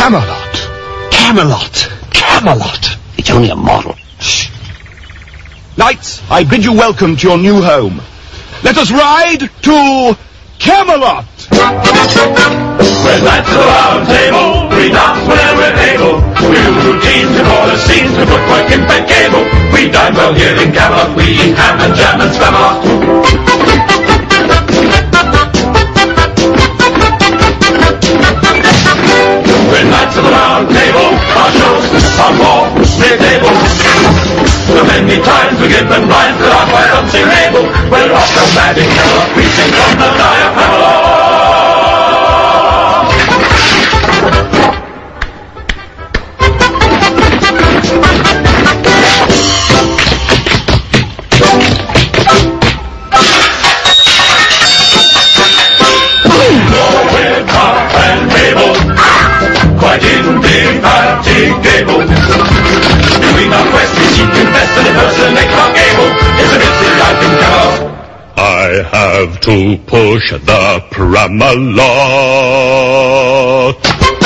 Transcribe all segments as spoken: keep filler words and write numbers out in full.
Camelot. Camelot. Camelot. It's only a model. Shh. Knights, I bid you welcome to your new home. Let us ride to Camelot. We're knights of the round table, we dance whenever we're able. We do routines and all the scenes, we put work in bed cable. We dine well here in Camelot, we eat ham and jam and spamalot. We're knights of the round table, our shows are more mid-table. So many times we give them rhymes that are quite unsingable. We're off the mad in Camelot, we sing from the diaphragm. Quite indefatigable. Between our quest we seek to best and impersonate our gable. It's a busy life in Camelot. I have to push the Pramalot.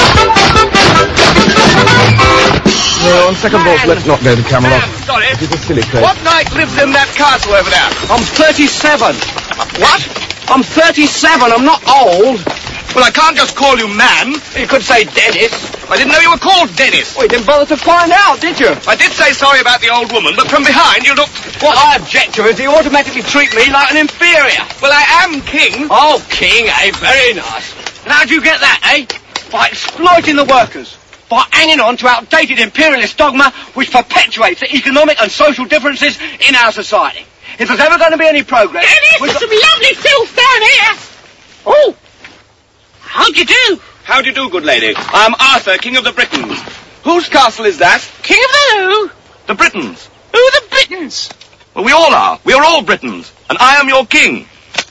No, on second thought, let's not go to Camelot. Sam, sorry. It is a silly place. What knight lives in that castle over there? I'm thirty-seven. What? I'm thirty-seven. I'm not old. Well, I can't just call you man. You could say Dennis. I didn't know you were called Dennis. Well, you didn't bother to find out, did you? I did say sorry about the old woman, but from behind you looked... What I object to is you automatically treat me like an inferior. Well, I am king. Oh, king, eh? Very nice. And how'd you get that, eh? By exploiting the workers. By hanging on to outdated imperialist dogma which perpetuates the economic and social differences in our society. If there's ever going to be any progress... Dennis, there's some lovely filth down here. Oh! How do you do? How do you do, good lady? I'm Arthur, King of the Britons. Whose castle is that? King of the who? The Britons. Who are the Britons? Well, we all are. We are all Britons. And I am your king.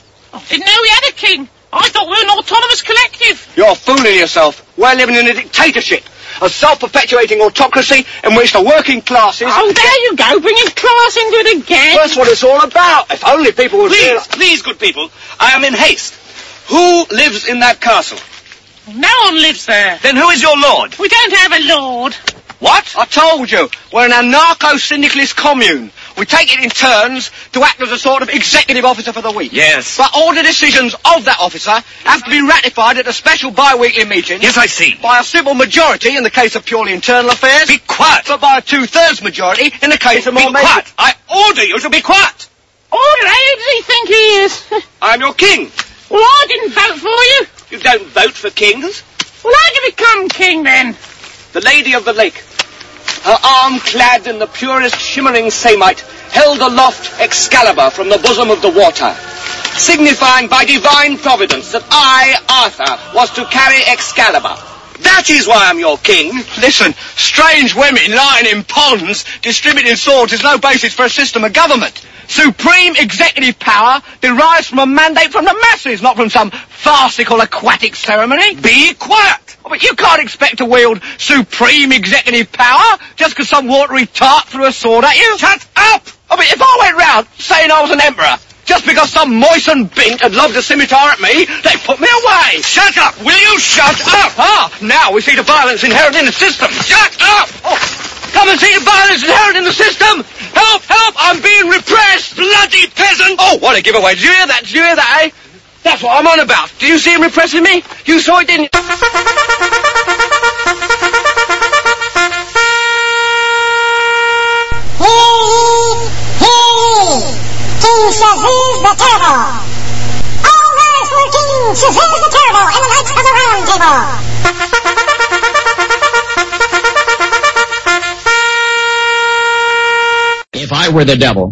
I didn't know we had a king. I thought we were an autonomous collective. You're fooling yourself. We're living in a dictatorship. A self-perpetuating autocracy in which the working classes... Oh, there you go, bringing class into it again. That's what it's all about. If only people would... Please, realize... please, good people, I am in haste. Who lives in that castle? No one lives there. Then who is your lord? We don't have a lord. What? I told you, we're an anarcho-syndicalist commune. We take it in turns to act as a sort of executive officer for the week. Yes. But all the decisions of that officer have to be ratified at a special bi-weekly meeting. Yes, I see. By a simple majority in the case of purely internal affairs. Be quiet. But by a two-thirds majority in the case of more... Be quiet. I order you to be quiet. Order? Who does he think he is? I'm your king. Well, I didn't vote for you. You don't vote for kings? Well, how'd you become king, then? The Lady of the Lake, her arm clad in the purest shimmering samite, held aloft Excalibur from the bosom of the water, signifying by divine providence that I, Arthur, was to carry Excalibur. That is why I'm your king. Listen, strange women lying in ponds distributing swords is no basis for a system of government. Supreme executive power derives from a mandate from the masses, not from some farcical aquatic ceremony. Be quiet! Oh, but you can't expect to wield supreme executive power just because some watery tart threw a sword at you. Shut up! Oh, but if I went round saying I was an emperor, just because some moistened bint had lobbed a scimitar at me, they put me away. Shut up! Will you shut up? Ah, now we see the violence inherent in the system. Shut up! Oh, come and see the violence inherent in the system! Help! Help! I'm being repressed! Bloody peasant! Oh, what a giveaway. Did you hear that? Did you hear that, eh? That's what I'm on about. Do you see him repressing me? You saw it, didn't you? King Shazuz the Terrible. All rise for King Shazuz the Terrible and the Knights of the Round Table. If I were the devil,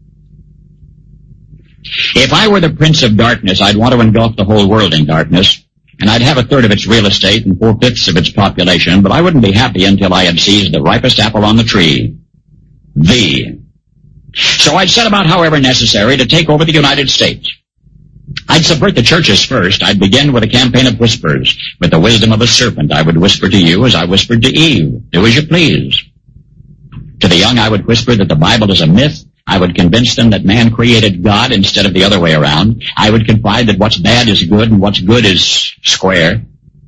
if I were the Prince of Darkness, I'd want to engulf the whole world in darkness, and I'd have a third of its real estate and four-fifths of its population, but I wouldn't be happy until I had seized the ripest apple on the tree. Thee. So I'd set about, however necessary, to take over the United States. I'd subvert the churches first. I'd begin with a campaign of whispers. With the wisdom of a serpent, I would whisper to you as I whispered to Eve. Do as you please. To the young, I would whisper that the Bible is a myth. I would convince them that man created God instead of the other way around. I would confide that what's bad is good and what's good is square.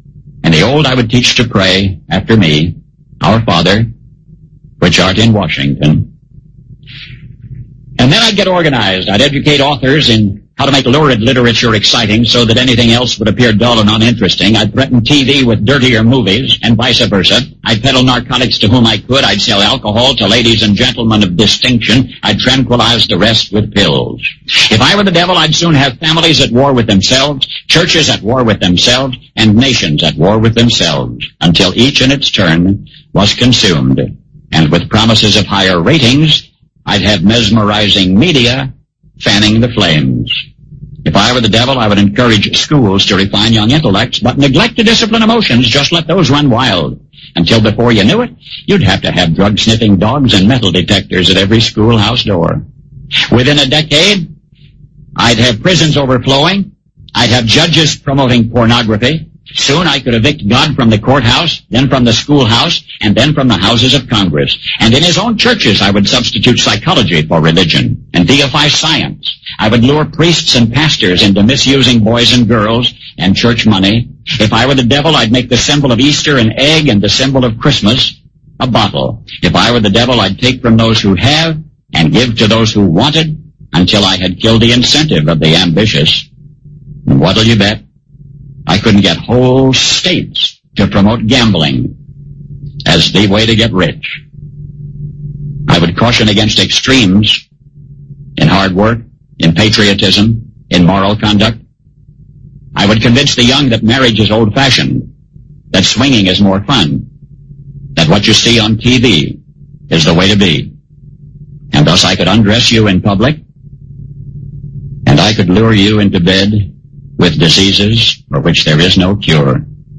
And the old I would teach to pray after me, Our Father, which art in Washington. And then I'd get organized. I'd educate authors in how to make lurid literature exciting so that anything else would appear dull and uninteresting. I'd threaten T V with dirtier movies and vice versa. I'd peddle narcotics to whom I could. I'd sell alcohol to ladies and gentlemen of distinction. I'd tranquilize the rest with pills. If I were the devil, I'd soon have families at war with themselves, churches at war with themselves, and nations at war with themselves, until each in its turn was consumed. And with promises of higher ratings, I'd have mesmerizing media fanning the flames. If I were the devil, I would encourage schools to refine young intellects, but neglect to discipline emotions. Just let those run wild. Until before you knew it, you'd have to have drug-sniffing dogs and metal detectors at every schoolhouse door. Within a decade, I'd have prisons overflowing. I'd have judges promoting pornography. Soon I could evict God from the courthouse, then from the schoolhouse, and then from the houses of Congress. And in his own churches I would substitute psychology for religion and deify science. I would lure priests and pastors into misusing boys and girls and church money. If I were the devil, I'd make the symbol of Easter an egg and the symbol of Christmas a bottle. If I were the devil, I'd take from those who have and give to those who wanted until I had killed the incentive of the ambitious. And what'll you bet? I couldn't get whole states to promote gambling as the way to get rich. I would caution against extremes in hard work, in patriotism, in moral conduct. I would convince the young that marriage is old-fashioned, that swinging is more fun, that what you see on T V is the way to be. And thus I could undress you in public, and I could lure you into bed with diseases for which there is no cure.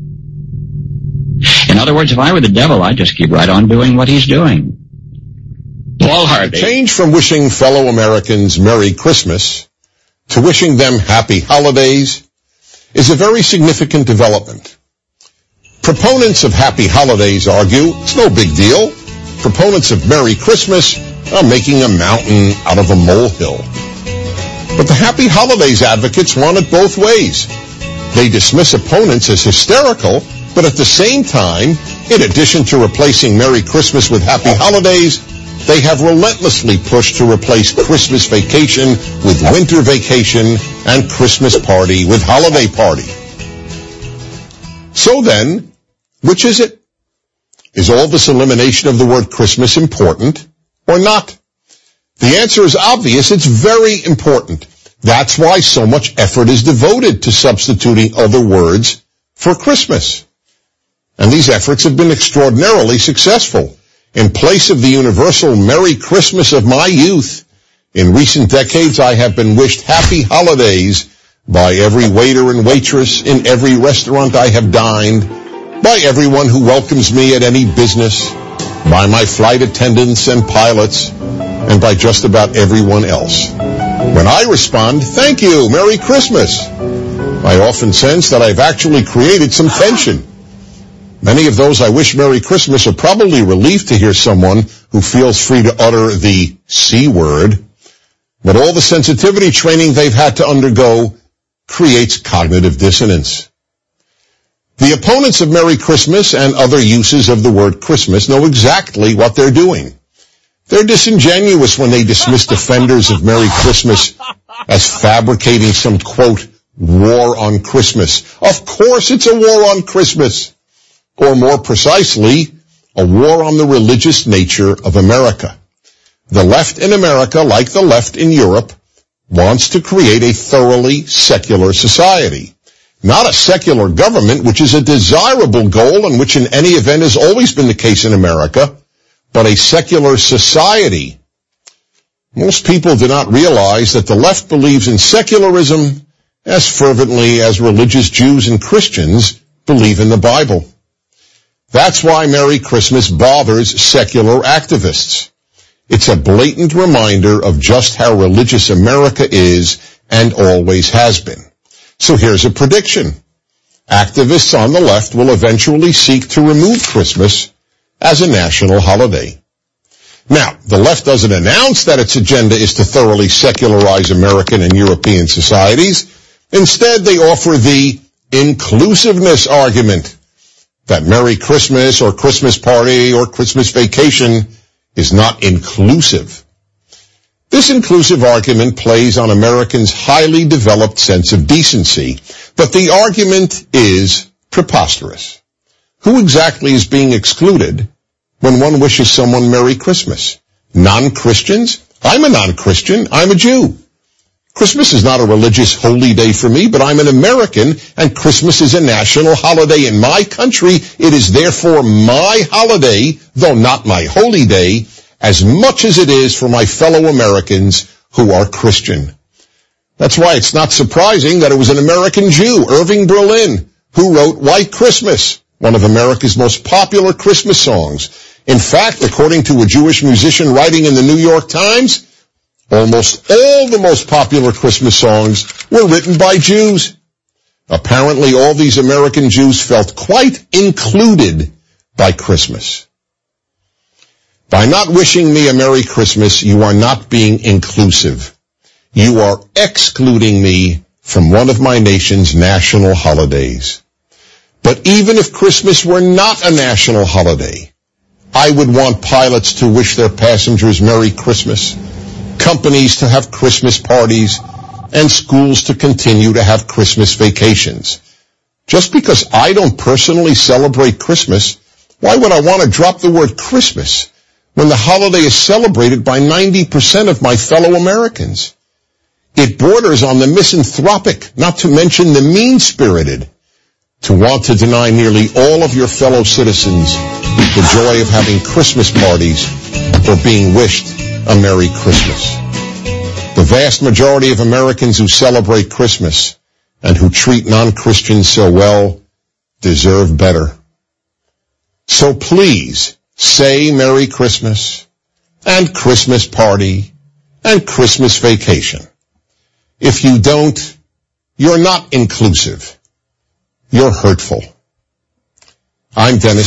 In other words, if I were the devil, I'd just keep right on doing what he's doing. Paul Harvey. Change from wishing fellow Americans Merry Christmas to wishing them Happy Holidays is a very significant development. Proponents of Happy Holidays argue it's no big deal. Proponents of Merry Christmas are making a mountain out of a molehill. But the Happy Holidays advocates want it both ways. They dismiss opponents as hysterical, but at the same time, in addition to replacing Merry Christmas with Happy Holidays, they have relentlessly pushed to replace Christmas vacation with winter vacation and Christmas party with holiday party. So then, which is it? Is all this elimination of the word Christmas important or not? The answer is obvious. It's very important. That's why so much effort is devoted to substituting other words for Christmas. And these efforts have been extraordinarily successful. In place of the universal Merry Christmas of my youth, in recent decades I have been wished Happy Holidays by every waiter and waitress in every restaurant I have dined, by everyone who welcomes me at any business, by my flight attendants and pilots, and by just about everyone else. When I respond, thank you, Merry Christmas, I often sense that I've actually created some tension. Many of those I wish Merry Christmas are probably relieved to hear someone who feels free to utter the C word, but all the sensitivity training they've had to undergo creates cognitive dissonance. The opponents of Merry Christmas and other uses of the word Christmas know exactly what they're doing. They're disingenuous when they dismiss defenders of Merry Christmas as fabricating some, quote, war on Christmas. Of course it's a war on Christmas. Or more precisely, a war on the religious nature of America. The left in America, like the left in Europe, wants to create a thoroughly secular society. Not a secular government, which is a desirable goal and which in any event has always been the case in America, but a secular society. Most people do not realize that the left believes in secularism as fervently as religious Jews and Christians believe in the Bible. That's why Merry Christmas bothers secular activists. It's a blatant reminder of just how religious America is and always has been. So here's a prediction. Activists on the left will eventually seek to remove Christmas as a national holiday. Now, the left doesn't announce that its agenda is to thoroughly secularize American and European societies. Instead, they offer the inclusiveness argument. that Merry Christmas or Christmas party or Christmas vacation is not inclusive. This inclusive argument plays on Americans' highly developed sense of decency, but the argument is preposterous. Who exactly is being excluded when one wishes someone Merry Christmas? Non-Christians? I'm a non-Christian. I'm a Jew. Christmas is not a religious holy day for me, but I'm an American, and Christmas is a national holiday in my country. It is therefore my holiday, though not my holy day, as much as it is for my fellow Americans who are Christian. That's why it's not surprising that it was an American Jew, Irving Berlin, who wrote White Christmas, one of America's most popular Christmas songs. In fact, according to a Jewish musician writing in the New York Times, almost all the most popular Christmas songs were written by Jews. Apparently, all these American Jews felt quite included by Christmas. By not wishing me a Merry Christmas, you are not being inclusive. You are excluding me from one of my nation's national holidays. But even if Christmas were not a national holiday, I would want pilots to wish their passengers Merry Christmas, companies to have Christmas parties, and schools to continue to have Christmas vacations. Just because I don't personally celebrate Christmas, why would I want to drop the word Christmas when the holiday is celebrated by ninety percent of my fellow Americans? It borders on the misanthropic, not to mention the mean-spirited, to want to deny nearly all of your fellow citizens the joy of having Christmas parties or being wished a Merry Christmas. The vast majority of Americans who celebrate Christmas and who treat non-Christians so well deserve better. So please say Merry Christmas and Christmas party and Christmas vacation. If you don't, you're not inclusive. You're hurtful. I'm Dennis.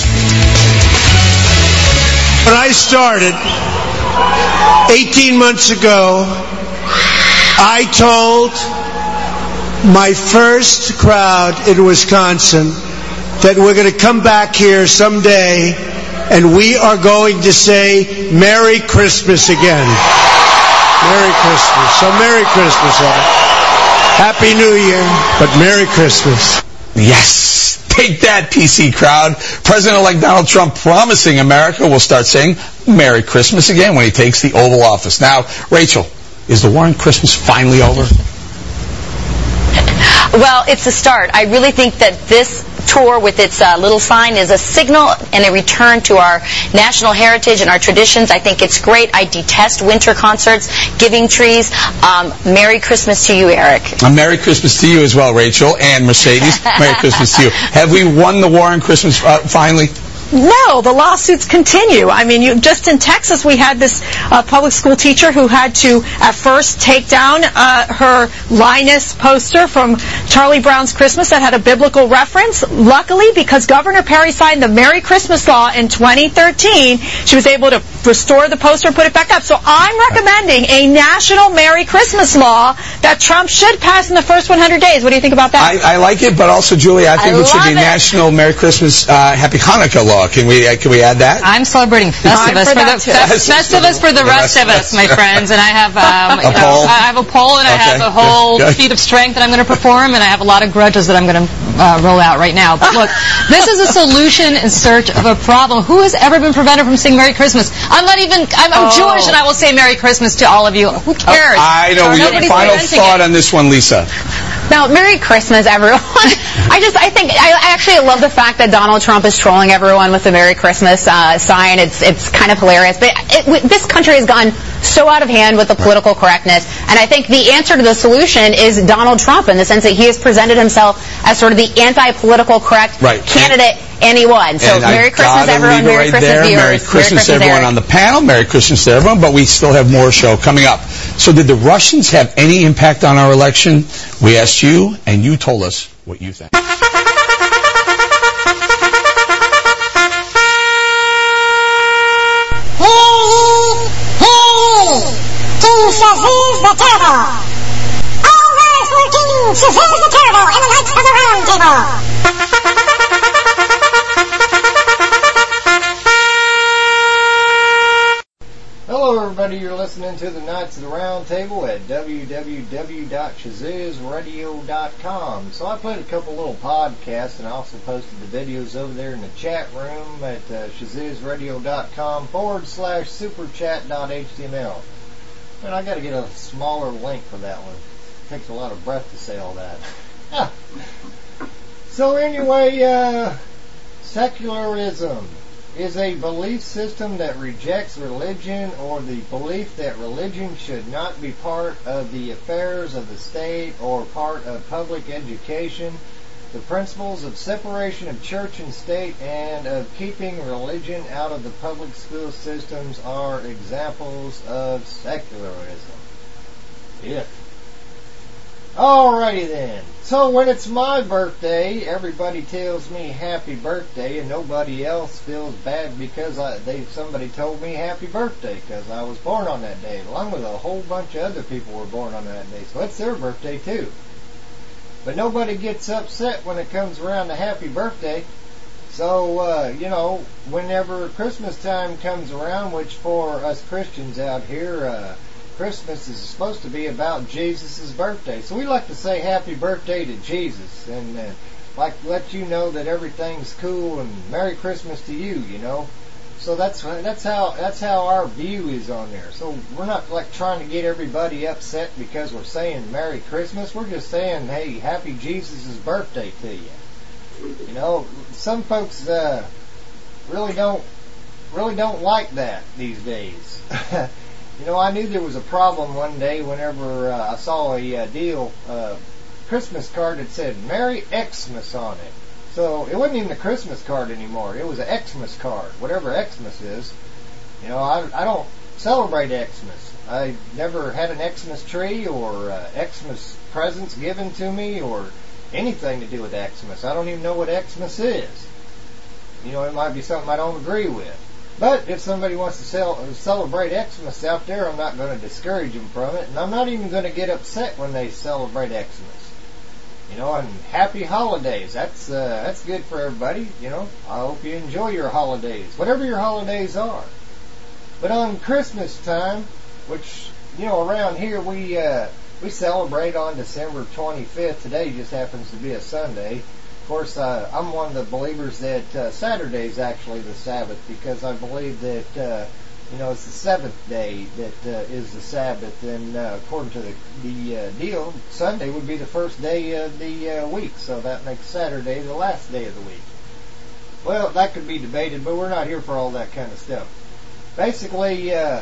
When I started eighteen months ago, I told my first crowd in Wisconsin that we're going to come back here someday and we are going to say Merry Christmas again. Merry Christmas. So Merry Christmas, Evan. Happy New Year, but Merry Christmas. Yes. Take that, P C crowd. President-elect Donald Trump promising America will start saying Merry Christmas again when he takes the Oval Office. Now, Rachel, is the war on Christmas finally over? Well, it's a start. I really think that this tour with its uh, little sign is a signal and a return to our national heritage and our traditions. I think it's great. I detest winter concerts, giving trees. Um, Merry Christmas to you, Eric. A Merry Christmas to you as well, Rachel, and Mercedes. Merry Christmas to you. Have we won the war on Christmas uh, finally? No, the lawsuits continue. I mean, you, just in Texas, we had this uh, public school teacher who had to, at first, take down uh, her Linus poster from Charlie Brown's Christmas that had a biblical reference. Luckily, because Governor Perry signed the Merry Christmas law in twenty thirteen, she was able to restore the poster and put it back up. So I'm recommending a national Merry Christmas law that Trump should pass in the first one hundred days. What do you think about that? I, I like it, but also, Julie, I think I it should be love it. National Merry Christmas, uh, Happy Hanukkah law. Can we uh, can we add that? I'm celebrating Festivus for for, that the too. Fest- Festivus for the rest of us, my friends. And I have um, A you know, poll? I have a poll and I Okay, have a whole good, good. feat of strength that I'm going to perform, and I have a lot of grudges that I'm going to uh, roll out right now. But look, this is a solution in search of a problem. Who has ever been prevented from saying Merry Christmas? I'm not even. I'm, I'm Oh. Jewish, and I will say Merry Christmas to all of you. Who cares? I know. We have a Nobody's final preventing thought it. on this one, Lisa. Now, Merry Christmas, everyone. I just, I think, I actually love the fact that Donald Trump is trolling everyone with the Merry Christmas uh, sign. It's it's kind of hilarious. But it, it, this country has gone so out of hand with the political correctness. And I think the answer to the solution is Donald Trump, in the sense that he has presented himself as sort of the anti-political correct Right. candidate, and he won. So And Merry I Christmas, gotta everyone. leave it Merry right Christmas, there. viewers. Merry Christmas, everyone Eric. on the panel. Merry Christmas to everyone. But we still have more show coming up. So did the Russians have any impact on our election? We asked you, and you told us what you think. Shazam the Turtle. Always working, Shazam the Turtle, and the Knights of the Round Table. listening to the Knights of the Round Table at w w w dot shaziz radio dot com. So I put a couple little podcasts, and I also posted the videos over there in the chat room at uh, shazizradio.com forward slash superchat.html. And I got to get a smaller link for that one. It takes a lot of breath to say all that. So anyway, uh, secularism is a belief system that rejects religion, or the belief that religion should not be part of the affairs of the state or part of public education. The principles of separation of church and state and of keeping religion out of the public school systems are examples of secularism. Yeah. Alrighty then. So when it's my birthday, everybody tells me happy birthday, and nobody else feels bad because I, they somebody told me happy birthday because I was born on that day, along with a whole bunch of other people were born on that day. So it's their birthday too. But nobody gets upset when it comes around to happy birthday. So, uh, you know, whenever Christmas time comes around, which for us Christians out here, uh, Christmas is supposed to be about Jesus' birthday. So we like to say happy birthday to Jesus, and uh, like to let you know that everything's cool and Merry Christmas to you, you know. So that's that's how that's how our view is on there. So we're not like trying to get everybody upset because we're saying Merry Christmas. We're just saying, hey, happy Jesus' birthday to you. You know, some folks uh, really don't really don't like that these days. You know, I knew there was a problem one day whenever uh, I saw a uh, deal, uh, Christmas card that said Merry Xmas on it. So it wasn't even a Christmas card anymore. It was an Xmas card, whatever Xmas is. You know, I, I don't celebrate Xmas. I never had an Xmas tree or uh, Xmas presents given to me or anything to do with Xmas. I don't even know what Xmas is. You know, it might be something I don't agree with. But if somebody wants to cel- celebrate Xmas out there, I'm not going to discourage them from it. And I'm not even going to get upset when they celebrate Xmas. You know, and happy holidays. That's uh, that's good for everybody. You know, I hope you enjoy your holidays, whatever your holidays are. But on Christmas time, which, you know, around here we uh, we celebrate on December twenty-fifth. Today just happens to be a Sunday. Of course, uh, I'm one of the believers that uh, Saturday is actually the Sabbath, because I believe that, uh, you know, it's the seventh day that uh, is the Sabbath, and uh, according to the, the uh, deal, Sunday would be the first day of the uh, week, so that makes Saturday the last day of the week. Well, that could be debated, but we're not here for all that kind of stuff. Basically, uh,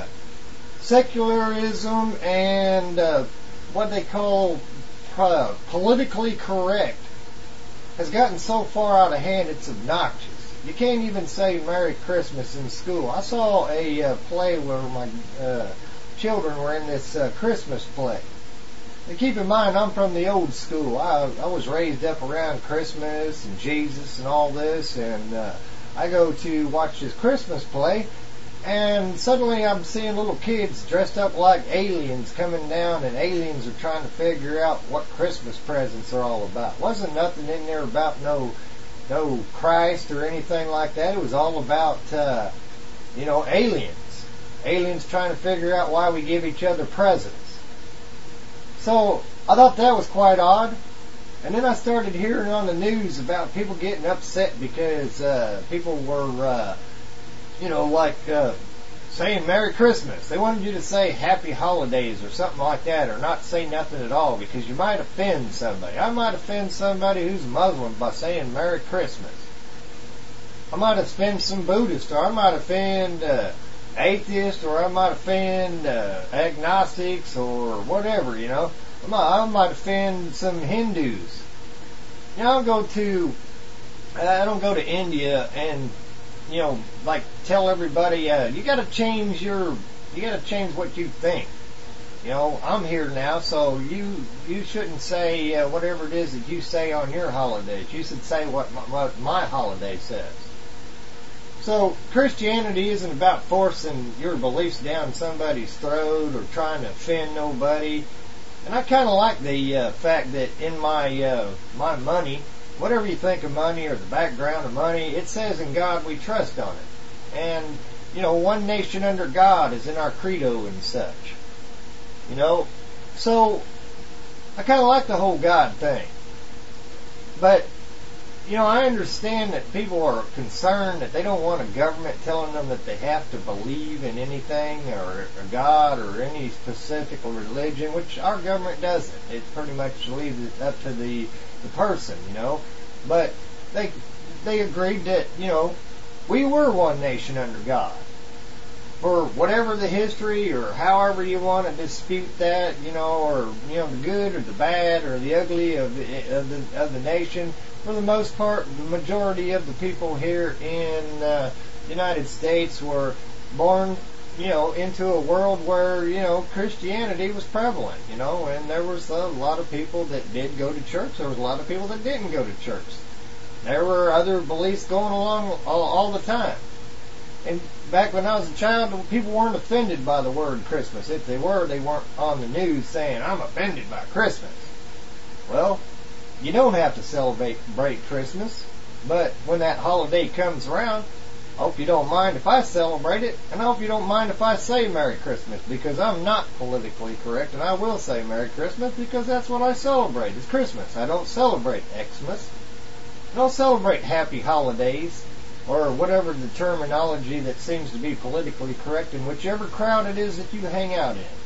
secularism and uh, what they call uh, politically correct has gotten so far out of hand it's obnoxious. You can't even say Merry Christmas in school. I saw a uh, play where my uh, children were in this uh, Christmas play. And keep in mind, I'm from the old school. I, I was raised up around Christmas and Jesus and all this, and uh, I go to watch this Christmas play, and suddenly I'm seeing little kids dressed up like aliens coming down, and aliens are trying to figure out what Christmas presents are all about. Wasn't nothing in there about no no Christ or anything like that. It was all about, uh, you know, aliens. Aliens trying to figure out why we give each other presents. So I thought that was quite odd. And then I started hearing on the news about people getting upset because uh, people were... Uh, you know, like uh, saying Merry Christmas. They wanted you to say Happy Holidays or something like that, or not say nothing at all, because you might offend somebody. I might offend somebody who's Muslim by saying Merry Christmas. I might offend some Buddhist, or I might offend uh, atheists, or I might offend uh, agnostics, or whatever, you know. I might, I might offend some Hindus. You know, I don't go to, I don't go to India and, you know, like tell everybody, uh, you got to change your, you got to change what you think. You know, I'm here now, so you you shouldn't say uh, whatever it is that you say on your holidays. You should say what my, what my holiday says. So Christianity isn't about forcing your beliefs down somebody's throat or trying to offend nobody. And I kind of like the uh, fact that in my uh, my money, whatever you think of money or the background of money, it says in God we trust on it. And you know, one nation under God is in our credo and such. You know, so I kind of like the whole God thing. But, you know, I understand that people are concerned that they don't want a government telling them that they have to believe in anything or a God or any specific religion, which our government doesn't. It pretty much leaves it up to the, the person, you know. But they they agreed that, you know, we were one nation under God. For whatever the history or however you want to dispute that, you know, or, you know, the good or the bad or the ugly of the, of the, of the nation, for the most part, the majority of the people here in uh, the United States were born, you know, into a world where, you know, Christianity was prevalent, you know, and there was a lot of people that did go to church. There was a lot of people that didn't go to church. There were other beliefs going along all, all the time. And back when I was a child, people weren't offended by the word Christmas. If they were, they weren't on the news saying, I'm offended by Christmas. Well, you don't have to celebrate break Christmas, but when that holiday comes around, I hope you don't mind if I celebrate it, and I hope you don't mind if I say Merry Christmas, because I'm not politically correct, and I will say Merry Christmas because that's what I celebrate, is Christmas. I don't celebrate Xmas. I don't celebrate Happy Holidays, or whatever the terminology that seems to be politically correct in whichever crowd it is that you hang out in.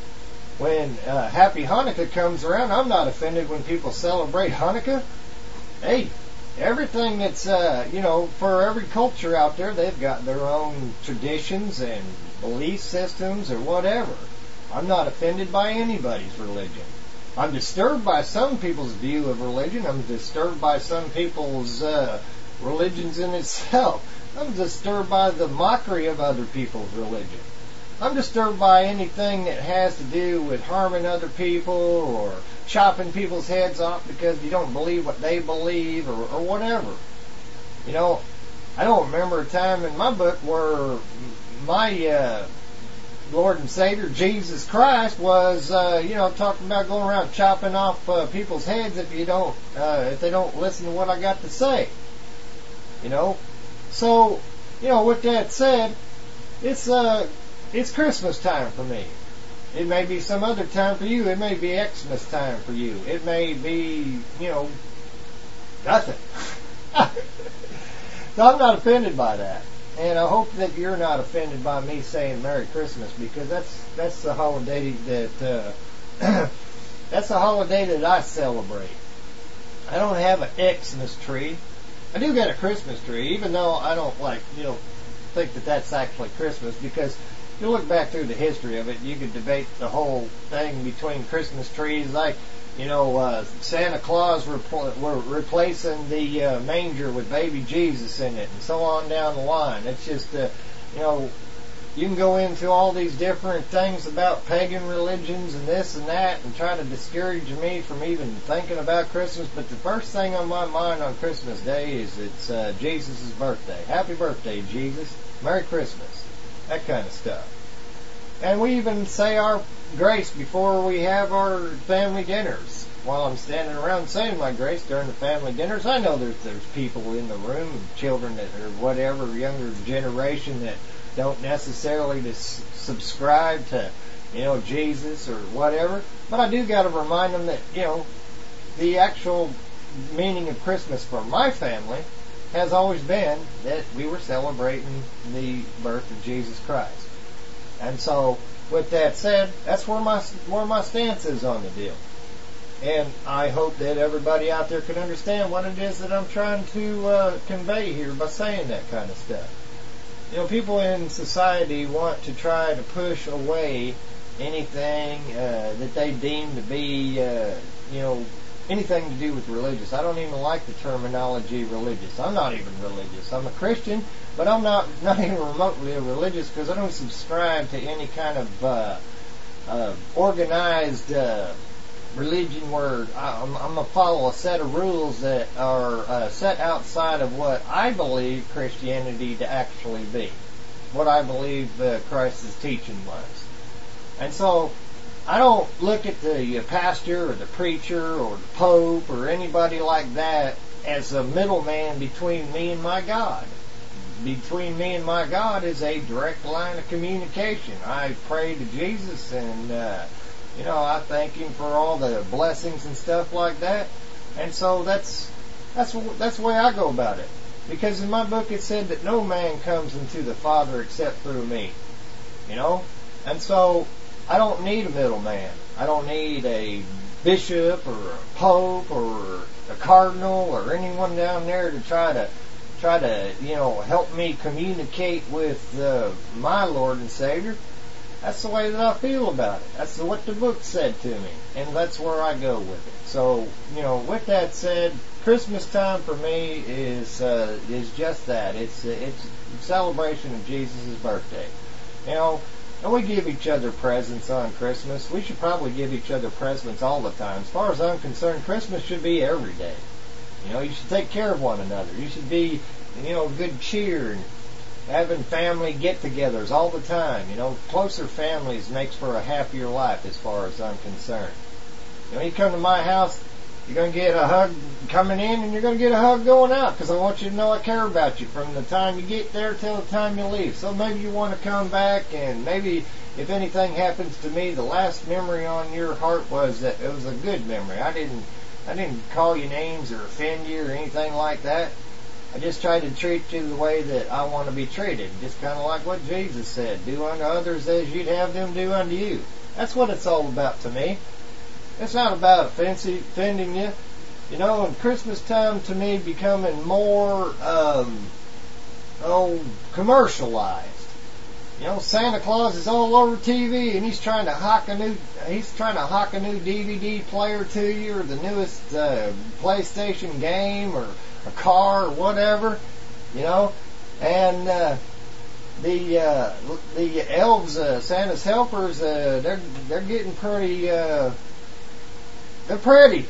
When uh, Happy Hanukkah comes around, I'm not offended when people celebrate Hanukkah. Hey, everything that's, uh, you know, for every culture out there, they've got their own traditions and belief systems or whatever. I'm not offended by anybody's religion. I'm disturbed by some people's view of religion. I'm disturbed by some people's uh, religions in itself. I'm disturbed by the mockery of other people's religion. I'm disturbed by anything that has to do with harming other people or chopping people's heads off because you don't believe what they believe or, or whatever. You know, I don't remember a time in my book where my uh, Lord and Savior, Jesus Christ, was, uh, you know, talking about going around chopping off uh, people's heads if you don't, uh, if they don't listen to what I got to say. You know, so, you know, with that said, it's uh, it's Christmas time for me. It may be some other time for you. It may be Xmas time for you. It may be, you know, nothing. So I'm not offended by that. And I hope that you're not offended by me saying Merry Christmas, because that's that's the holiday that uh, that's the holiday that I celebrate. I don't have an Xmas tree. I do got a Christmas tree, even though I don't like, you know, think that that's actually Christmas, because if you look back through the history of it, you could debate the whole thing between Christmas trees, like, you know, uh, Santa Claus repl- were replacing the uh, manger with baby Jesus in it, and so on down the line. It's just, uh, you know, you can go into all these different things about pagan religions and this and that and try to discourage me from even thinking about Christmas, but the first thing on my mind on Christmas Day is it's uh, Jesus' birthday. Happy birthday, Jesus. Merry Christmas. That kind of stuff. And we even say our grace before we have our family dinners. While I'm standing around saying my grace during the family dinners, I know there's, there's people in the room, children that or whatever, younger generation that don't necessarily just subscribe to, you know, Jesus or whatever. But I do got to remind them that, you know, the actual meaning of Christmas for my family has always been that we were celebrating the birth of Jesus Christ. And so, with that said, that's where my where my stance is on the deal. And I hope that everybody out there can understand what it is that I'm trying to uh, convey here by saying that kind of stuff. You know, people in society want to try to push away anything uh, that they deem to be, uh, you know, anything to do with religious. I don't even like the terminology religious. I'm not even religious. I'm a Christian, but I'm not, not even remotely a religious, because I don't subscribe to any kind of uh, uh, organized uh, religion where I'm, I'm going to follow a set of rules that are uh, set outside of what I believe Christianity to actually be, what I believe uh, Christ's teaching was. And so I don't look at the pastor or the preacher or the pope or anybody like that as a middleman between me and my God. between me and my God is a direct line of communication. I pray to Jesus, and uh, you know, I thank Him for all the blessings and stuff like that. And so that's that's that's the way I go about it. Because in my book it said that no man comes into the Father except through me. You know, and so I don't need a middleman. I don't need a bishop or a pope or a cardinal or anyone down there to try to try to you know help me communicate with uh, my Lord and Savior. That's the way that I feel about it. That's what the book said to me, and that's where I go with it. So you know, with that said, Christmas time for me is uh, is just that. It's it's a celebration of Jesus' birthday. You know. And we give each other presents on Christmas. We should probably give each other presents all the time. As far as I'm concerned, Christmas should be every day. You know, you should take care of one another. You should be, you know, good cheer and having family get-togethers all the time. You know, closer families makes for a happier life as far as I'm concerned. You know, you come to my house, you're going to get a hug coming in and you're going to get a hug going out because I want you to know I care about you from the time you get there till the time you leave. So maybe you want to come back, and maybe if anything happens to me, the last memory on your heart was that it was a good memory. I didn't I didn't call you names or offend you or anything like that. I just tried to treat you the way that I want to be treated. Just kind of like what Jesus said, do unto others as you'd have them do unto you. That's what it's all about to me. It's not about offensive, offending you. You know, and Christmas time to me becoming more, um, oh, commercialized. You know, Santa Claus is all over T V, and he's trying to hawk a new, he's trying to hawk a new D V D player to you, or the newest uh, PlayStation game, or a car, or whatever. You know, and uh, the uh, the elves, uh, Santa's helpers, uh, they're they're getting pretty. Uh, They're pretty.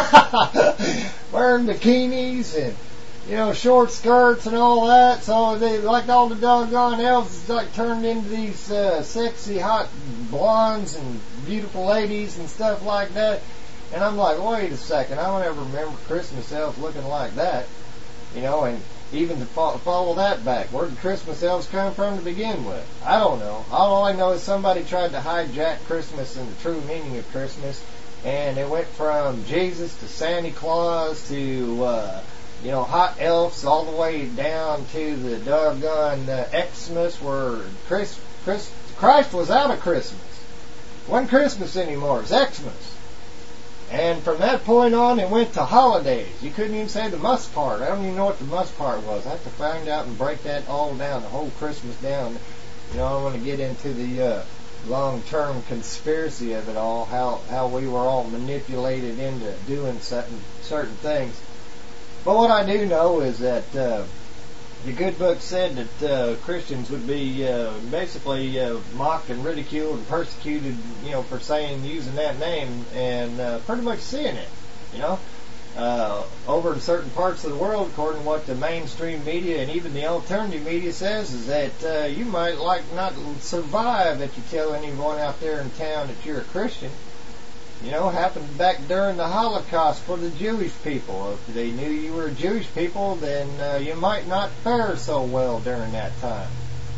Wearing bikinis and, you know, short skirts and all that. So they, like all the doggone elves, it's like turned into these uh, sexy, hot blondes and beautiful ladies and stuff like that. And I'm like, wait a second, I don't ever remember Christmas elves looking like that. You know, and even to fo- follow that back, where did Christmas elves come from to begin with? I don't know. All I know is somebody tried to hijack Christmas and the true meaning of Christmas. And it went from Jesus to Santa Claus to, uh, you know, hot elves all the way down to the doggone uh, Xmas where Chris, Chris, Christ was out of Christmas. It wasn't Christmas anymore. It's Xmas. And from that point on, it went to holidays. You couldn't even say the must part. I don't even know what the must part was. I have to find out and break that all down, the whole Christmas down. You know, I want to get into the... Uh, long-term conspiracy of it all, how how we were all manipulated into doing certain certain things. But what I do know is that uh, the good book said that uh, Christians would be uh, basically uh, mocked and ridiculed and persecuted, you know, for saying using that name and uh, pretty much seeing it, you know. Uh, over in certain parts of the world, according to what the mainstream media and even the alternative media says, is that uh, you might like not survive if you tell anyone out there in town that you're a Christian. You know, happened back during the Holocaust for the Jewish people. If they knew you were a Jewish people, then uh, you might not fare so well during that time.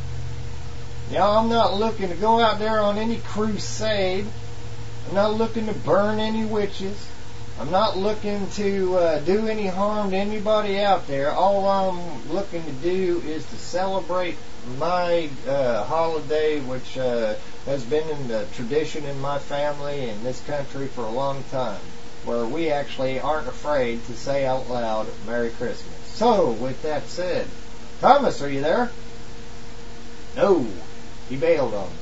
You know, I'm not looking to go out there on any crusade. I'm not looking to burn any witches. I'm not looking to uh, do any harm to anybody out there. All I'm looking to do is to celebrate my uh, holiday, which uh, has been in the tradition in my family in this country for a long time, where we actually aren't afraid to say out loud, Merry Christmas. So, with that said, Thomas, are you there? No, he bailed on me.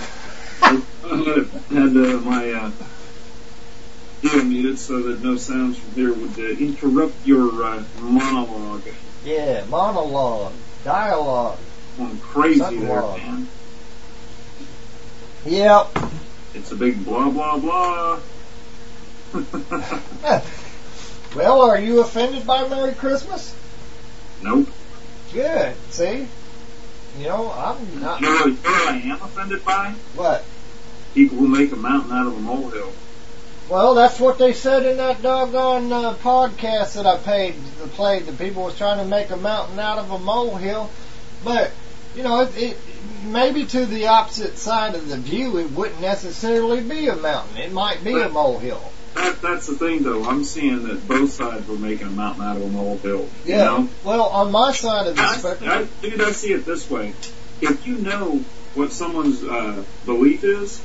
I had uh, my... Uh muted so that no sounds from here would uh, interrupt your uh, monologue. Yeah, monologue, dialogue. Going crazy there, man. Yep. It's a big blah, blah, blah. Well, are you offended by Merry Christmas? Nope. Good. See? You know, I'm not... You know what I am offended by? What? People who make a mountain out of a molehill. Well, that's what they said in that doggone uh, podcast that I paid, played. The people was trying to make a mountain out of a molehill. But, you know, it, it maybe to the opposite side of the view, it wouldn't necessarily be a mountain. It might be but a molehill. That, that's the thing, though. I'm seeing that both sides were making a mountain out of a molehill. Yeah. You know? Well, on my side of the I, spectrum, I, dude, I see it this way. If you know what someone's uh, belief is,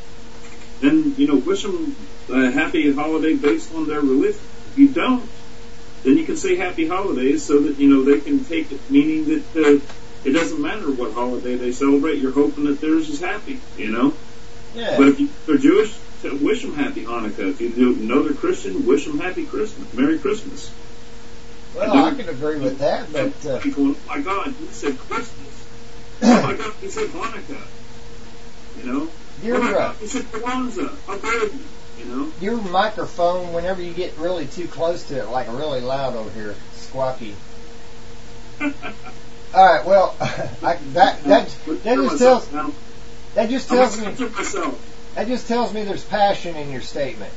then, you know, wish them a happy holiday based on their religion. If you don't, then you can say happy holidays so that, you know, they can take it, meaning that uh, it doesn't matter what holiday they celebrate, you're hoping that theirs is happy, you know? Yeah. But if you, they're Jewish, wish them happy Hanukkah. If you know they're Christian, wish them happy Christmas, Merry Christmas. well, I can agree with that, but... Uh, People, oh my God, you said Christmas. Oh my God, you said Hanukkah. You know? You're oh my right. God, you said Kwanzaa. How dare you? You know? Your microphone, whenever you get really too close to it, like really loud over here, squawky. All right, well, I, that that that just tells that just tells me that just tells me there's passion in your statement.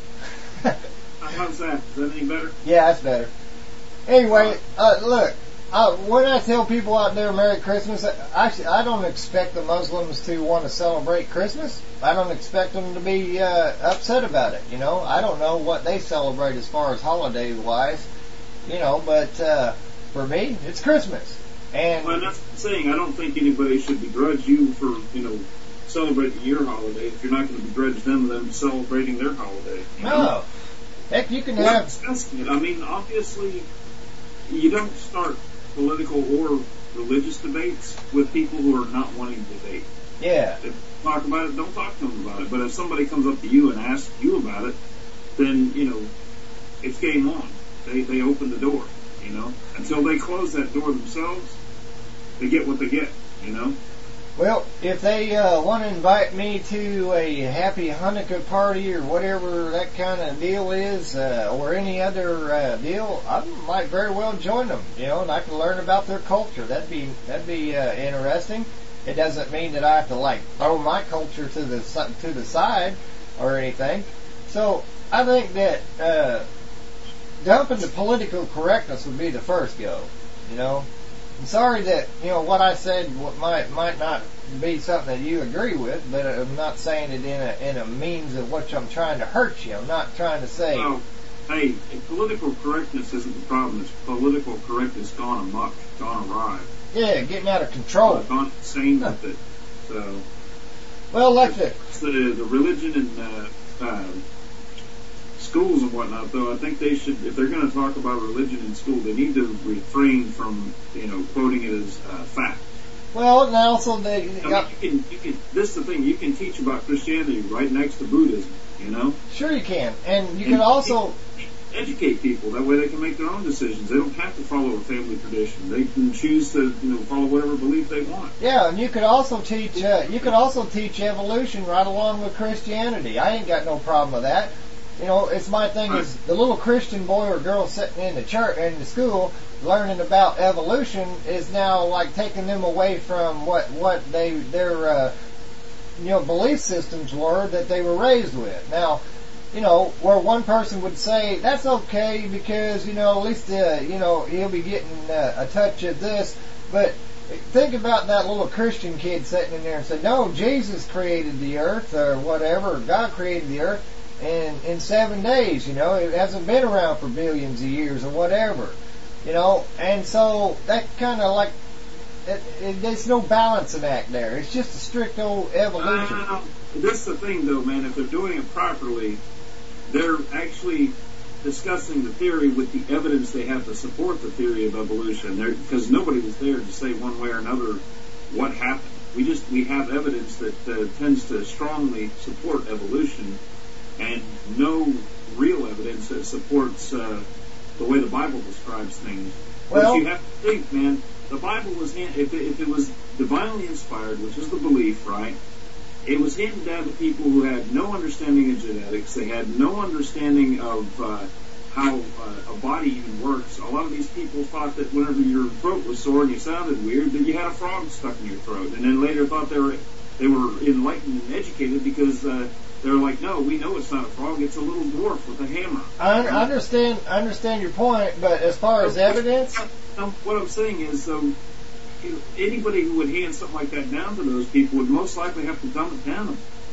How's that? Is that any better? Yeah, that's better. Anyway, uh, look, uh, when I tell people out there Merry Christmas, actually, I don't expect the Muslims to want to celebrate Christmas. I don't expect them to be uh, upset about it. You know, I don't know what they celebrate as far as holiday-wise. You know, but uh, for me, it's Christmas. And well, that's what I'm saying. I don't think anybody should begrudge you for, you know, celebrating your holiday if you're not going to begrudge them them celebrating their holiday. You know? No. Heck, you can We're have... discussing it. I mean, obviously, you don't start political or religious debates with people who are not wanting to debate. Yeah. If you talk about it, don't talk to them about it. But if somebody comes up to you and asks you about it, then, you know, it's game on. They, they open the door, you know. Until they close that door themselves, they get what they get, you know. Well, if they uh, want to invite me to a happy Hanukkah party or whatever that kind of deal is, uh, or any other uh, deal, I might very well join them. You know, and I can learn about their culture. That'd be that'd be uh, interesting. It doesn't mean that I have to like throw my culture to the to the side or anything. So I think that uh, dumping the political correctness would be the first go. You know. I'm sorry that, you know, what I said might might not be something that you agree with, but I'm not saying it in a in a means of which I'm trying to hurt you. I'm not trying to say... Well, hey, political correctness isn't the problem. It's political correctness gone amok, gone awry. Yeah, getting out of control. I've gone insane with it. So, well, like the... The, the religion and uh, uh, schools and whatnot, though, I think they should, if they're going to talk about religion in school, they need to refrain from, you know, quoting it as uh, fact. Well, and also they... I mean, you can, you can, this is the thing, you can teach about Christianity right next to Buddhism, you know? Sure you can. And you and can also... educate people. That way they can make their own decisions. They don't have to follow a family tradition. They can choose to, you know, follow whatever belief they want. Yeah, and you could also teach, uh, you could also teach evolution right along with Christianity. I ain't got no problem with that. You know, it's my thing is the little Christian boy or girl sitting in the church in the school learning about evolution is now like taking them away from what what they their uh, you know belief systems were that they were raised with. Now, you know, where one person would say that's okay because you know at least uh, you know he'll be getting uh, a touch of this, but think about that little Christian kid sitting in there and say, no, Jesus created the earth or whatever, God created the earth. In, in seven days, you know, it hasn't been around for billions of years or whatever, you know, and so that kind of like, it, it, there's no balancing act there. It's just a strict old evolution. Uh, this is the thing, though, man. If they're doing it properly, they're actually discussing the theory with the evidence they have to support the theory of evolution. Because nobody was there to say one way or another what happened. We just we have evidence that uh, tends to strongly support evolution. And no real evidence that supports uh, the way the Bible describes things. Well, but you have to think, man, the Bible was, hand, if, it, if it was divinely inspired, which is the belief, right, it was handed down to people who had no understanding of genetics. They had no understanding of uh, how uh, a body even works. A lot of these people thought that whenever your throat was sore and you sounded weird, that you had a frog stuck in your throat. And then later thought they were, they were enlightened and educated because... Uh, They're like, no, we know it's not a frog. It's a little dwarf with a hammer. I understand. I understand your point, but as far as evidence, um, what I'm saying is, um, anybody who would hand something like that down to those people would most likely have to dumb it down.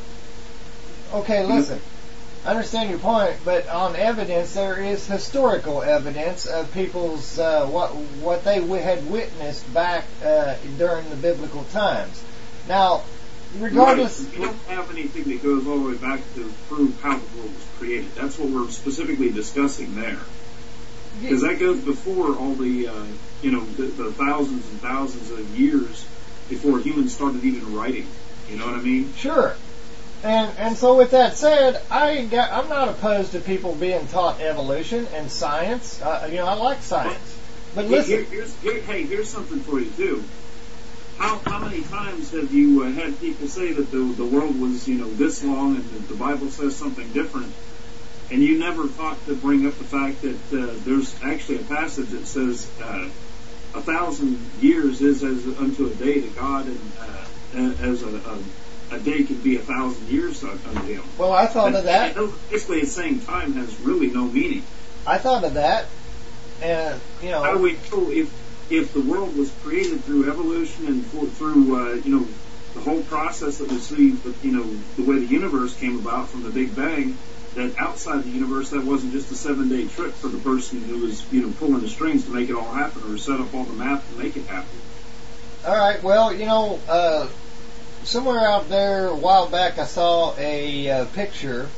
Okay, listen. I understand your point, but on evidence, there is historical evidence of people's uh, what what they w- had witnessed back uh, during the biblical times. Now, regardless, right. We don't have anything that goes all the way back to prove how the world was created. That's what we're specifically discussing there, because that goes before all the uh, you know the, the thousands and thousands of years before humans started even writing. You know what I mean? Sure. And and so with that said, I got, I'm not opposed to people being taught evolution and science. Uh, you know, I like science. But listen, here, here's, here, hey, here's something for you too. How how many times have you uh, had people say that the the world was, you know, this long and the, the Bible says something different, and you never thought to bring up the fact that uh, there's actually a passage that says uh, a thousand years is as unto a day to God, and uh, as a, a a day could be a thousand years unto him. Well, I thought but, of that. Basically, it's saying time has really no meaning. I thought of that, and you know, how do we know if if the world was created through evolution and for, through uh, you know the whole process that we see, you know, the way the universe came about from the Big Bang? That outside the universe, that wasn't just a seven-day trip for the person who was, you know, pulling the strings to make it all happen, or set up all the math to make it happen. All right. Well, you know. Uh, Somewhere out there a while back I saw a uh, picture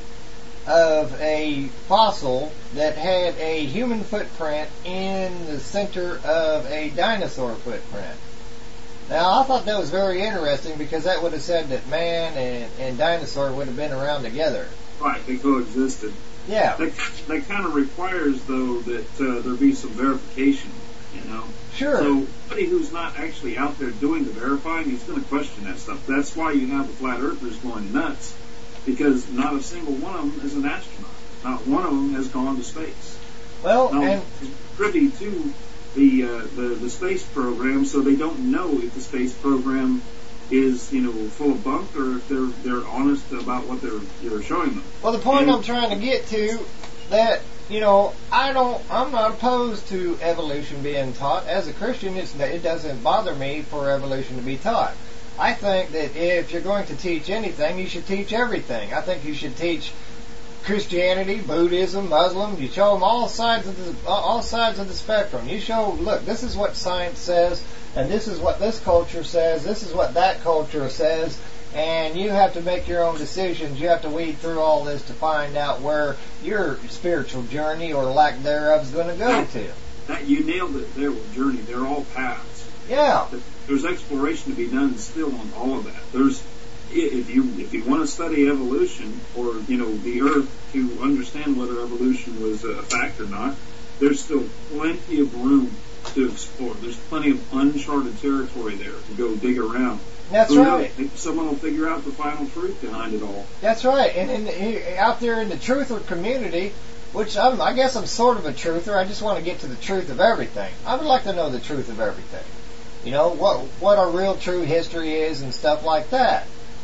of a fossil that had a human footprint in the center of a dinosaur footprint. Now I thought that was very interesting because that would have said that man and, and dinosaur would have been around together. Right, they coexisted. Yeah. That, that kind of requires, though, that uh, there be some verification, you know? Sure. So somebody who's not actually out there doing the verifying is going to question that stuff. That's why you have the flat earthers going nuts, because not a single one of them is an astronaut. Not one of them has gone to space. Well, now, and privy to the, uh, the the space program, so they don't know if the space program is, you know, full of bunk, or if they're they're honest about what they're they're showing them. Well, the point and, I'm trying to get to, that, you know, I don't, I'm not opposed to evolution being taught. As a Christian, it's, it doesn't bother me for evolution to be taught. I think that if you're going to teach anything, you should teach everything. I think you should teach Christianity, Buddhism, Muslim. You show them all sides of the all sides of the spectrum. You show, look, this is what science says, and this is what this culture says. This is what that culture says. And you have to make your own decisions. You have to weed through all this to find out where your spiritual journey or lack thereof is going to go that, to. That, you nailed it there with journey. They're all paths. Yeah. There's exploration to be done still on all of that. There's, if you if you want to study evolution, or, you know, the Earth, to understand whether evolution was a fact or not, there's still plenty of room to explore. There's plenty of uncharted territory there to go dig around. That's Who right. knows? Someone will figure out the final truth behind it all. That's right. And in the, out there in the truther community, which I'm, I guess I'm sort of a truther. I just want to get to the truth of everything. I would like to know the truth of everything. You know, what what our real true history is and stuff like that.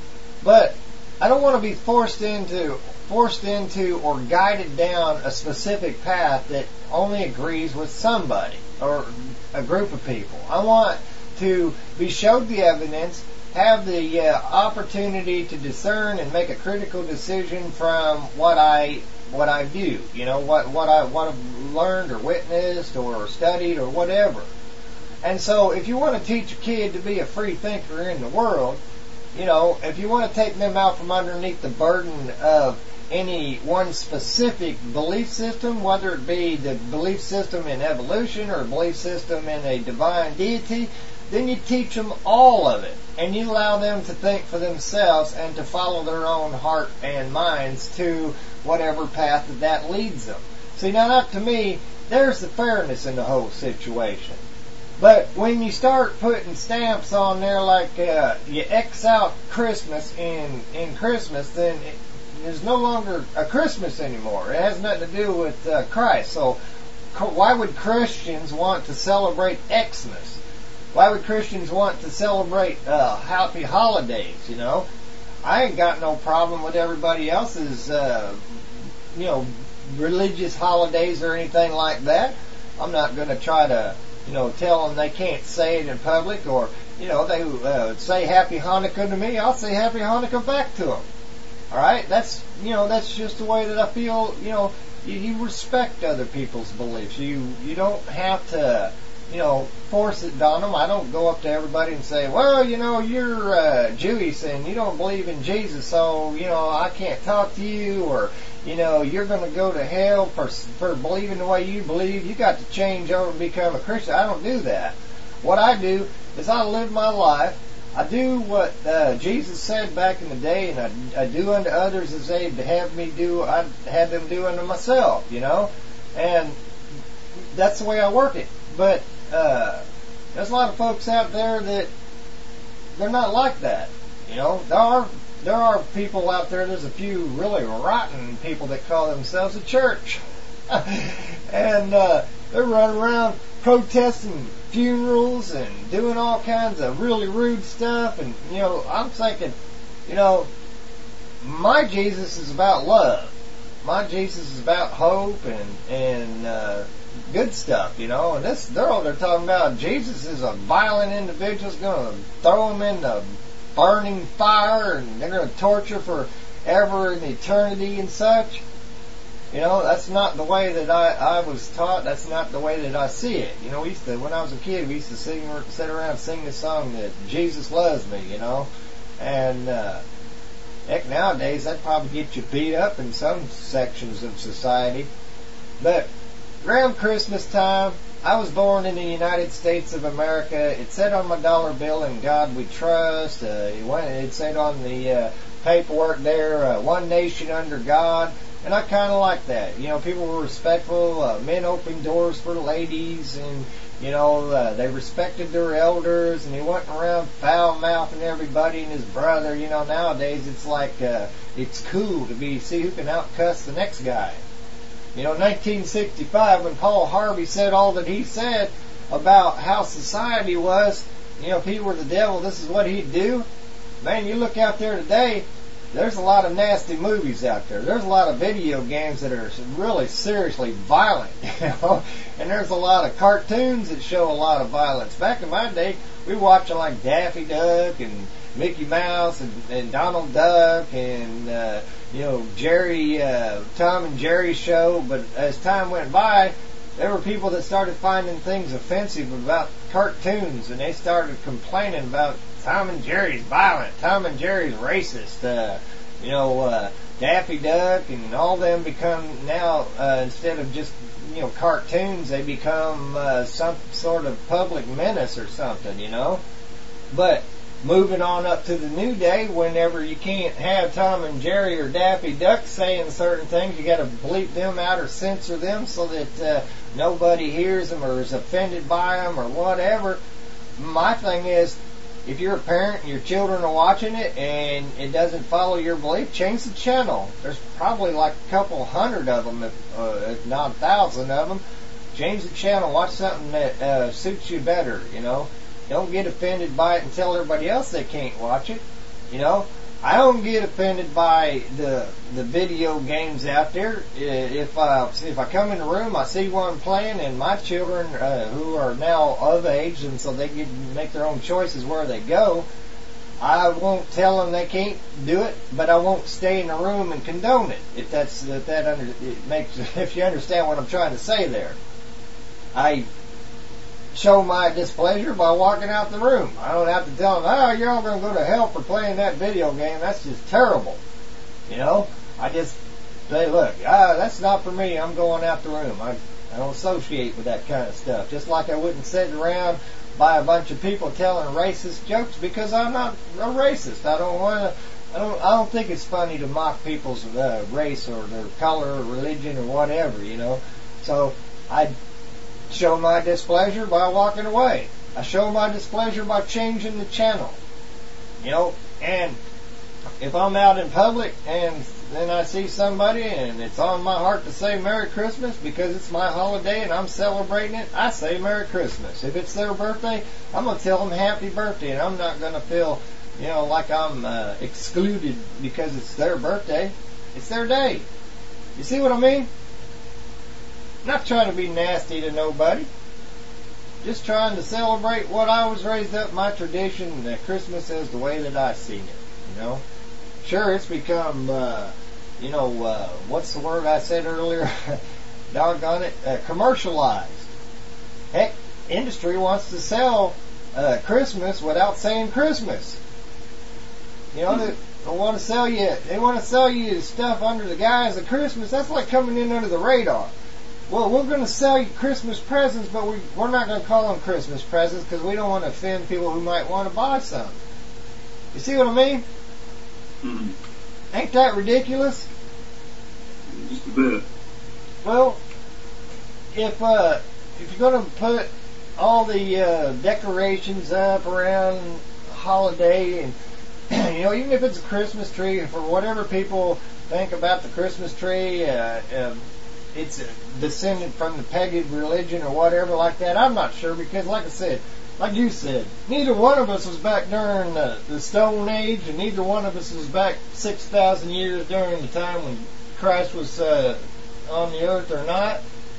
But I don't want to be forced into forced into or guided down a specific path that only agrees with somebody or a group of people. I want to be showed the evidence, have the uh, opportunity to discern and make a critical decision from what I what I view. You know, what what I what I've learned or witnessed or studied or whatever. And so, if you want to teach a kid to be a free thinker in the world, you know, if you want to take them out from underneath the burden of any one specific belief system, whether it be the belief system in evolution or a belief system in a divine deity, then you teach them all of it. And you allow them to think for themselves and to follow their own heart and minds to whatever path that, that leads them. See, now that to me, there's the fairness in the whole situation. But when you start putting stamps on there like uh, you X out Christmas in, in Christmas, then it, there's no longer a Christmas anymore. It has nothing to do with uh, Christ. So why would Christians want to celebrate Xmas? Why would Christians want to celebrate uh, happy holidays, you know? I ain't got no problem with everybody else's, uh, you know, religious holidays or anything like that. I'm not going to try to you know, tell them they can't say it in public, or, you know, they uh, say Happy Hanukkah to me, I'll say Happy Hanukkah back to them. All right? That's, you know, that's just the way that I feel, you know, you, you respect other people's beliefs. You, you don't have to, you know, force it on them. I don't go up to everybody and say, well, you know, you're uh, Jewish and you don't believe in Jesus, so, you know, I can't talk to you, or, you know, you're going to go to hell for, for believing the way you believe. You got to change over and become a Christian. I don't do that. What I do is I live my life. I do what uh, Jesus said back in the day, and I, I do unto others as they'd have me do, I'd have them do unto myself, you know, and that's the way I work it. But uh, there's a lot of folks out there that they're not like that, you know. There are there are people out there. There's a few really rotten people that call themselves a church, and uh, they're running around protesting funerals and doing all kinds of really rude stuff. And, you know, I'm thinking, you know, my Jesus is about love. My Jesus is about hope and and uh, good stuff, you know. And this, they're all they're talking about. Jesus is a violent individual. Is going to throw him in the burning fire, and they're going to torture forever and eternity and such. You know, that's not the way that I, I was taught. That's not the way that I see it. You know, we used to, when I was a kid, we used to sing, sit around and sing this song that Jesus loves me, you know. And, uh, heck, nowadays, that'd probably get you beat up in some sections of society. But around Christmas time, I was born in the United States of America. It said on my dollar bill, "In God We Trust." Uh, it, went, it said on the uh, paperwork there, uh, "One nation under God." And I kind of like that. You know, people were respectful. Uh, men opened doors for ladies, and, you know, uh, they respected their elders, and he wasn't around foul-mouthing everybody and his brother. You know, nowadays it's like uh, it's cool to be, see who can out-cuss the next guy. You know, nineteen sixty-five, when Paul Harvey said all that he said about how society was, you know, if he were the devil, this is what he'd do. Man, you look out there today, there's a lot of nasty movies out there. There's a lot of video games that are really seriously violent, you know. And there's a lot of cartoons that show a lot of violence. Back in my day, we watched like Daffy Duck and Mickey Mouse and, and Donald Duck and, uh, you know, Jerry, uh, Tom and Jerry show. But as time went by, there were people that started finding things offensive about cartoons, and they started complaining about Tom and Jerry's violent, Tom and Jerry's racist, uh, you know, uh, Daffy Duck and all them become now, uh, instead of just, you know, cartoons, they become uh, some sort of public menace or something, you know. But moving on up to the new day, whenever you can't have Tom and Jerry or Daffy Duck saying certain things, you got to bleep them out or censor them so that uh, nobody hears them or is offended by them or whatever. My thing is, if you're a parent and your children are watching it and it doesn't follow your belief, change the channel. There's probably like a couple hundred of them, if, uh, if not a thousand of them. Change the channel. Watch something that uh, suits you better, you know. Don't get offended by it and tell everybody else they can't watch it, you know. I don't get offended by the the video games out there. If I, if I come in the room, I see one playing, and my children, uh, who are now of age, and so they get make their own choices where they go, I won't tell them they can't do it, but I won't stay in the room and condone it. If that's if that under, it makes if you understand what I'm trying to say there. I show my displeasure by walking out the room. I don't have to tell them, oh, you're all going to go to hell for playing that video game. That's just terrible. You know, I just say, look, ah, that's not for me. I'm going out the room. I, I don't associate with that kind of stuff. Just like I wouldn't sit around by a bunch of people telling racist jokes because I'm not a racist. I don't want to. I don't. I don't think it's funny to mock people's uh, race or their color or religion or whatever. You know, so I show my displeasure by walking away. I show my displeasure by changing the channel. You know, and if I'm out in public and then I see somebody and it's on my heart to say Merry Christmas because it's my holiday and I'm celebrating it, I say Merry Christmas. If it's their birthday, I'm going to tell them Happy Birthday, and I'm not going to feel, you know, like I'm uh, excluded because it's their birthday. It's their day. You see what I mean? I'm not trying to be nasty to nobody. just trying to celebrate what I was raised up, my tradition, that Christmas is the way that I seen it, you know. Sure, it's become, uh, you know, uh, what's the word I said earlier? Doggone it, uh, commercialized. Heck, industry wants to sell uh, Christmas without saying Christmas. You know, they, they want to sell you, they want to sell you stuff under the guise of Christmas. That's like coming in under the radar. Well, we're going to sell you Christmas presents, but we, we're not going to call them Christmas presents because we don't want to offend people who might want to buy some. You see what I mean? Mm-hmm. Ain't that ridiculous? Just a bit. Well, if uh, if you're going to put all the uh, decorations up around the holiday, and you know, even if it's a Christmas tree, for whatever people think about the Christmas tree, uh, uh, it's descended from the pagan religion or whatever like that. I'm not sure because, like I said, like you said, neither one of us was back during the, the Stone Age, and neither one of us was back six thousand years during the time when Christ was uh, on the earth or not.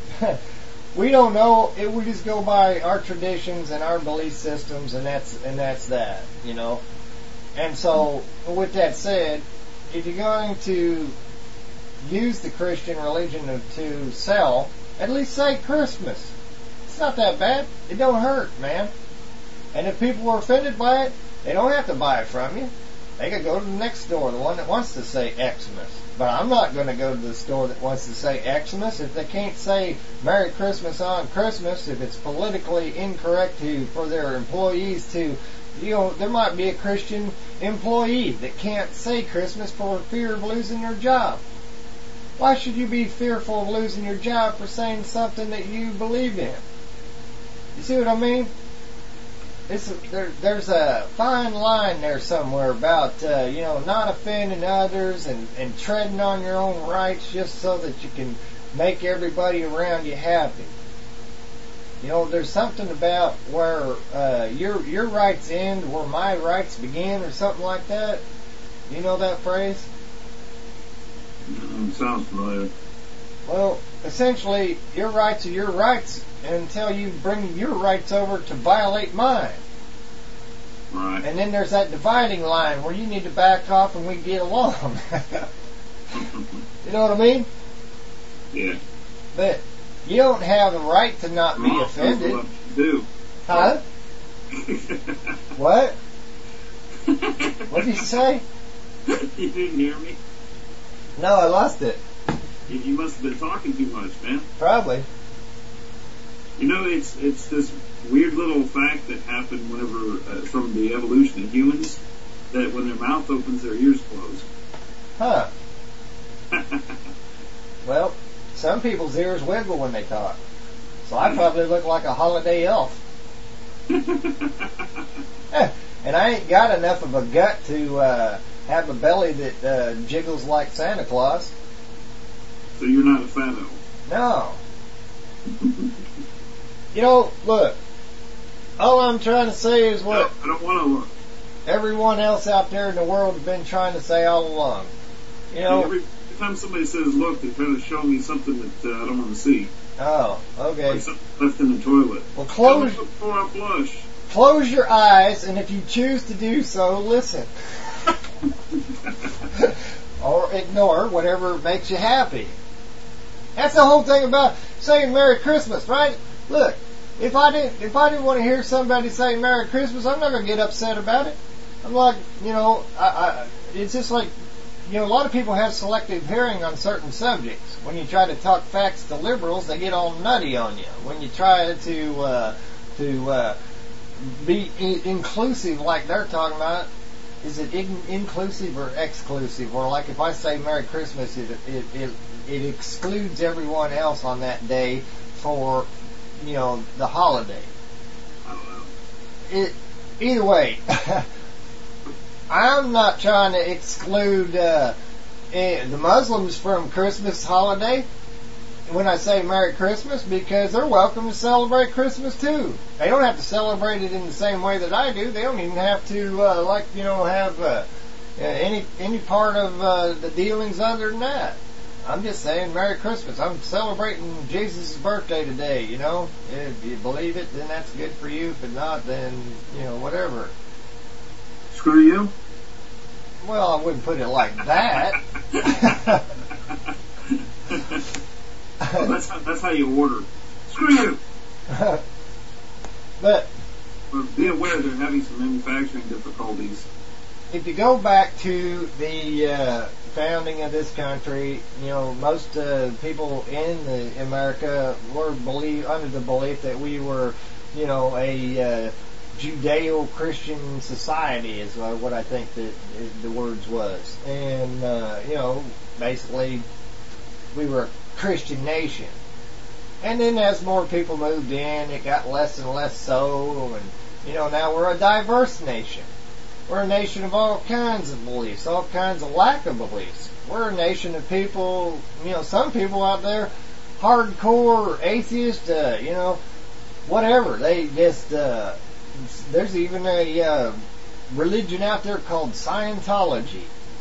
We don't know. It, we just go by our traditions and our belief systems, and that's and that's that, you know. And so, with that said, if you're going to use the Christian religion to, to sell, at least say Christmas. It's not that bad. It don't hurt, man. And if people are offended by it, they don't have to buy it from you. They could go to the next store, the one that wants to say Xmas. But I'm not going to go to the store that wants to say Xmas. If they can't say Merry Christmas on Christmas, if it's politically incorrect to for their employees to, you know, there might be a Christian employee that can't say Christmas for fear of losing their job. Why should you be fearful of losing your job for saying something that you believe in? You see what I mean? It's a, there, there's a fine line there somewhere about, uh, you know, not offending others and, and treading on your own rights just so that you can make everybody around you happy. You know, there's something about where uh, your your rights end where my rights begin or something like that. You know that phrase? Mm, sounds familiar. Well, essentially, your rights are your rights until you bring your rights over to violate mine. Right. And then there's that dividing line where you need to back off and we get along. You know what I mean? Yeah. But you don't have the right to not be offended. What you do. Huh? What? What did you say? You didn't hear me? No, I lost it. You, you must have been talking too much, man. Probably. You know, it's it's this weird little fact that happened whenever, uh, from the evolution of humans, that when their mouth opens, their ears close. Huh. Well, some people's ears wiggle when they talk. So I probably look like a holiday elf. And I ain't got enough of a gut to uh, have a belly that uh, jiggles like Santa Claus. So you're not a fan of? No. You know, look, all I'm trying to say is what I don't want to look. Everyone else out there in the world has been trying to say all along. You know, every, every time somebody says look, they're trying to show me something that uh, I don't want to see. Oh, okay. Like something left in the toilet. Well, close, before I flush. Close your eyes, and if you choose to do so, listen. Or ignore whatever makes you happy. That's the whole thing about saying Merry Christmas, right? Look, if I didn't, if I didn't want to hear somebody say Merry Christmas, I'm not going to get upset about it. I'm like, you know, I, I, it's just like, you know, a lot of people have selective hearing on certain subjects. When you try to talk facts to liberals, they get all nutty on you. When you try to uh, to uh, be I- inclusive, like they're talking about, is it in- inclusive or exclusive? Or like if I say Merry Christmas, it it, it it excludes everyone else on that day for, you know, the holiday. I don't know. It, either way, I'm not trying to exclude uh, eh, the Muslims from Christmas holiday when I say Merry Christmas, because they're welcome to celebrate Christmas too. They don't have to celebrate it in the same way that I do. They don't even have to, uh, like, you know, have uh, any any part of uh, the dealings other than that. I'm just saying Merry Christmas. I'm celebrating Jesus' birthday today, you know. If you believe it, then that's good for you. If not, then, you know, whatever. Screw you? Well, I wouldn't put it like that. Well, that's, how, that's how you order. Screw you! But, but be aware they're having some manufacturing difficulties. If you go back to the uh, founding of this country, you know, most uh, people in the America were believe under the belief that we were, you know, a uh, Judeo-Christian society is what I think that the words was, and uh, you know, basically we were a Christian nation. And then as more people moved in, it got less and less so, and you know, now we're a diverse nation. We're a nation of all kinds of beliefs, all kinds of lack of beliefs. We're a nation of people, you know, some people out there, hardcore atheists, uh, you know, whatever. They just, uh, there's even a uh, religion out there called Scientology.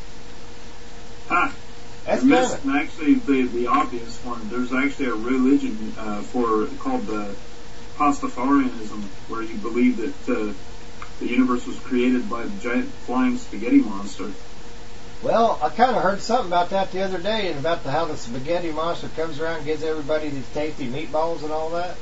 Ah, that's kind of actually the the obvious one. There's actually a religion uh, for called the Pastafarianism, where you believe that uh, the universe was created by the giant flying spaghetti monster. Well, I kind of heard something about that the other day, and about the, how the spaghetti monster comes around and gives everybody these tasty meatballs and all that.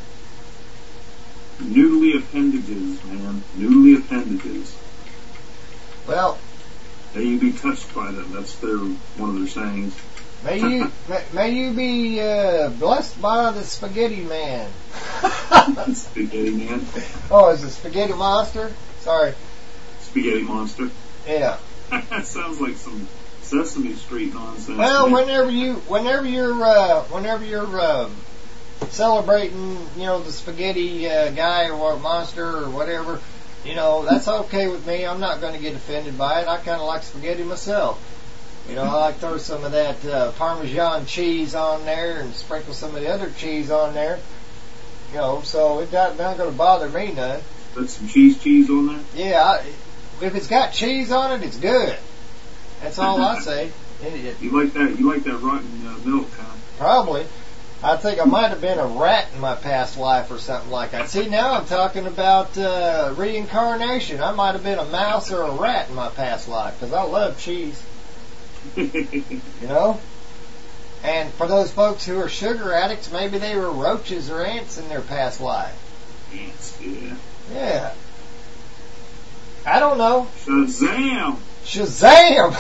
Noodly appendages, man. Noodly appendages. Well, may you be touched by them. That's their one of their sayings. May you may, may you be uh, blessed by the spaghetti man. Spaghetti man. Oh, is it spaghetti monster? Sorry. Spaghetti monster. Yeah. That sounds like some Sesame Street nonsense. Well, man. whenever you, whenever you're, uh, whenever you're uh, celebrating, you know, the spaghetti uh, guy or what, monster or whatever, you know, that's okay with me. I'm not going to get offended by it. I kind of like spaghetti myself. You know, I like to throw some of that uh, Parmesan cheese on there and sprinkle some of the other cheese on there. You know, so it's not, not going to bother me none. Put some cheese cheese on there? Yeah, I, if it's got cheese on it, it's good. That's all I say. You like that? You like that rotten uh, milk, huh? Probably. I think I might have been a rat in my past life or something like that. See, now I'm talking about uh, reincarnation. I might have been a mouse or a rat in my past life because I love cheese. You know? And for those folks who are sugar addicts, maybe they were roaches or ants in their past life. Ants, yeah. Yeah. I don't know. Shazam! Shazam!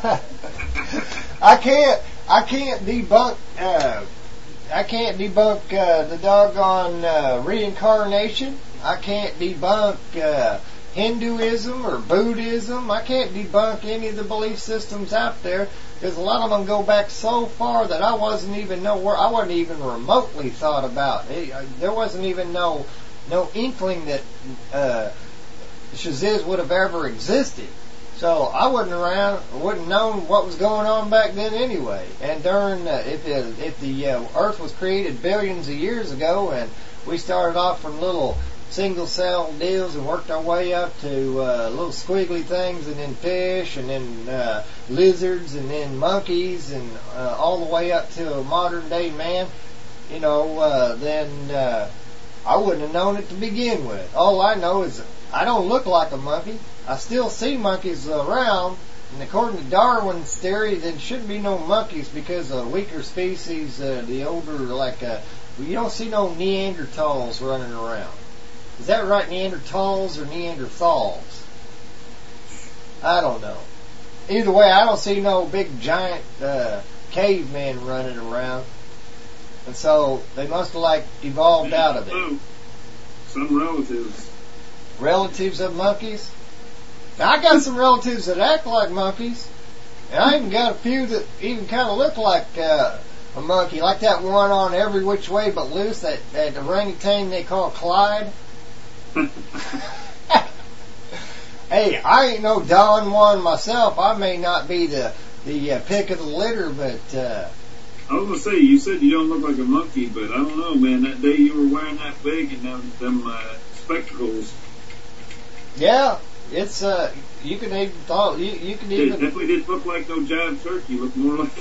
I can't, I can't debunk, uh, I can't debunk uh, the doggone uh, reincarnation. I can't debunk uh, Hinduism or Buddhism. I can't debunk any of the belief systems out there because a lot of them go back so far that I wasn't even know where I wasn't even remotely thought about. It, uh, there wasn't even no no inkling that uh, Shaziz would have ever existed. So I wasn't around, wouldn't known what was going on back then anyway. And during, uh, if the, if the uh, Earth was created billions of years ago, and we started off from little single cell deals and worked our way up to uh, little squiggly things, and then fish, and then uh, lizards, and then monkeys, and uh, all the way up to a modern day man, you know, uh, then uh, I wouldn't have known it to begin with. All I know is I don't look like a monkey. I still see monkeys around, and according to Darwin's theory, there shouldn't be no monkeys because a weaker species, uh, the older, like, uh, you don't see no Neanderthals running around. Is that right, Neanderthals or Neanderthals? I don't know. Either way, I don't see no big giant uh, cavemen running around, and so they must have like evolved out of it. Some relatives. Relatives of monkeys? Now, I got some relatives that act like monkeys, and I even got a few that even kind of look like uh, a monkey, like that one on Every Which Way But Loose, that, that orangutan they call Clyde. Hey, I ain't no Don Juan myself. I may not be the the uh, pick of the litter, but uh, I was gonna say, you said you don't look like a monkey, but I don't know, man. That day you were wearing that big and them them uh, spectacles. Yeah. it's uh, you can even thought you you can It even. definitely didn't look like no jive turkey. It looked more like.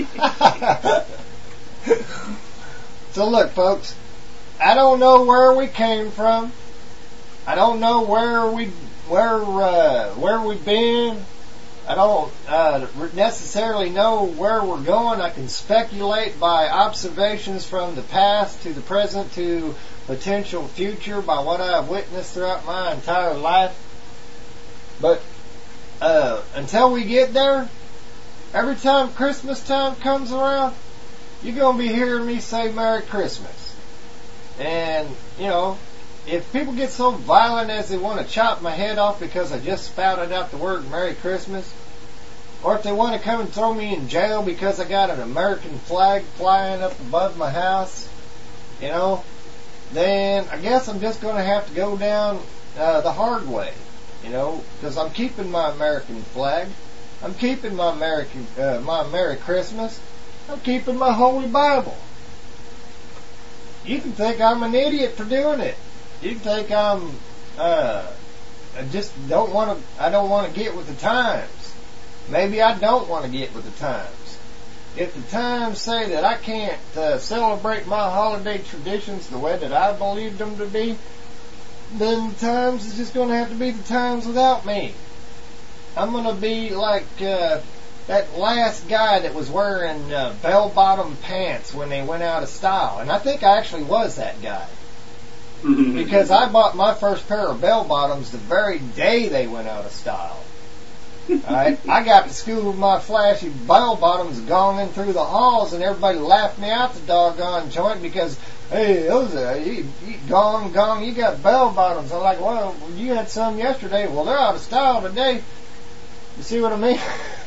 So look, folks, I don't know where we came from. I don't know where we where uh, where we've been. I don't uh, necessarily know where we're going. I can speculate by observations from the past to the present to potential future by what I've witnessed throughout my entire life. But uh, until we get there, every time Christmas time comes around, you're going to be hearing me say Merry Christmas. And, you know, if people get so violent as they want to chop my head off because I just spouted out the word Merry Christmas, or if they want to come and throw me in jail because I got an American flag flying up above my house, you know, then I guess I'm just going to have to go down uh, the hard way, you know, because I'm keeping my American flag, I'm keeping my American, uh, my Merry Christmas, I'm keeping my Holy Bible. You can think I'm an idiot for doing it. You can think I'm, uh, I just don't want to, I don't want to get with the times. Maybe I don't want to get with the times. If the times say that I can't uh, celebrate my holiday traditions the way that I believed them to be, then the times is just going to have to be the times without me. I'm going to be like uh, that last guy that was wearing uh, bell-bottom pants when they went out of style. And I think I actually was that guy. Because I bought my first pair of bell-bottoms the very day they went out of style. Alright, I got to school with my flashy bell-bottoms gonging through the halls, and everybody laughed me out the doggone joint because, hey, those are, you, you, gong, gong, you got bell-bottoms. I'm like, well, you had some yesterday. Well, they're out of style today. You see what I mean?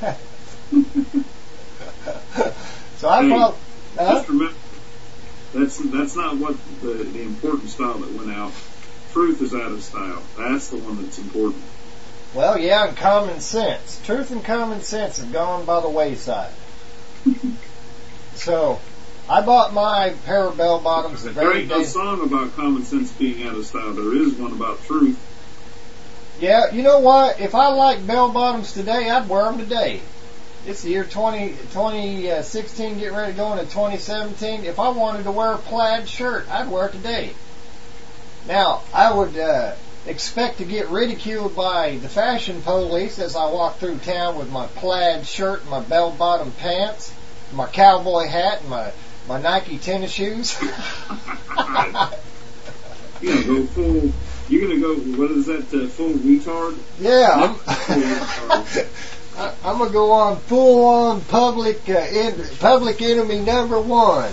So I hey, thought, uh, just remember, that's that's not what the the important style that went out. Truth is out of style. That's the one that's important. well, yeah, and common sense. Truth and common sense have gone by the wayside. So, I bought my pair of bell bottoms the There very ain't no day. song about common sense being out of style. There is one about truth. Yeah, you know what? If I like bell bottoms today, I'd wear them today. It's the year twenty, twenty sixteen, getting ready to go into twenty seventeen. If I wanted to wear a plaid shirt, I'd wear it today. Now, I would uh, expect to get ridiculed by the fashion police as I walk through town with my plaid shirt and my bell-bottom pants, my cowboy hat, and my, my Nike tennis shoes. You're gonna go full. You're gonna go. What is that? Uh, full retard? Yeah, I'm, I, I'm gonna go on full-on public uh, en- public enemy number one.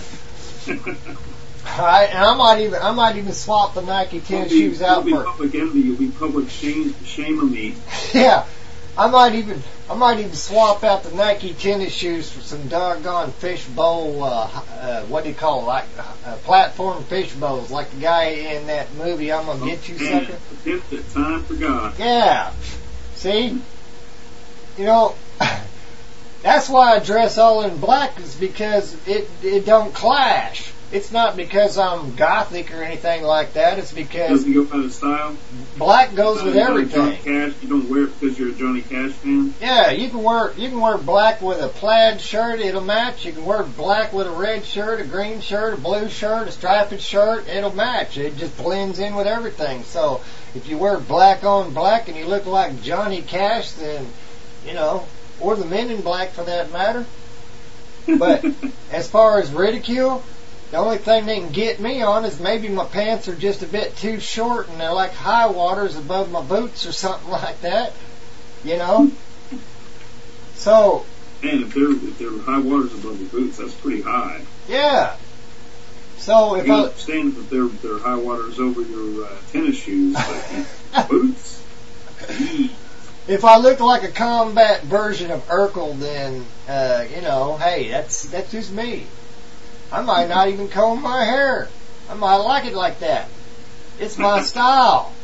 Alright, and I might even I might even swap the Nike tennis You'll be, shoes out you'll for be public enemy. You'll be public shame, shame of me. yeah. I might even I might even swap out the Nike tennis shoes for some doggone fishbowl. Uh, uh, what do you call it? Like uh, platform fish bowls, like the guy in that movie. I'm gonna get you, And sucker. attempt that time for God. Yeah. See, you know. That's why I dress all in black, is because it it don't clash. It's not because I'm gothic or anything like that. It's because Doesn't go out of style. black goes with Johnny everything. Cash. You don't wear it because you're a Johnny Cash fan. Yeah, you can wear you can wear black with a plaid shirt, it'll match. You can wear black with a red shirt, a green shirt, a blue shirt, a striped shirt, it'll match. It just blends in with everything. So if you wear black on black and you look like Johnny Cash, then you know, or the Men in Black for that matter. But as far as ridicule, the only thing they can get me on is maybe my pants are just a bit too short and they're like high waters above my boots or something like that. You know? So, Man, if they're if they're high waters above the boots, that's pretty high. yeah. So if You I understand that they're they're high waters over your uh, tennis shoes, but boots. Gee. if I look like a combat version of Urkel, then uh, you know, hey, that's that's just me. I might not even comb my hair. I might like it like that. It's my style.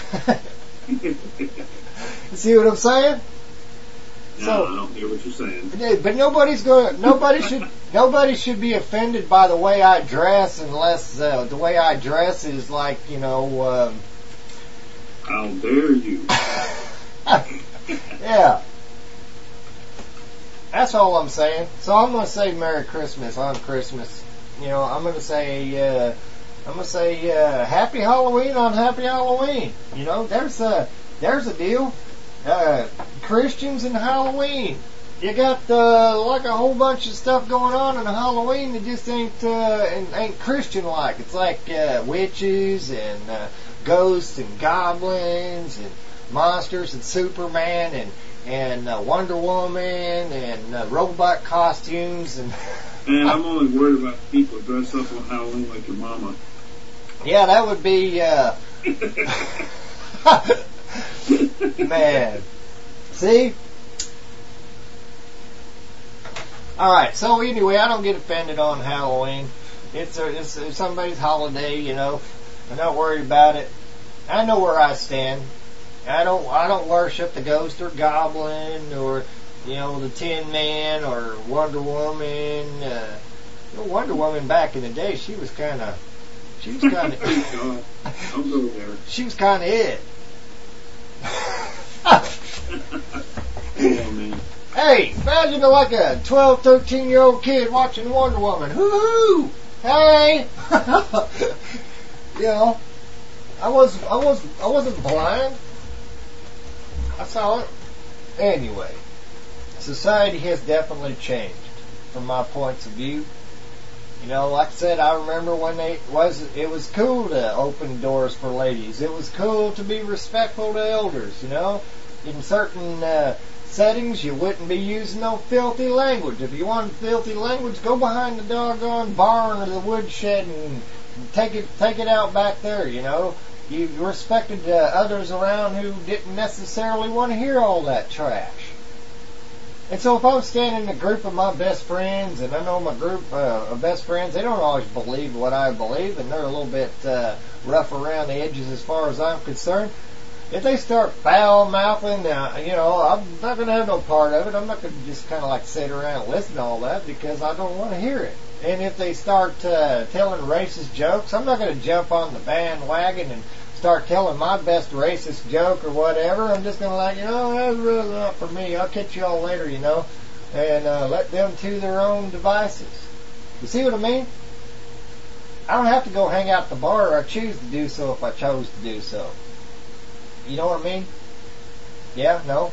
You see what I'm saying? No, So- I don't hear what you're saying. Yeah, but nobody's going. Nobody should. Nobody should be offended by the way I dress, unless uh, the way I dress is like, you know. Um, How dare you? Yeah. That's all I'm saying. So I'm going to say Merry Christmas on Christmas. You know, I'm going to say, uh, I'm going to say, uh, Happy Halloween on Happy Halloween. You know, there's a, there's a deal. Uh, Christians and Halloween. You got, uh, like a whole bunch of stuff going on in Halloween that just ain't, uh, ain't Christian-like. It's like, uh, witches and, uh, ghosts and goblins and monsters and Superman and, and uh, Wonder Woman and uh, robot costumes and. Man, I'm only worried about people dressed up on Halloween like your mama. Yeah, that would be. Uh, man, see. All right. So anyway, I don't get offended on Halloween. It's a, it's, it's somebody's holiday, you know. I'm not worried about it. I know where I stand. I don't I don't worship the ghost or goblin or, you know, the Tin Man or Wonder Woman. Uh, you know, Wonder Woman back in the day, she was kind of, she was kind of, I'll go there. She was kind of it. Yeah, man. Hey, imagine like a twelve, thirteen year old kid watching Wonder Woman. Hoo-hoo! Hey! You know, I was I was I wasn't blind. I saw it. Anyway, society has definitely changed from my points of view. You know, like I said, I remember when they was it was cool to open doors for ladies. It was cool to be respectful to elders. You know, in certain uh, settings, you wouldn't be using no filthy language. If you wanted filthy language, go behind the doggone barn or the woodshed and take it take it out back there. You know. You respected uh, others around who didn't necessarily want to hear all that trash. And so if I'm standing in a group of my best friends, and I know my group uh, of best friends, they don't always believe what I believe, and they're a little bit uh, rough around the edges as far as I'm concerned. If they start foul-mouthing, uh, you know, I'm not going to have no part of it. I'm not going to just kind of like sit around and listen to all that because I don't want to hear it. And if they start uh, telling racist jokes, I'm not going to jump on the bandwagon and start telling my best racist joke or whatever. I'm just going to like, you know, that's really not for me. I'll catch you all later, you know, and uh, let them to their own devices. You see what I mean? I don't have to go hang out at the bar, or I choose to do so if I chose to do so. You know what I mean? Yeah? No?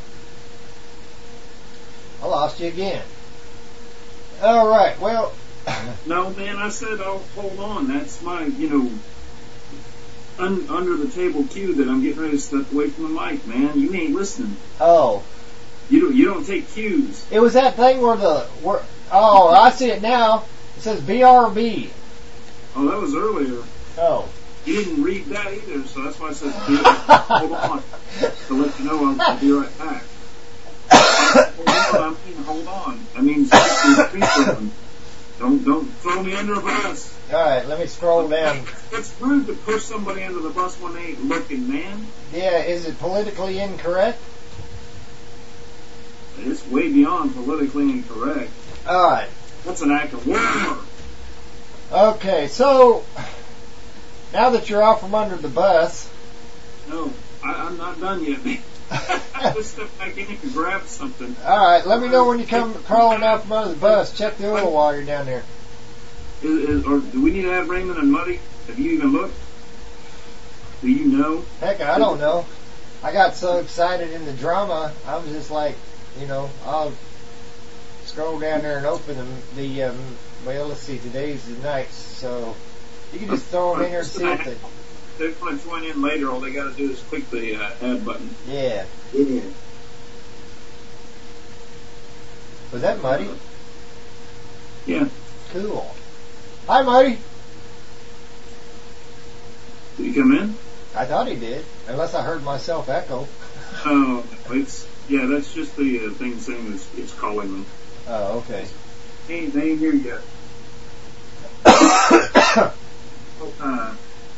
I lost you again. All right, well... No, man, I said, oh, hold on. That's my, you know, un- under the table cue that I'm getting ready to step away from the mic, man. You ain't listening. Oh. You don't, you don't take cues. It was that thing where the... Where, oh, I see it now. It says B R B. Oh, that was earlier. Oh. You didn't read that either, so that's why I said, hold on. To let you know I'll, I'll be right back. Hold on, I mean, hold on. I mean, seriously, don't, don't throw me under a bus. Alright, let me scroll down. It's rude to push somebody under the bus when they ain't looking, man. Yeah, is it politically incorrect? It's way beyond politically incorrect. Alright. That's an act of war. Okay, so... Now that you're off from under the bus... No, I, I'm not done yet. I just stepped back in and grabbed something. Alright, let me know when you come crawling out from under the bus. Check the oil while you're down there. Is, is, or do we need to have Raymond and Muddy? Have you even looked? Do you know? Heck, I don't know. I got so excited in the drama, I was just like, you know, I'll scroll down there and open them. The, um, well, let's see, today's the night, so... You can just throw them in here and see if they... They're going to join in later. All they got to do is click the uh, add button. Yeah. Yeah. Was that Muddy? Yeah. Cool. Hi, Muddy. Did he come in? I thought he did, unless I heard myself echo. Oh, it's yeah. That's just the uh, thing saying it's, it's calling them. Oh, okay. Hey, they ain't here yet. Uh,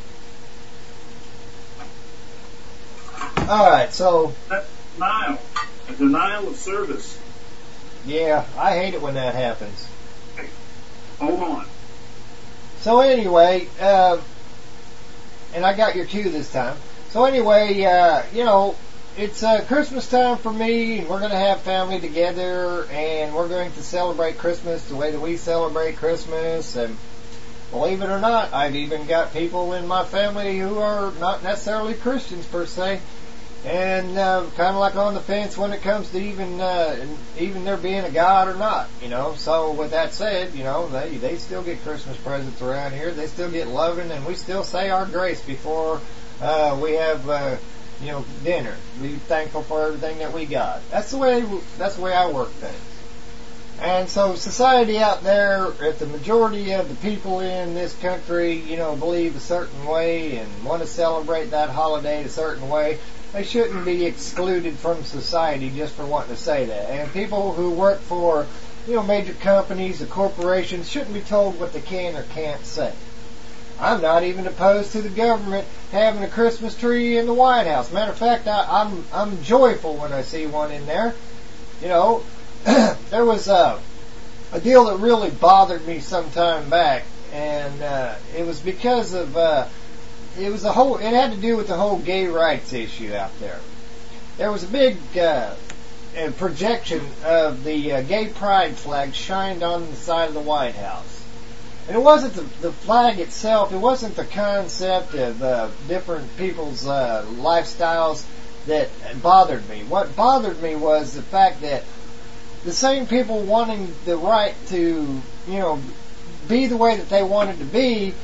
Alright, so... That's denial. A denial of service. Yeah, I hate it when that happens. Hey, hold on. So anyway, uh, and I got your cue this time. So anyway, uh, you know, it's uh, Christmas time for me, and we're going to have family together, and we're going to celebrate Christmas the way that we celebrate Christmas. And believe it or not, I've even got people in my family who are not necessarily Christians per se, and uh, kind of like on the fence when it comes to even uh, even there being a God or not, you know. So with that said, you know, they they still get Christmas presents around here. They still get loving, and we still say our grace before uh, we have uh, you know dinner. Be thankful for everything that we got. That's the way that's the way I work things. And so society out there, if the majority of the people in this country, you know, believe a certain way and want to celebrate that holiday a certain way, they shouldn't be excluded from society just for wanting to say that. And people who work for, you know, major companies or corporations shouldn't be told what they can or can't say. I'm not even opposed to the government having a Christmas tree in the White House. Matter of fact, I, I'm I'm joyful when I see one in there. You know, there was a, a deal that really bothered me some time back, and uh, it was because of uh, it was a whole. It had to do with the whole gay rights issue out there. There was a big uh, projection of the uh, gay pride flag shined on the side of the White House, and it wasn't the, the flag itself. It wasn't the concept of uh, different people's uh, lifestyles that bothered me. What bothered me was the fact that the same people wanting the right to, you know, be the way that they wanted to be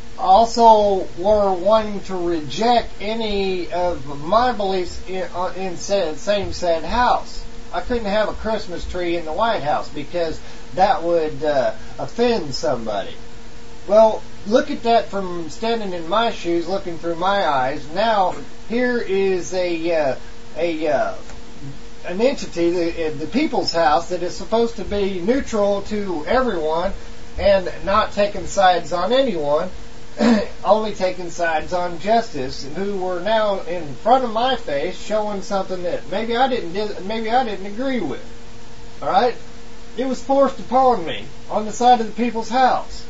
also were wanting to reject any of my beliefs in, uh, in said, same said house. I couldn't have a Christmas tree in the White House because that would uh, offend somebody. Well, look at that from standing in my shoes, looking through my eyes. Now, here is a uh, a uh, an entity, the, the People's House, that is supposed to be neutral to everyone and not taking sides on anyone, only taking sides on justice, who were now in front of my face showing something that maybe I didn't maybe I didn't agree with. All right, it was forced upon me on the side of the People's House,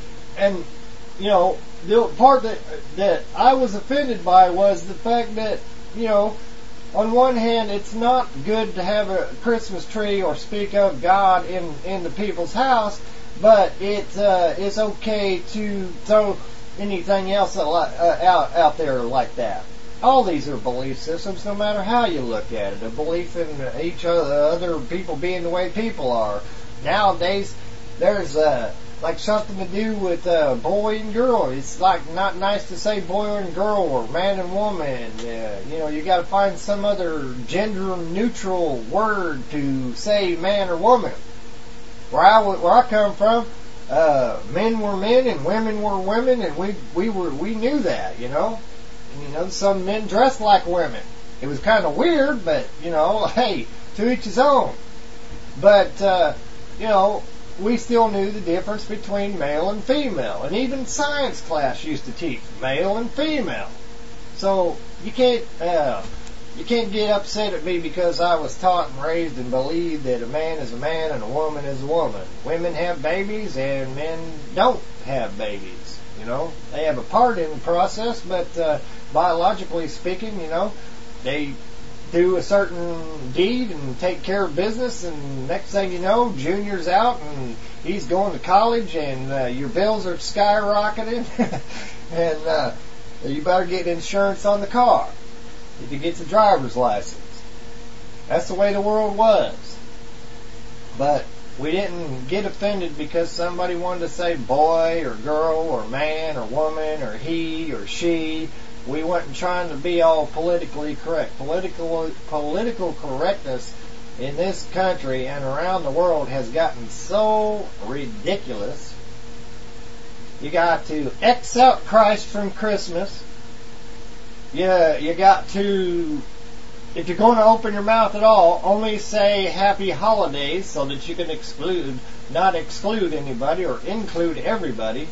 and you know the part that that I was offended by was the fact that, you know, on one hand, it's not good to have a Christmas tree or speak of God in in the People's House, but it uh, it's okay to throw anything else out out there like that. All these are belief systems, no matter how you look at it. A belief in each other, other people being the way people are. Nowadays, there's uh, like something to do with uh, boy and girl. It's like not nice to say boy and girl or man and woman. Uh, you know, you got to find some other gender neutral word to say man or woman. Where I where I come from, uh, men were men and women were women, and we we were we knew that, you know. And, you know, some men dressed like women. It was kind of weird, but you know, hey, to each his own. But uh, you know, we still knew the difference between male and female, and even science class used to teach male and female. So you can't uh, you can't get upset at me because I was taught and raised and believed that a man is a man and a woman is a woman. Women have babies and men don't have babies. You know, they have a part in the process, but uh, biologically speaking, you know, they do a certain deed and take care of business, and next thing you know, Junior's out and he's going to college, and uh, your bills are skyrocketing, and uh, you better get insurance on the car if he gets a driver's license. That's the way the world was. But we didn't get offended because somebody wanted to say boy or girl or man or woman or he or she. We weren't trying to be all politically correct. Political political correctness in this country and around the world has gotten so ridiculous. You got to X out Christ from Christmas. Yeah, you got to, if you're going to open your mouth at all, only say happy holidays so that you can exclude, not exclude anybody or include everybody.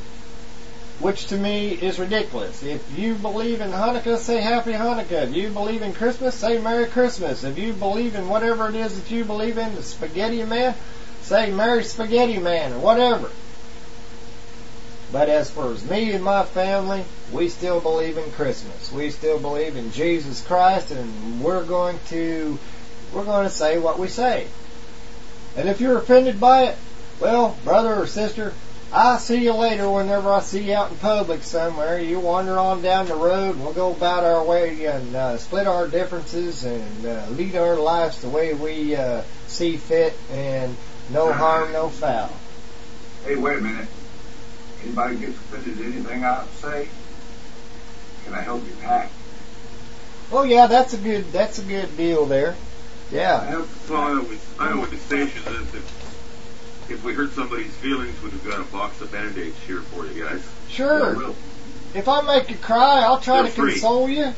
Which to me is ridiculous. If you believe in Hanukkah, say Happy Hanukkah. If you believe in Christmas, say Merry Christmas. If you believe in whatever it is that you believe in, the Spaghetti Man, say Merry Spaghetti Man or whatever. But as far as me and my family, we still believe in Christmas. We still believe in Jesus Christ, and we're going to we're going to say what we say. And if you're offended by it, well, brother or sister, I'll see you later whenever I see you out in public somewhere. You wander on down the road, and we'll go about our way and uh, split our differences and uh, lead our lives the way we uh, see fit, and no harm, no foul. Hey, wait a minute. Anybody gets offended at anything I say? Can I help you pack? Oh yeah, that's a good that's a good deal there. Yeah. Well, I always I always say is if if we hurt somebody's feelings, we've got a box of Band-Aids here for you guys. Sure. Yeah, if I make you cry, I'll try They're to free. console you.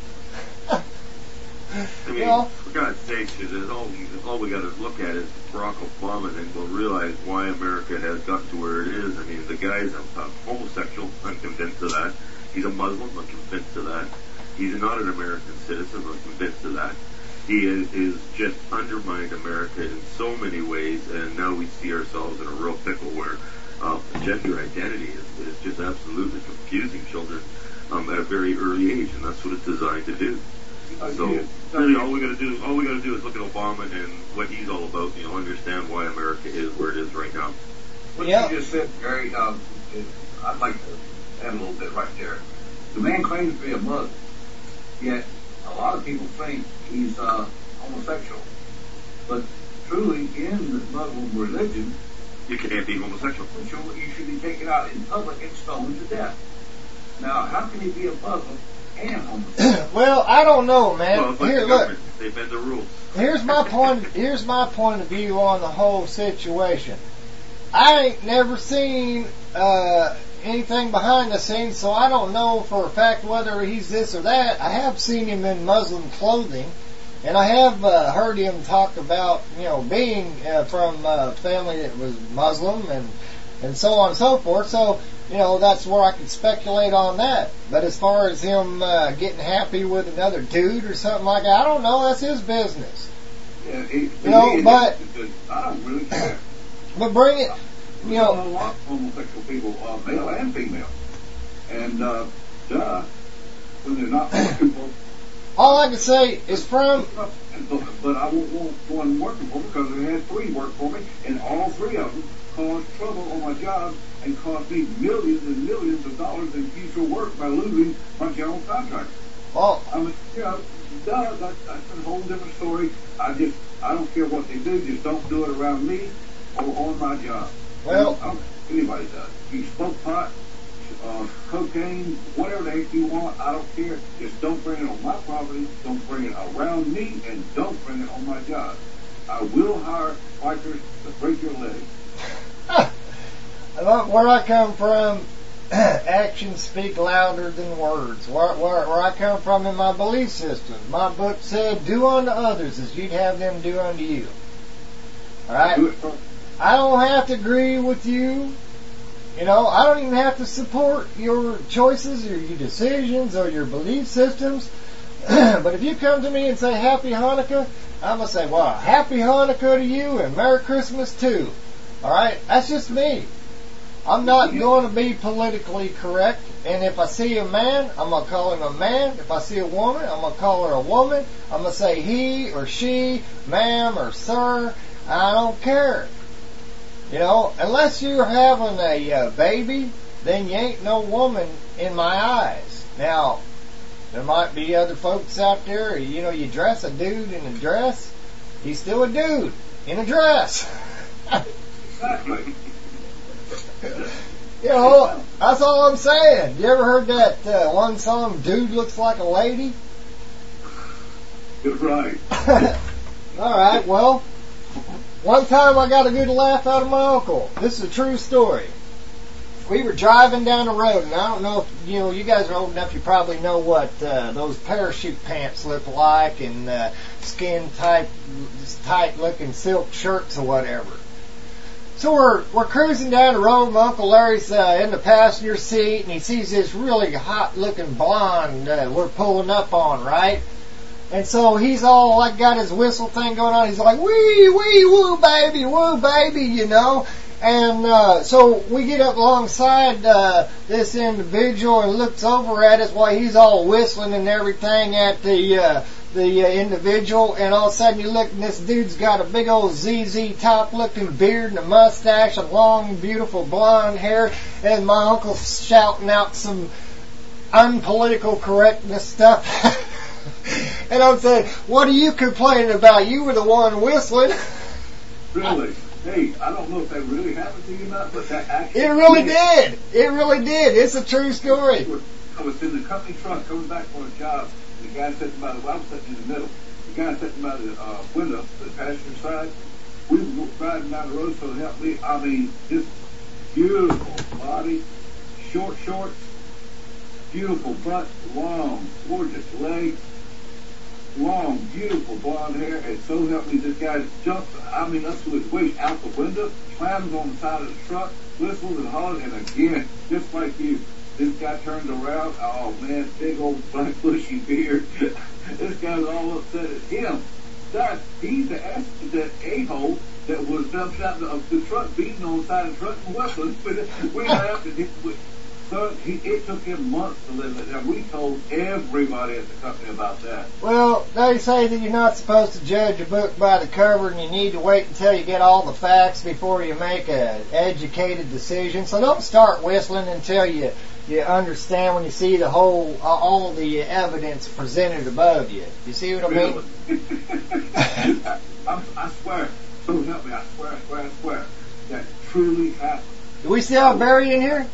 I mean, You know? for God's sakes, is all, all we got to look at is Barack Obama, and we'll realize why America has gotten to where it is. I mean, the guy's a, a homosexual. I'm convinced of that. He's a Muslim. I'm convinced of that. He's not an American citizen. I'm convinced of that. He is, is just undermined America in so many ways, and now we see ourselves in a real pickle where uh, gender identity is, is just absolutely confusing children um, at a very early age, and that's what it's designed to do. So really, all we got to do, all we got to do is look at Obama and what he's all about. You know, understand why America is where it is right now. What Yeah. you just said, Gary, um, is, I'd like to add a little bit right there. The man claims to be a Muslim, yet a lot of people think he's uh, homosexual. But truly, in the Muslim religion, you can't be homosexual. You should be taken out in public and stoned to death. Now, how can he be a Muslim and homosexual? Well, I don't know, man. Well, it's like Here, the look. government. They bend the rules. Here's my point. Here's my point of view on the whole situation. I ain't never seen uh, anything behind the scenes, so I don't know for a fact whether he's this or that. I have seen him in Muslim clothing, and I have uh, heard him talk about, you know, being uh, from a family that was Muslim and and so on and so forth. So, you know, that's where I could speculate on that. But as far as him uh, getting happy with another dude or something like that, I don't know. That's his business. Yeah, he, You know, he, but I don't really care. but bring it. You know, a lot of homosexual people, uh, male and female, and uh, duh, when they're not working for. All I can say is from. But, but I won't want one working for me because I had three work for me, and all three of them caused trouble on my job and cost me millions and millions of dollars in future work by losing my general contractor. Well, I mean, you know, duh, that, that's a whole different story. I just, I don't care what they do, just don't do it around me or on my job. Well, I don't, anybody does. You smoke pot, uh, cocaine, whatever the heck you want, I don't care. Just don't bring it on my property, don't bring it around me, and don't bring it on my job. I will hire bikers to break your leg. Look, where I come from, actions speak louder than words. Where, where, where I come from in my belief system, my book said, do unto others as you'd have them do unto you. Alright? I don't have to agree with you. You know, I don't even have to support your choices or your decisions or your belief systems. But if you come to me and say Happy Hanukkah, I'm going to say, well, Happy Hanukkah to you and Merry Christmas too. Alright? That's just me. I'm not going to be politically correct. And if I see a man, I'm going to call him a man. If I see a woman, I'm going to call her a woman. I'm going to say he or she, ma'am or sir. I don't care. You know, unless you're having a uh, baby, then you ain't no woman in my eyes. Now, there might be other folks out there, you know, you dress a dude in a dress, he's still a dude in a dress. Exactly. You know, that's all I'm saying. You ever heard that uh, one song, Dude Looks Like a Lady? You're right. Alright, well, one time I got a good laugh out of my uncle. This is a true story. We were driving down the road, and I don't know if, you know, you guys are old enough, you probably know what uh, those parachute pants look like, and uh, skin tight, tight looking silk shirts or whatever. So we're we're cruising down the road. My Uncle Larry's uh, in the passenger seat, and he sees this really hot-looking blonde uh, we're pulling up on, right? And so he's all like got his whistle thing going on. He's like, wee, wee, woo, baby, woo, baby, you know. And uh, so we get up alongside uh, this individual and looks over at us while he's all whistling and everything at the uh, the uh, individual. And all of a sudden you look and this dude's got a big old Z Z Top looking beard and a mustache and long, beautiful blonde hair. And my uncle's shouting out some unpolitical correctness stuff. And I'm saying, what are you complaining about? You were the one whistling. Really? Hey, I don't know if that really happened to you or not, but that actually... It really did. It really did. It's a true story. I was in the company truck coming back from a job, and the guy sitting by the... Well, I was sitting in the middle. The guy sitting by the uh, window, the passenger side, we were riding down the road, so it helped me. I mean, just beautiful body, short shorts, beautiful butt, long, gorgeous legs, long, beautiful blonde hair, and so helped me, this guy jumped, I mean, up to his waist out the window, slams on the side of the truck, whistles and hollers, and again, just like you, this guy turned around, oh man, big old black bushy beard, this guy's all upset at him. That, he's the, the a-hole that was dumped out of the truck, beating on the side of the truck and whistling. We laughed at him. So he, it took him months to live it, and we told everybody at the company about that. Well, they say that you're not supposed to judge a book by the cover, and you need to wait until you get all the facts before you make an educated decision. So don't start whistling until you you understand, when you see the whole uh, all the evidence presented above you. You see what I mean? I, I, I swear, so help me, I swear, I swear, I swear, that truly happened. Do we still have Barry in here?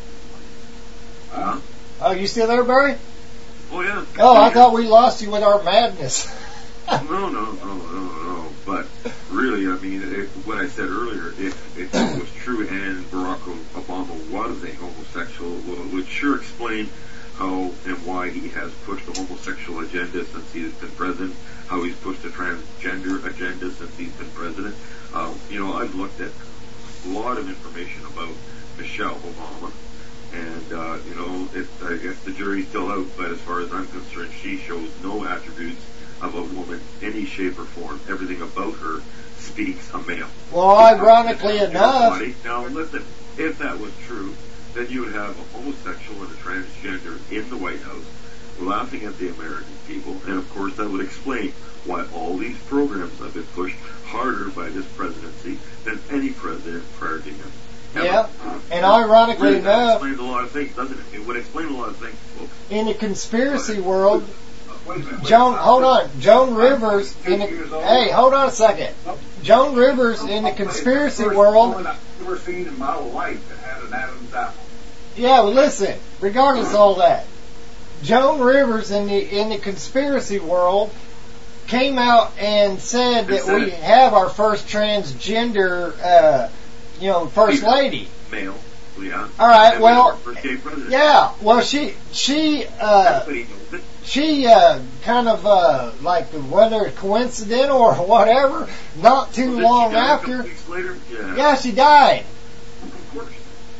Huh? Oh, you still there, Barry? Oh, yeah. Oh, I thought we lost you with our madness. no, no, no, no, no. But really, I mean, if, what I said earlier, if, if it was true and Barack Obama was a homosexual, well, it would sure explain how and why he has pushed a homosexual agenda since he's been president, how he's pushed a transgender agenda since he's been president. Uh, you know, I've looked at a lot of information about Michelle Obama. And, uh, you know, it, I guess the jury's still out, but as far as I'm concerned, she shows no attributes of a woman, any shape or form. Everything about her speaks a male. Well, ironically enough... Now, listen, if that was true, then you would have a homosexual and a transgender in the White House laughing at the American people, and of course that would explain why all these programs have been pushed harder by this presidency than any president prior to him. Yeah, and ironically really, enough, that explains a lot of things, doesn't it? It would explain a lot of things, folks. In the conspiracy world, Joan, hold on, Joan Rivers. In the, hey, hold on a second. Joan Rivers in the conspiracy world. I've never seen in my life that had an Adam's apple. Yeah, well, listen. Regardless of all that, Joan Rivers in the in the conspiracy world came out and said that we have our first transgender. Uh, You know, first lady. Male, yeah. All right, well, yeah. Well, she she uh, she uh, kind of uh, like whether coincidental or whatever. Not too well, long she died after. A couple weeks later? Yeah. yeah, she died. Of course.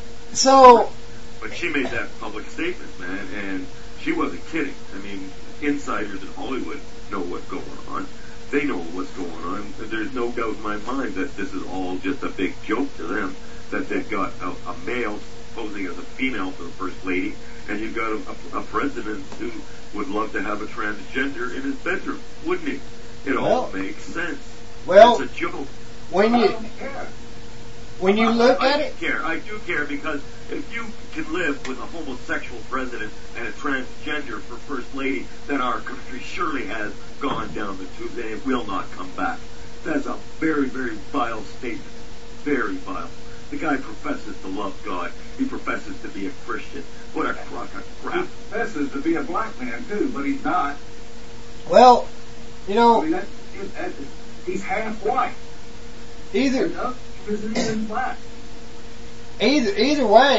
So. But she made that public statement, man, and she wasn't kidding. I mean, insiders in Hollywood know what's going on. They know what's going on. There's no doubt in my mind that this is all just a big joke to them, that they've got a, a male posing as a female for the first lady, and you've got a, a, a president who would love to have a transgender in his bedroom, wouldn't he? It well, all makes sense. Well, it's a joke. When you when you look I, at I it, care. I do care because if you can live with a homosexual president and a transgender for first lady, then our country surely has gone down the tube and it will not come back. That's a very, very vile statement. Very vile. The guy professes to love God. He professes to be a Christian. What a crock of crap. He professes to be a black man too, but he's not. Well, you know, I mean, that, that, he's half white. Either you know, he's black. Either either way,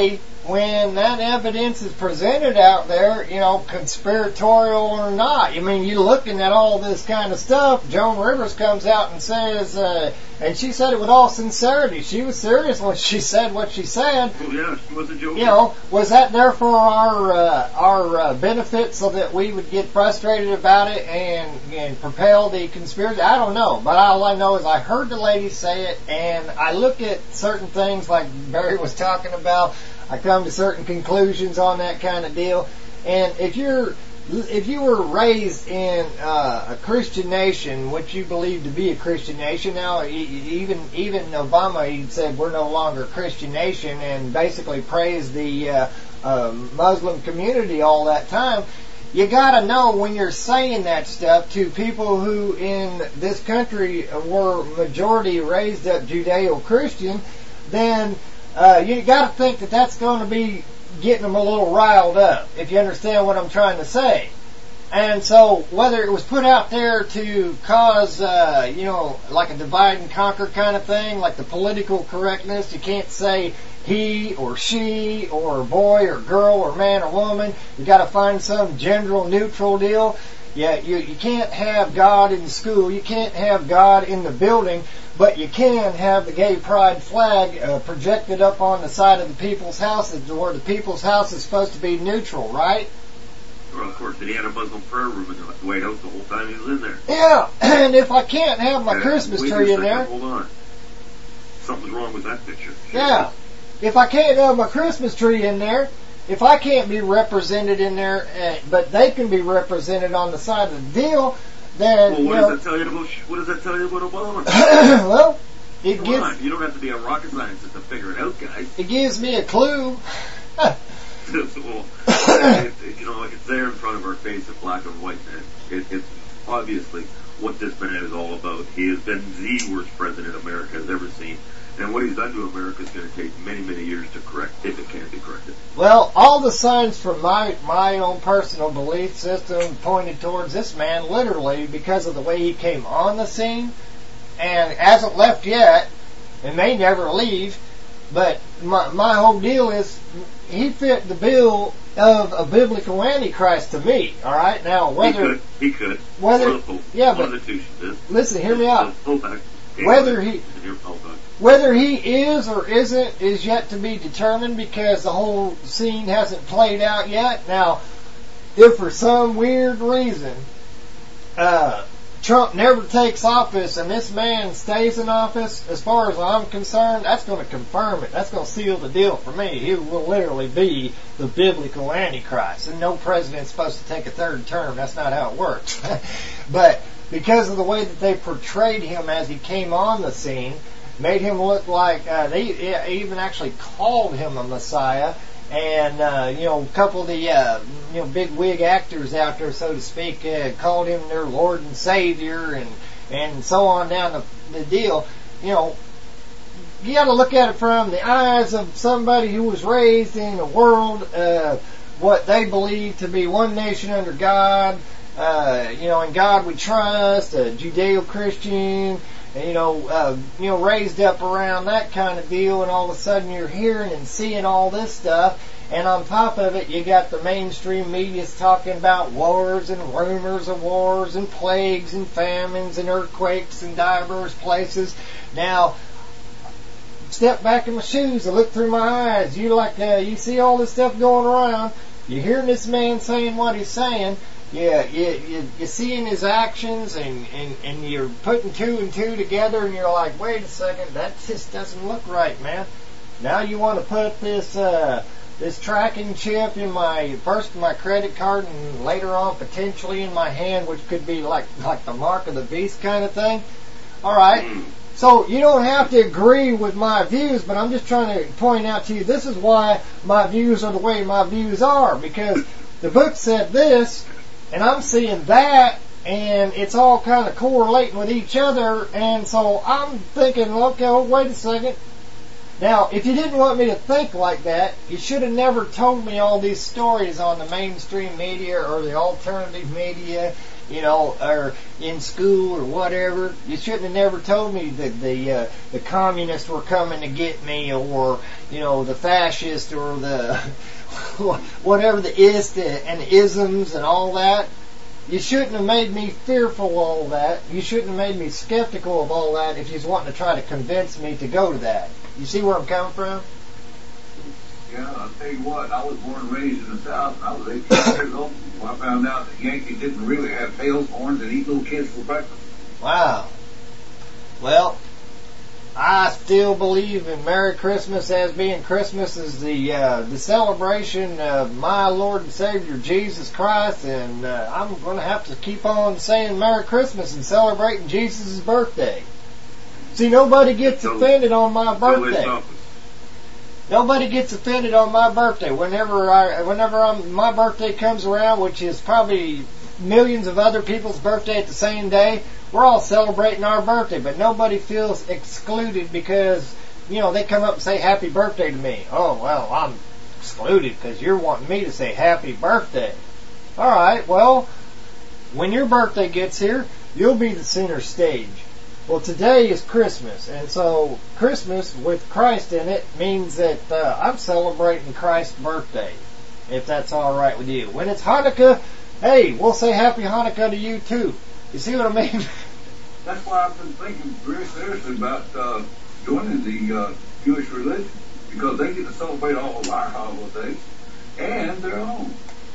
when that evidence is presented out there, you know, conspiratorial or not, I mean, you're looking at all this kind of stuff. Joan Rivers comes out and says, uh, and she said it with all sincerity. She was serious when she said what she said. Well, yeah, she wasn't joking. You know, was that there for our uh, our uh, benefit so that we would get frustrated about it and, and propel the conspiracy? I don't know. But all I know is I heard the lady say it, and I look at certain things like Barry was talking about. I come to certain conclusions on that kind of deal. And if you're, if you were raised in uh, a Christian nation, what you believe to be a Christian nation, now even even Obama, he said we're no longer a Christian nation, and basically praised the uh, uh, Muslim community all that time. You gotta know when you're saying that stuff to people who in this country were majority raised up Judeo-Christian, then Uh, you got to think that that's going to be getting them a little riled up, if you understand what I'm trying to say. And so, whether it was put out there to cause, uh, you know, like a divide and conquer kind of thing, like the political correctness, you can't say he or she or boy or girl or man or woman. You got to find some gender neutral deal. Yeah, you you can't have God in the school. You can't have God in the building. But you can have the gay pride flag uh, projected up on the side of the people's houses, where the people's house is supposed to be neutral, right? Well, of course, but he had a Muslim prayer room in the White House the whole time he was in there. Yeah, and if I can't have my yeah, Christmas wait tree a in second, there... Hold on. Something's wrong with that picture. Yeah, if I can't have my Christmas tree in there, if I can't be represented in there, uh, but they can be represented on the side of the deal... Then, well, what you know, does that tell you about? What does that tell you about Obama? Well, it Come gives. on, you don't have to be a rocket scientist to figure it out, guys. It gives me a clue. well, it, it, you know, it's there in front of our face in black and white, man. It, it's obviously what this man is all about. He has been the worst president America has ever seen. And what he's done to America is going to take many, many years to correct, if it can be corrected. Well, all the signs from my my own personal belief system pointed towards this man, literally, because of the way he came on the scene, and hasn't left yet, and may never leave. But my my whole deal is, he fit the bill of a biblical antichrist to me. All right, now whether he could, he could, whether yeah, but listen, hear me out. Whether he Whether he is or isn't is yet to be determined, because the whole scene hasn't played out yet. Now, if for some weird reason uh, Trump never takes office and this man stays in office, as far as I'm concerned, that's going to confirm it. That's going to seal the deal for me. He will literally be the biblical antichrist. And no president's supposed to take a third term. That's not how it works. But because of the way that they portrayed him as he came on the scene, made him look like, uh, they even actually called him a Messiah, and, uh, you know, a couple of the, uh, you know, big wig actors out there, so to speak, uh, called him their Lord and Savior, and, and so on down the, the deal. You know, you gotta look at it from the eyes of somebody who was raised in a world, uh, what they believe to be one nation under God, uh, you know, in God we trust, a Judeo-Christian, you know, uh, you know, raised up around that kind of deal, and all of a sudden you're hearing and seeing all this stuff, and on top of it, you got the mainstream media talking about wars and rumors of wars and plagues and famines and earthquakes in diverse places. Now, step back in my shoes and look through my eyes. You like, uh, you see all this stuff going around. You're hearing this man saying what he's saying. Yeah, you, you, you're seeing his actions, and, and, and you're putting two and two together, and you're like, wait a second, that just doesn't look right, man. Now you want to put this uh, this tracking chip in my, first in my credit card, and later on potentially in my hand, which could be like, like the mark of the beast kind of thing. All right. So you don't have to agree with my views, but I'm just trying to point out to you, this is why my views are the way my views are, because the book said this, and I'm seeing that, and it's all kind of correlating with each other, and so I'm thinking, okay, well, wait a second. Now, if you didn't want me to think like that, you should have never told me all these stories on the mainstream media or the alternative media you know, or in school or whatever. You shouldn't have never told me that the uh, the communists were coming to get me, or you know, the fascists, or the whatever the ist and isms and all that. You shouldn't have made me fearful of all that. You shouldn't have made me skeptical of all that if you was wanting to try to convince me to go to that. You see where I'm coming from? Yeah, I'll tell you what, I was born and raised in the South, and I was eighteen years old when I found out that Yankees didn't really have tails, horns, and eat little kids for breakfast. Wow. Well, I still believe in Merry Christmas as being Christmas is the uh, the celebration of my Lord and Savior Jesus Christ, and uh, I'm going to have to keep on saying Merry Christmas and celebrating Jesus' birthday. See, nobody gets offended on my birthday. Nobody gets offended on my birthday. Whenever I, whenever I'm, my birthday comes around, which is probably millions of other people's birthday at the same day, we're all celebrating our birthday, but nobody feels excluded because, you know, they come up and say happy birthday to me. Oh, well, I'm excluded because you're wanting me to say happy birthday. All right, well, when your birthday gets here, you'll be the center stage. Well, today is Christmas, and so Christmas with Christ in it means that uh, I'm celebrating Christ's birthday, if that's all right with you. When it's Hanukkah, hey, we'll say happy Hanukkah to you too. You see what I mean? That's why I've been thinking very seriously about uh, joining the uh, Jewish religion, because they get to celebrate all of our holidays and their own.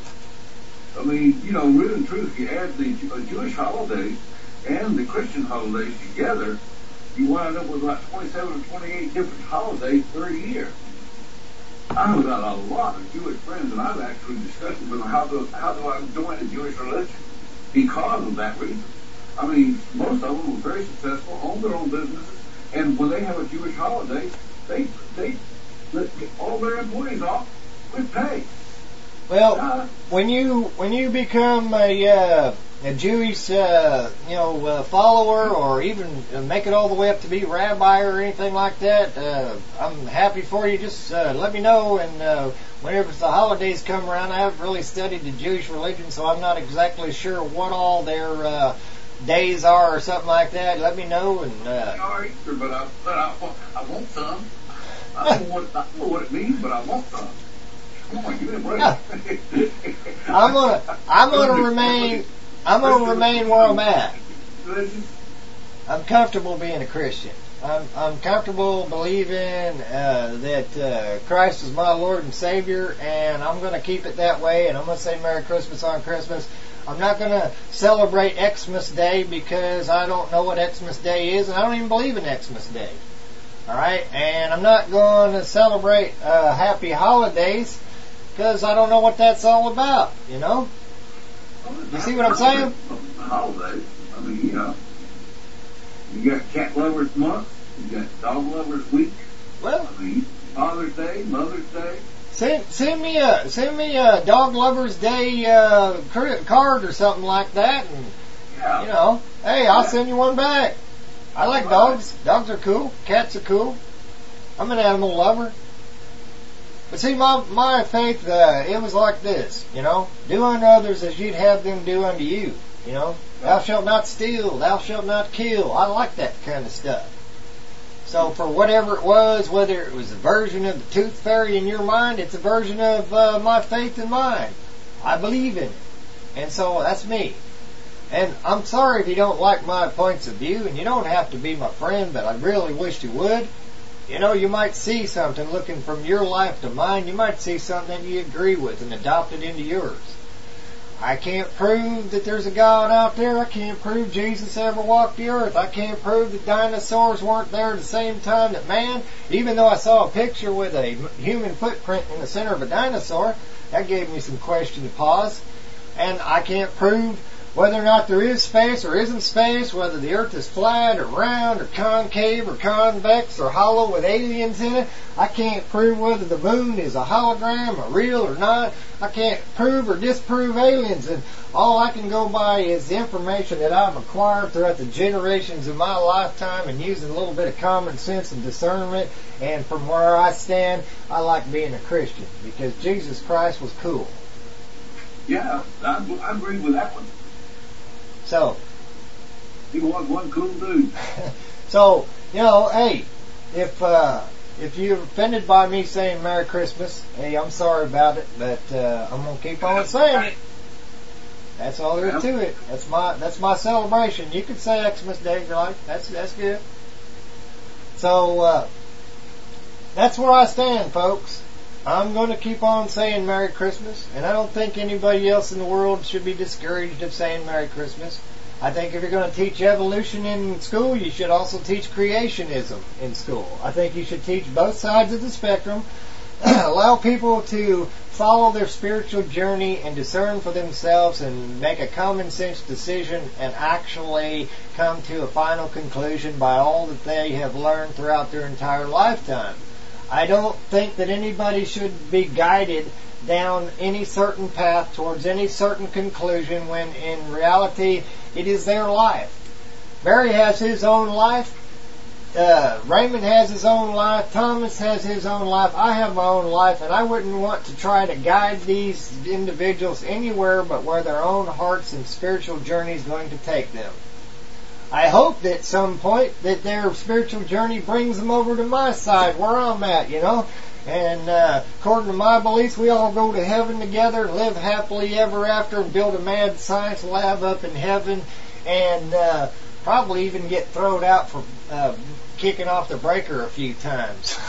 I mean, you know, really and truth, if you add the uh, Jewish holidays and the Christian holidays together, you wind up with about twenty-seven or twenty-eight different holidays per year. I've got a lot of Jewish friends, and I've actually discussed with them how do, how do I join the Jewish religion because of that reason. I mean, most of them were very successful, own their own businesses, and when they have a Jewish holiday, they they let all their employees off with pay. Well, uh, when you when you become a uh, a Jewish uh, you know uh, follower, or even make it all the way up to be rabbi or anything like that, uh, I'm happy for you. Just uh, let me know, and uh, whenever the holidays come around, I haven't really studied the Jewish religion, so I'm not exactly sure what all their uh, days are or something like that. Let me know. And uh, sorry, but I but I, I want some. I don't know what I don't know what it means, but I want some. Come on, give me a break. I'm gonna I'm gonna remain I'm gonna remain where I'm at. I'm comfortable being a Christian. I'm I'm comfortable believing uh, that uh, Christ is my Lord and Savior, and I'm going to keep it that way. And I'm going to say Merry Christmas on Christmas. I'm not going to celebrate Xmas Day because I don't know what Xmas Day is, and I don't even believe in Xmas Day. All right, and I'm not going to celebrate uh, Happy Holidays because I don't know what that's all about. You know? You see what I'm saying? Holidays. I mean, you know. You got Cat Lovers Month. You got Dog Lovers Week. Well, I mean, Father's Day, Mother's Day. Send send me a send me a Dog Lovers Day uh, card or something like that, and yeah. you know, hey, I'll send you one back. I like right. dogs. Dogs are cool. Cats are cool. I'm an animal lover. But see, my my faith, uh, it was like this, you know, do unto others as you'd have them do unto you. You know, thou shalt not steal, thou shalt not kill. I like that kind of stuff. So for whatever it was, whether it was a version of the Tooth Fairy in your mind, it's a version of uh, my faith in mine. I believe in it. And so that's me. And I'm sorry if you don't like my points of view, and you don't have to be my friend, but I really wish you would. You know, you might see something looking from your life to mine. You might see something that you agree with and adopt it into yours. I can't prove that there's a God out there. I can't prove Jesus ever walked the earth. I can't prove that dinosaurs weren't there at the same time that man. Even though I saw a picture with a human footprint in the center of a dinosaur, that gave me some question to pause. And I can't prove whether or not there is space or isn't space, whether the earth is flat or round or concave or convex or hollow with aliens in it. I can't prove whether the moon is a hologram or real or not. I can't prove or disprove aliens, and all I can go by is the information that I've acquired throughout the generations of my lifetime and using a little bit of common sense and discernment. And from where I stand, I like being a Christian because Jesus Christ was cool. Yeah, I, I agree with that one. So. He was one cool dude. So, you know, hey, if uh, if you're offended by me saying Merry Christmas, hey, I'm sorry about it, but uh, I'm gonna keep on saying it. That's all there is to it. That's my that's my celebration. You can say Xmas Day if you like. That's that's good. So uh, that's where I stand, folks. I'm going to keep on saying Merry Christmas, and I don't think anybody else in the world should be discouraged of saying Merry Christmas. I think if you're going to teach evolution in school, you should also teach creationism in school. I think you should teach both sides of the spectrum, allow people to follow their spiritual journey and discern for themselves and make a common sense decision and actually come to a final conclusion by all that they have learned throughout their entire lifetime. I don't think that anybody should be guided down any certain path towards any certain conclusion when in reality it is their life. Barry has his own life. Uh, Raymond has his own life. Thomas has his own life. I have my own life, and I wouldn't want to try to guide these individuals anywhere but where their own hearts and spiritual journey is going to take them. I hope that at some point that their spiritual journey brings them over to my side where I'm at, you know. And uh, according to my beliefs, we all go to heaven together and live happily ever after and build a mad science lab up in heaven and uh, probably even get thrown out for uh, kicking off the breaker a few times.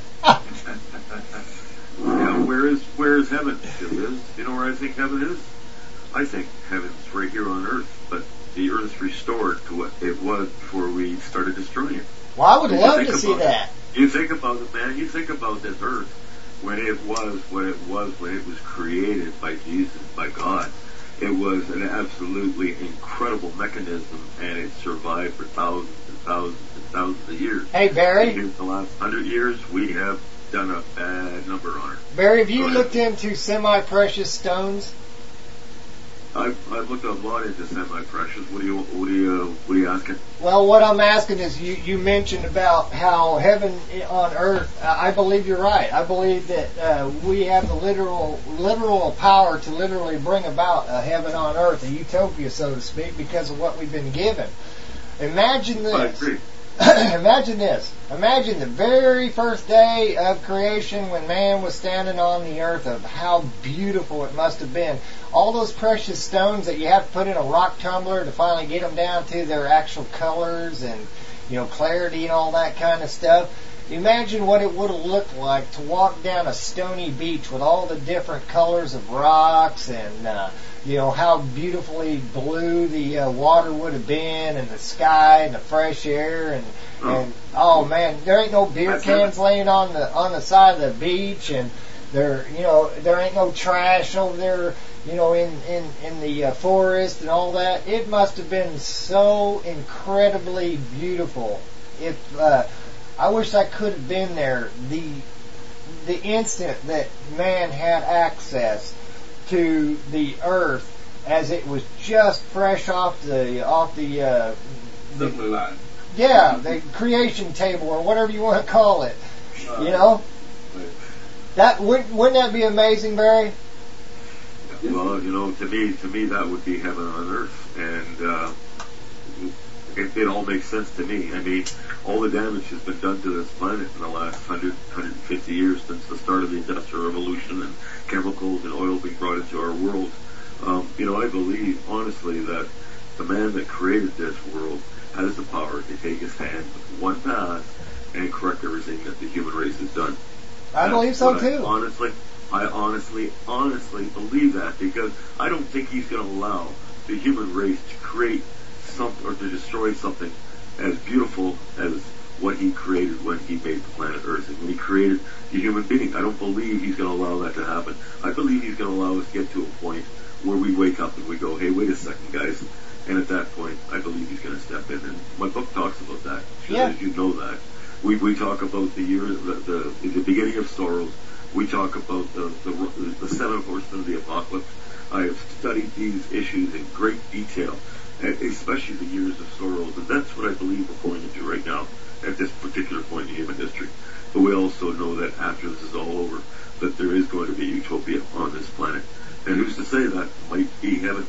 Yeah, where is where is heaven? It is. You know where I think heaven is? I think heaven's right here on earth, but the earth's restored to what it was before we started destroying it. Well, I would You love think to see about that. it. You think about it, man. You think about this earth when it was what it was when it was created by Jesus, by God. It was an absolutely incredible mechanism, and it survived for thousands and thousands and thousands of years. Hey, Barry. In the last hundred years, we have done a bad number on it. Barry, have you Go ahead. looked into semi-precious stones? I've, I've looked a lot into semi-precious. What do you what do you what are you asking? Well, what I'm asking is, you, you mentioned about how heaven on earth. Uh, I believe you're right. I believe that uh, we have the literal literal power to literally bring about a heaven on earth, a utopia, so to speak, because of what we've been given. Imagine this. I agree. Imagine this. Imagine the very first day of creation when man was standing on the earth, of how beautiful it must have been. All those precious stones that you have to put in a rock tumbler to finally get them down to their actual colors and, you know, clarity and all that kind of stuff. Imagine what it would have looked like to walk down a stony beach with all the different colors of rocks and, uh, you know, how beautifully blue the uh, water would have been, and the sky and the fresh air, and, and oh man, there ain't no beer cans laying on the on the side of the beach, and there, you know, there ain't no trash over there, you know, in in in the uh, forest and all that. It must have been so incredibly beautiful. If uh, I wish I could have been there the the instant that man had access to the earth as it was just fresh off the off the uh, the line. Yeah, the creation table or whatever you want to call it. Uh, you know, that wouldn't wouldn't that be amazing, Barry? Well, you know, to me, to me, that would be heaven on earth, and uh, it, it all makes sense to me. I mean, all the damage has been done to this planet in the last one hundred, one hundred fifty years since the start of the Industrial Revolution and chemicals and oil being brought into our world. Um, you know, I believe, honestly, that the man that created this world has the power to take his hand with one pass and correct everything that the human race has done. I That's believe so, what too. I honestly, I honestly, honestly believe that, because I don't think he's going to allow the human race to create something or to destroy something as beautiful as what he created when he made the planet Earth and when he created the human being. I don't believe he's going to allow that to happen. I believe he's going to allow us to get to a point where we wake up and we go, hey, wait a second, guys. And at that point, I believe he's going to step in. And my book talks about that. Just Yeah. as you know that. We we talk about the year, the, the, the beginning of sorrows. We talk about the, the, the seven horsemen of the apocalypse. I have studied these issues in great detail, especially the years of sorrows. And that's what I believe we're going into right now at this particular point in human history. But we also know that after this is all over, that there is going to be utopia on this planet. And who's to say that might be heaven, guys? Well,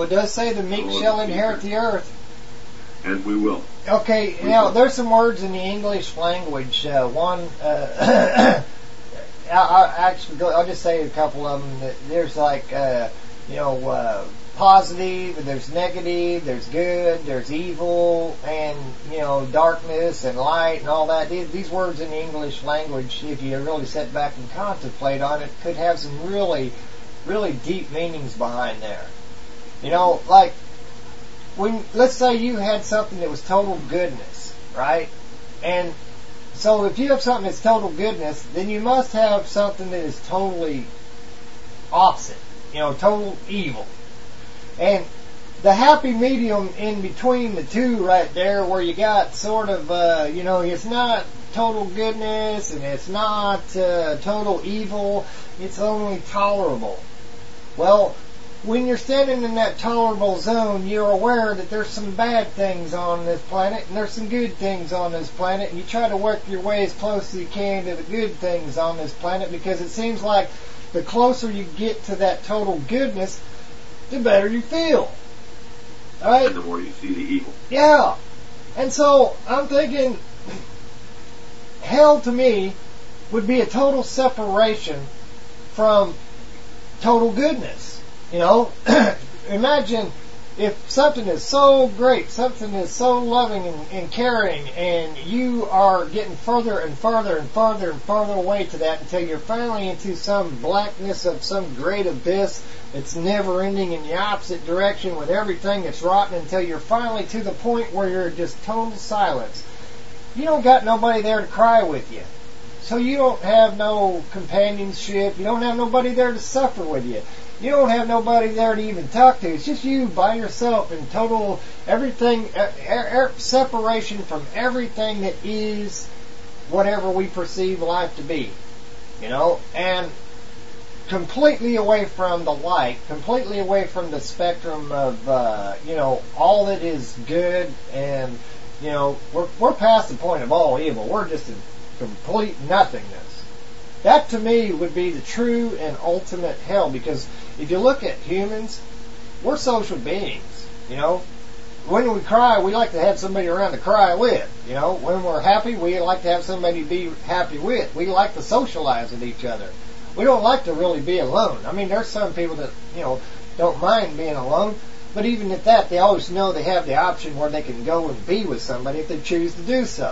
it does say the meek Oh, shall the inherit the earth. And we will. Okay, We now will. there's some words in the English language. Uh, one, uh, I, I actually, go, I'll just say a couple of them. There's like, uh, you know, uh, positive, there's negative, there's good, there's evil, and, you know, darkness and light and all that. These, these words in the English language, if you really sit back and contemplate on it, could have some really, really deep meanings behind there. You know, like, when, let's say you had something that was total goodness, right? And so if you have something that's total goodness, then you must have something that is totally opposite, you know, total evil. And the happy medium in between the two right there, where you got sort of, uh, you know, it's not total goodness and it's not uh, total evil, it's only tolerable. Well, when you're standing in that tolerable zone, you're aware that there's some bad things on this planet and there's some good things on this planet, and you try to work your way as close as you can to the good things on this planet, because it seems like the closer you get to that total goodness, the better you feel. All right? And the more you see the evil. Yeah. And so I'm thinking, hell to me would be a total separation from total goodness. You know, imagine if something is so great, something is so loving and, and caring, and you are getting further and further and further and further away to that until you're finally into some blackness of some great abyss that's never ending in the opposite direction with everything that's rotten, until you're finally to the point where you're just total silence. You don't got nobody there to cry with you. So you don't have no companionship. You don't have nobody there to suffer with you. You don't have nobody there to even talk to. It's just you by yourself in total everything, er, er, separation from everything that is whatever we perceive life to be. You know, and completely away from the light, completely away from the spectrum of, uh, you know, all that is good, and, you know, we're, we're past the point of all evil. We're just in complete nothingness. That to me would be the true and ultimate hell, because if you look at humans, we're social beings, you know. When we cry, we like to have somebody around to cry with, you know. When we're happy, we like to have somebody to be happy with. We like to socialize with each other. We don't like to really be alone. I mean, there's some people that, you know, don't mind being alone, but even at that, they always know they have the option where they can go and be with somebody if they choose to do so.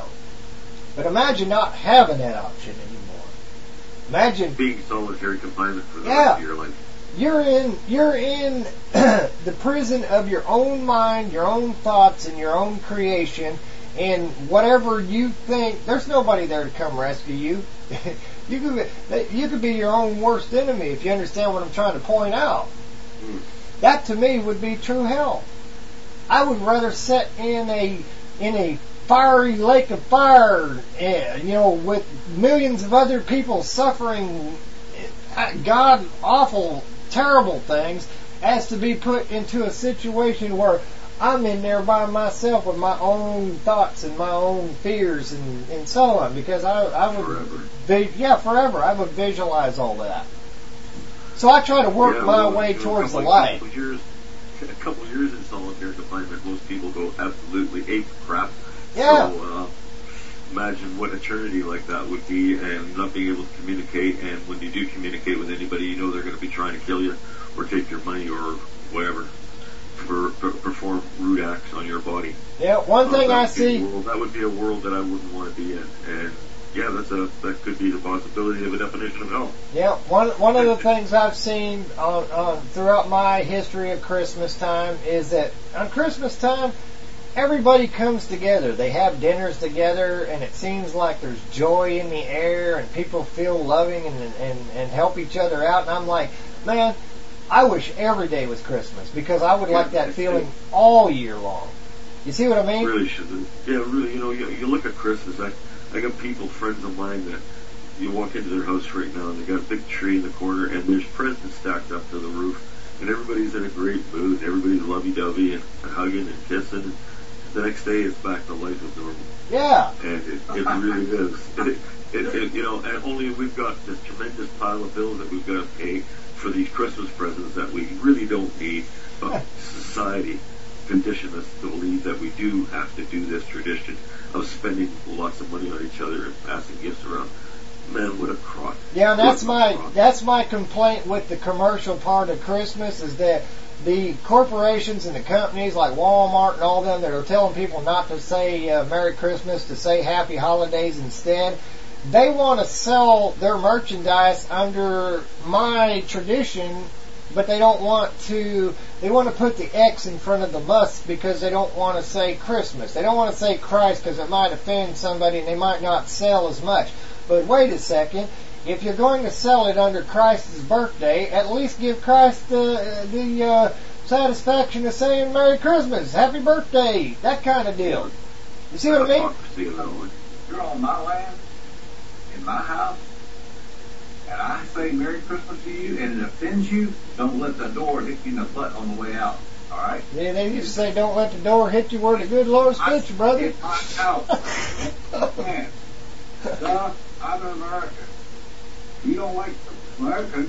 But imagine not having that option anymore. Imagine being solitary confinement for the yeah, rest of your life. You're in you're in the prison of your own mind, your own thoughts, and your own creation, and whatever you think. There's nobody there to come rescue you. you could you could be your own worst enemy, if you understand what I'm trying to point out. Mm. That to me would be true hell. I would rather sit in a in a fiery lake of fire, you know, with millions of other people suffering God awful, terrible things, as to be put into a situation where I'm in there by myself with my own thoughts and my own fears and, and so on, because I, I would, forever. Be, yeah, forever. I would visualize all that. So I try to work yeah, my well, way you know, towards the couple, light. Couple years, a couple years in solitary confinement, most people go absolutely ape crap. Yeah. So, uh, imagine what eternity like that would be, and not being able to communicate, and when you do communicate with anybody, you know they're going to be trying to kill you or take your money or whatever, for, for perform rude acts on your body. Yeah, one thing uh, I see... World, that would be a world that I wouldn't want to be in, and yeah, that's a that could be the possibility of a definition of hell. Yeah, one one of the things I've seen on, on throughout my history of Christmas time is that on Christmas time, everybody comes together. They have dinners together, and it seems like there's joy in the air, and people feel loving and, and, and help each other out. And I'm like, man, I wish every day was Christmas, because I would yeah, like that feeling too. All year long. You see what I mean? Really should. Yeah, really. You know, you, you look at Christmas. I, I got people, friends of mine, that you walk into their house right now, and they got a big tree in the corner, and there's presents stacked up to the roof, and everybody's in a great mood. Everybody's lovey-dovey and hugging and kissing. The next day, it's back to life as normal. Yeah. And it, it really is. It, it, it, you know, and only we've got this tremendous pile of bills that we've got to pay, for these Christmas presents that we really don't need, but society conditioned us to believe that we do have to do this tradition of spending lots of money on each other and passing gifts around. Man, what a crock. Yeah, and that's my that's my complaint with the commercial part of Christmas, is that the corporations and the companies like Walmart and all them that are telling people not to say uh, Merry Christmas, to say Happy Holidays instead, they want to sell their merchandise under my tradition, but they don't want to, they want to put the X in front of the must because they don't want to say Christmas. They don't want to say Christ because it might offend somebody and they might not sell as much. But wait a second, if you're going to sell it under Christ's birthday, at least give Christ the, the uh, satisfaction of saying Merry Christmas, Happy Birthday, that kind of deal. You see what I mean? You're on my land, in my house, and I say Merry Christmas to you, and it offends you, don't let the door hit you in the butt on the way out. All right? Yeah, they used to say, don't let the door hit you where the good Lord spits you, brother. In my house. Man, duh, I'm in America. You don't like Americans,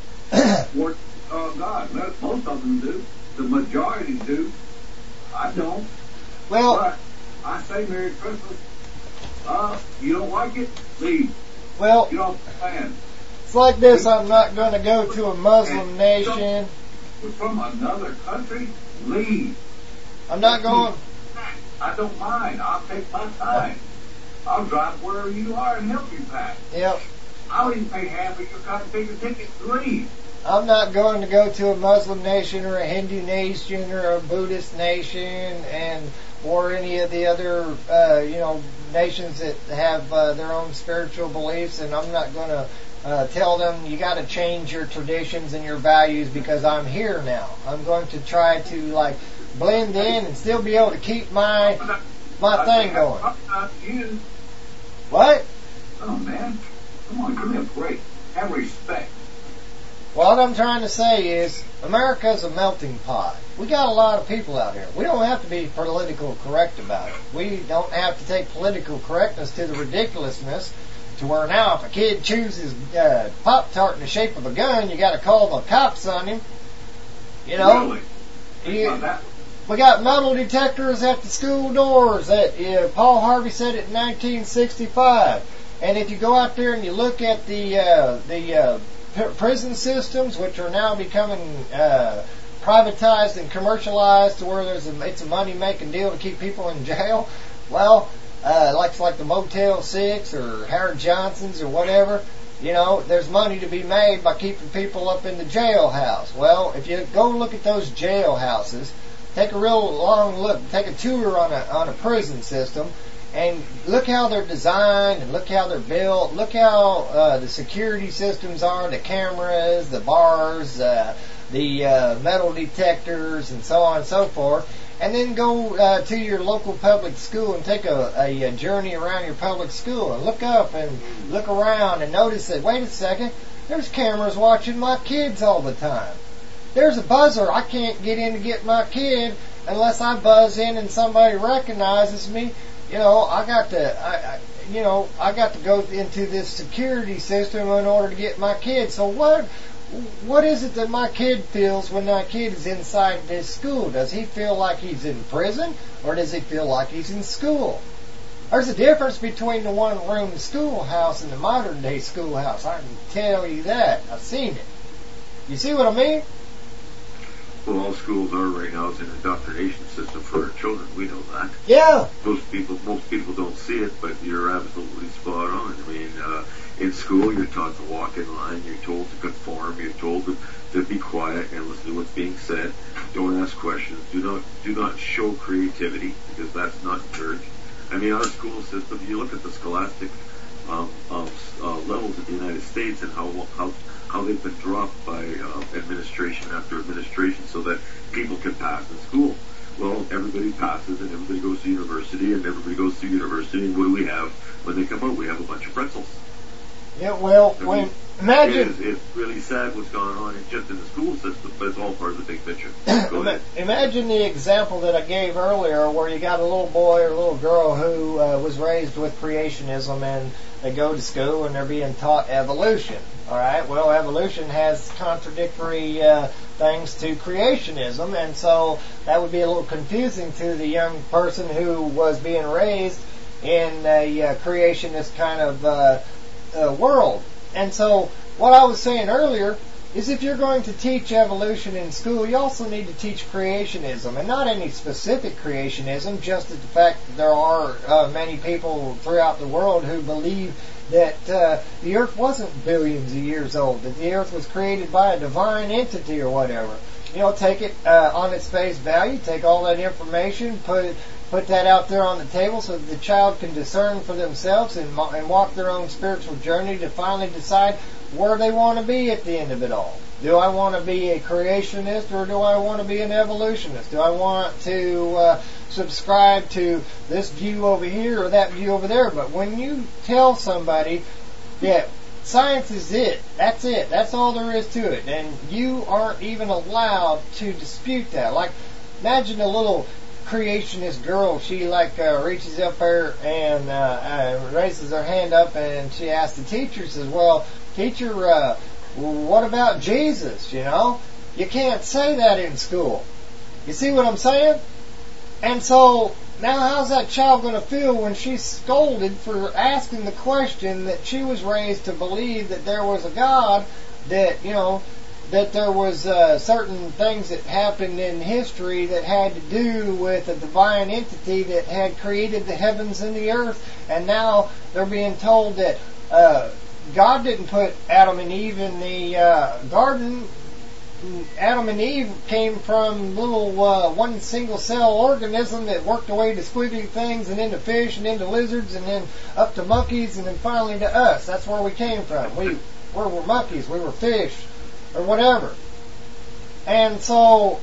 or uh, God, most of them do. The majority do. I don't. Well, but I say Merry Christmas. Uh, you don't like it? Leave. Well, you don't plan. It's like this. I'm not going to go to a Muslim nation. From another country, leave. I'm not going. I don't mind. I'll take my time. I'll drive wherever you are and help you pack. Yep. I'll even pay half of your cotton paper ticket. Leave. I'm not going to go to a Muslim nation or a Hindu nation or a Buddhist nation and or any of the other uh, you know nations that have uh, their own spiritual beliefs, and I'm not going to uh, tell them you got to change your traditions and your values because I'm here now. I'm going to try to like blend in and still be able to keep my my thing going. What? Oh man, come on, give me a break. Have respect. What I'm trying to say is, America's a melting pot. We got a lot of people out here. We don't have to be political correct about it. We don't have to take political correctness to the ridiculousness to where now if a kid chooses uh, Pop-Tart in the shape of a gun, you got to call the cops on him. You know? Really? You, we got metal detectors at the school doors. That uh, Paul Harvey said it in nineteen sixty-five. And if you go out there and you look at the uh, the uh, prison systems, which are now becoming uh, privatized and commercialized to where there's a, it's a money-making deal to keep people in jail. Well, uh, like like the Motel Six or Howard Johnson's or whatever, you know, there's money to be made by keeping people up in the jailhouse. Well, if you go look at those jailhouses, take a real long look, take a tour on a on a prison system. And look how they're designed and look how they're built. Look how uh, the security systems are, the cameras, the bars, uh, the uh, metal detectors, and so on and so forth. And then go uh, to your local public school and take a, a, a journey around your public school and look up and look around and notice that, wait a second, there's cameras watching my kids all the time. There's a buzzer. I can't get in to get my kid unless I buzz in and somebody recognizes me. You know, I got to, I, I, you know, I got to go into this security system in order to get my kid. So what, what is it that my kid feels when my kid is inside this school? Does he feel like he's in prison, or does he feel like he's in school? There's a difference between the one-room schoolhouse and the modern-day schoolhouse. I can tell you that. I've seen it. You see what I mean? Well, all schools are right now is an indoctrination system for our children. We know that. Yeah. Most people, most people don't see it, but you're absolutely spot on. I mean, uh, in school, you're taught to walk in line. You're told to conform. You're told to, to be quiet and listen to what's being said. Don't ask questions. Do not, do not show creativity because that's not encouraged. I mean, our school system. You look at the scholastic um, um, uh, levels in the United States and how how. how they've been dropped by uh, administration after administration so that people can pass in school. Well, everybody passes and everybody goes to university and everybody goes to university, and what do we have when they come out? We have a bunch of pretzels. Yeah, well, I when, mean, imagine... It is, it's really sad what's going on in, just in the school system, but it's all part of the big picture. Go ahead. Imagine the example that I gave earlier where you got a little boy or a little girl who uh, was raised with creationism and they go to school and they're being taught evolution. All right. Well, evolution has contradictory uh, things to creationism, and so that would be a little confusing to the young person who was being raised in a uh, creationist kind of uh, uh, world. And so, what I was saying earlier is if you're going to teach evolution in school, you also need to teach creationism, and not any specific creationism, just the fact that there are uh, many people throughout the world who believe that uh, the earth wasn't billions of years old, that the earth was created by a divine entity or whatever. You know, take it uh, on its face value, take all that information, put it, put that out there on the table so that the child can discern for themselves and, and walk their own spiritual journey to finally decide where they want to be at the end of it all. Do I want to be a creationist or do I want to be an evolutionist? Do I want to uh, subscribe to this view over here or that view over there? But when you tell somebody that science is it, that's it, that's all there is to it, and you aren't even allowed to dispute that. Like, imagine a little creationist girl, she like uh, reaches up there and uh, uh, raises her hand up and she asks the teacher, says, well, teacher, uh, what about Jesus, you know? You can't say that in school. You see what I'm saying? And so, now how's that child going to feel when she's scolded for asking the question that she was raised to believe that there was a God, that, you know, that there was uh, certain things that happened in history that had to do with a divine entity that had created the heavens and the earth, and now they're being told that uh, God didn't put Adam and Eve in the uh, garden. Adam and Eve came from little uh, one single cell organism that worked away to squiggly things and into fish and into lizards and then up to monkeys and then finally to us. That's where we came from. We, we were monkeys, we were fish, or whatever. And so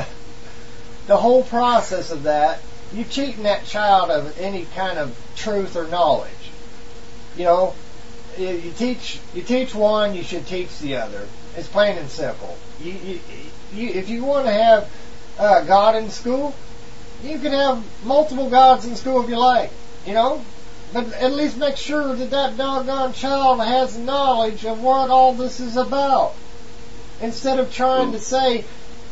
the whole process of that, you're cheating that child of any kind of truth or knowledge. You know, you teach you teach one, you should teach the other. It's plain and simple. You, you, you, if you want to have uh, God in school, you can have multiple gods in school if you like, you know. But at least make sure that that doggone child has knowledge of what all this is about. Instead of trying to say,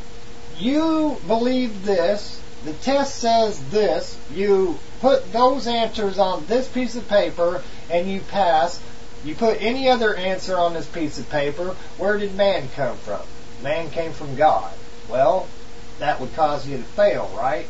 you believe this, the test says this, you put those answers on this piece of paper, and you pass. You put any other answer on this piece of paper, where did man come from? Man came from God. Well, that would cause you to fail, right?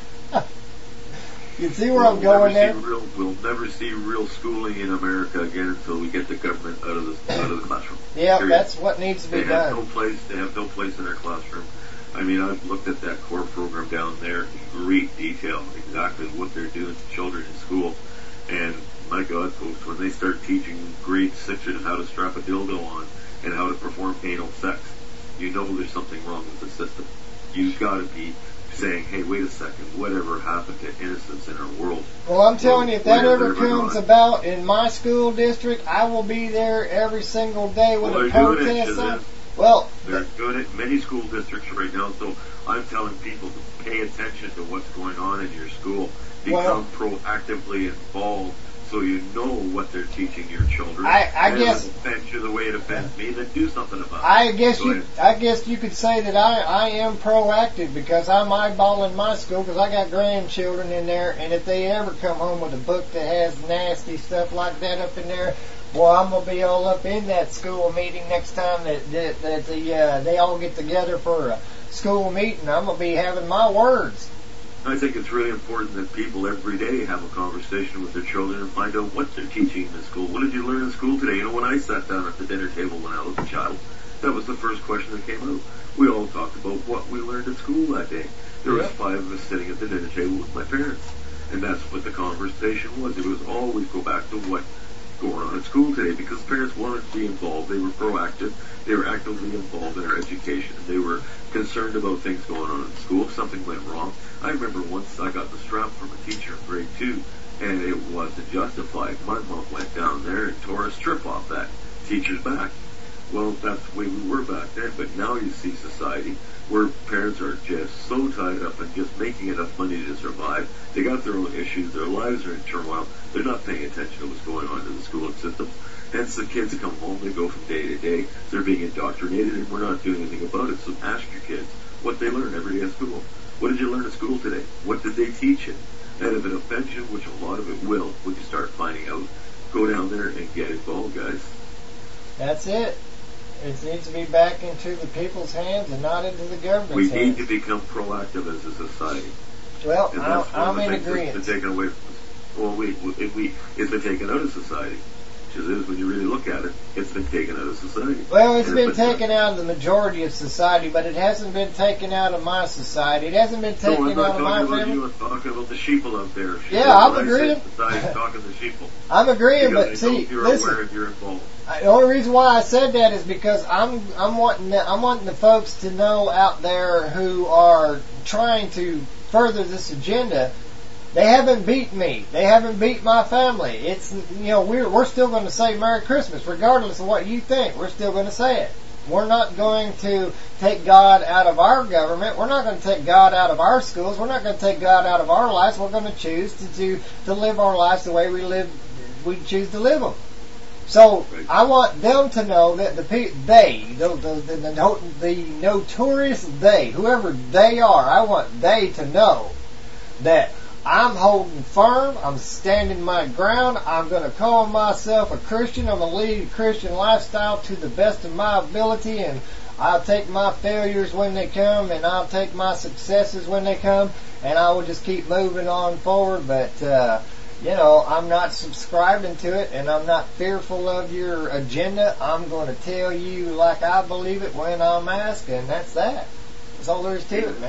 You see where we'll I'm going there? Real, we'll never see real schooling in America again until we get the government out of the out of the classroom. Yeah, Period. That's what needs to be they done. Have no place, they have no place in their classroom. I mean, I've looked at that core program down there in great detail, exactly what they're doing to children in school. And my God, folks, when they start teaching grade sixers how to strap a dildo on and how to perform anal sex, you know there's something wrong with the system. You've got to be saying, hey, wait a second, whatever happened to innocence in our world? Well, I'm telling well, you, if that ever never comes gone. about in my school district, I will be there every single day with well, a they're doing it, protest sign. Shazam. Well, they're doing it in many school districts right now, so I'm telling people to pay attention to what's going on in your school. Become well, proactively involved so you know what they're teaching your children. I, I and guess if it offends you the way it offends me, then do something about it. I guess Go you, ahead. I guess you could say that I, I am proactive because I'm eyeballing my school because I got grandchildren in there, and if they ever come home with a book that has nasty stuff like that up in there, boy, I'm gonna be all up in that school meeting next time that that, that the uh, they all get together for a school meeting. I'm gonna be having my words. I think it's really important that people every day have a conversation with their children and find out what they're teaching in school. What did you learn in school today? You know, when I sat down at the dinner table when I was a child, that was the first question that came out. We all talked about what we learned at school that day. There was five of us sitting at the dinner table with my parents. And that's what the conversation was. It was always go back to what going on at school today because parents wanted to be involved. They were proactive. They were actively involved in our education. They were concerned about things going on in school. If something went wrong, I remember once I got the strap from a teacher in grade two, and it wasn't justified. My mom went down there and tore a strip off that teacher's back. Well, that's the way we were back then, but now you see society where parents are just so tied up and just making enough money to survive. They got their own issues, their lives are in turmoil, they're not paying attention to what's going on in the schooling system. Hence the kids come home, they go from day to day, they're being indoctrinated, and we're not doing anything about it. So ask your kids what they learn every day at school. What did you learn at school today? What did they teach you? And if it offends you, which a lot of it will, when you start finding out, go down there and get involved, guys. That's it. It needs to be back into the people's hands and not into the government's We hands. need to become proactive as a society. Well, and I'm, that's one I'm of the in things agreement. that's been taken away from us. Well, we, if we, it's been taken out of society. Which is, when you really look at it, it's been taken out of society. Well, it's And been taken out of the majority of society, but it hasn't been taken out of my society. It hasn't been taken no, I'm not out of my talking about family. you. I'm talking about the sheeple out there. Sheeple, Yeah, I'm when I agreeing. say Society's talking the sheeple. I'm agreeing, Because but they see, know if you're listen. aware if you're involved. I, the only reason why I said that is because I'm I'm wanting the, I'm wanting the folks to know out there who are trying to further this agenda. They haven't beat me. They haven't beat my family. It's you know we're we're still going to say Merry Christmas regardless of what you think. We're still going to say it. We're not going to take God out of our government. We're not going to take God out of our schools. We're not going to take God out of our lives. We're going to choose to to, to live our lives the way we live. We choose to live them. So I want them to know that the pe- they, the the, the the no- the notorious they, whoever they are, I want they to know that I'm holding firm. I'm standing my ground. I'm going to call myself a Christian. I'm going to lead a Christian lifestyle to the best of my ability, and I'll take my failures when they come, and I'll take my successes when they come, and I will just keep moving on forward. But uh, you know, I'm not subscribing to it, and I'm not fearful of your agenda. I'm going to tell you like I believe it when I'm asked, and that's that. That's all there is to it, man.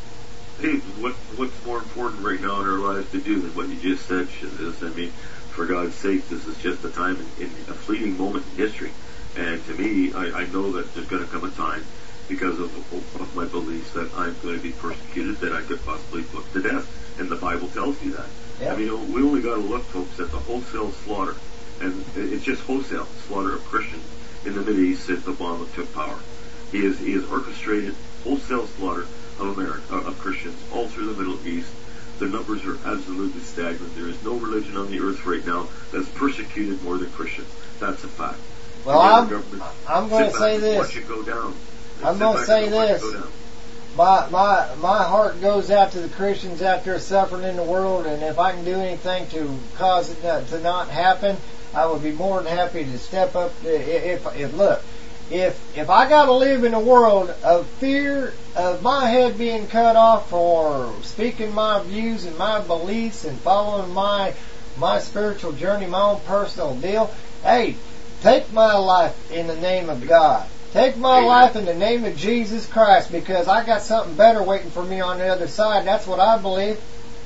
Hey, what, what's more important right now in our lives to do than what you just said, Shiz? I mean, for God's sake, this is just a time in, in a fleeting moment in history. And to me, I, I know that there's going to come a time, because of, of my beliefs, that I'm going to be persecuted, that I could possibly put to death. And the Bible tells you that. Yeah. I mean, we only got to look, folks, at the wholesale slaughter. And it's just wholesale slaughter of Christians in the Mideast since Obama took power. He has, he has orchestrated wholesale slaughter of America, of Christians all through the Middle East. The numbers are absolutely staggering. There is no religion on the earth right now that's persecuted more than Christians. That's a fact. Well, I'm, I'm going to sit back say and this. Watch it go down. I'm Sit going to back say and watch it this. go down. My, my, my heart goes out to the Christians out there suffering in the world, and if I can do anything to cause it not, to not happen, I would be more than happy to step up. If, if, if look, if if I got to live in a world of fear of my head being cut off for speaking my views and my beliefs and following my my spiritual journey, my own personal deal, hey, take my life in the name of God. Take my Amen. life in the name of Jesus Christ, because I got something better waiting for me on the other side. That's what I believe.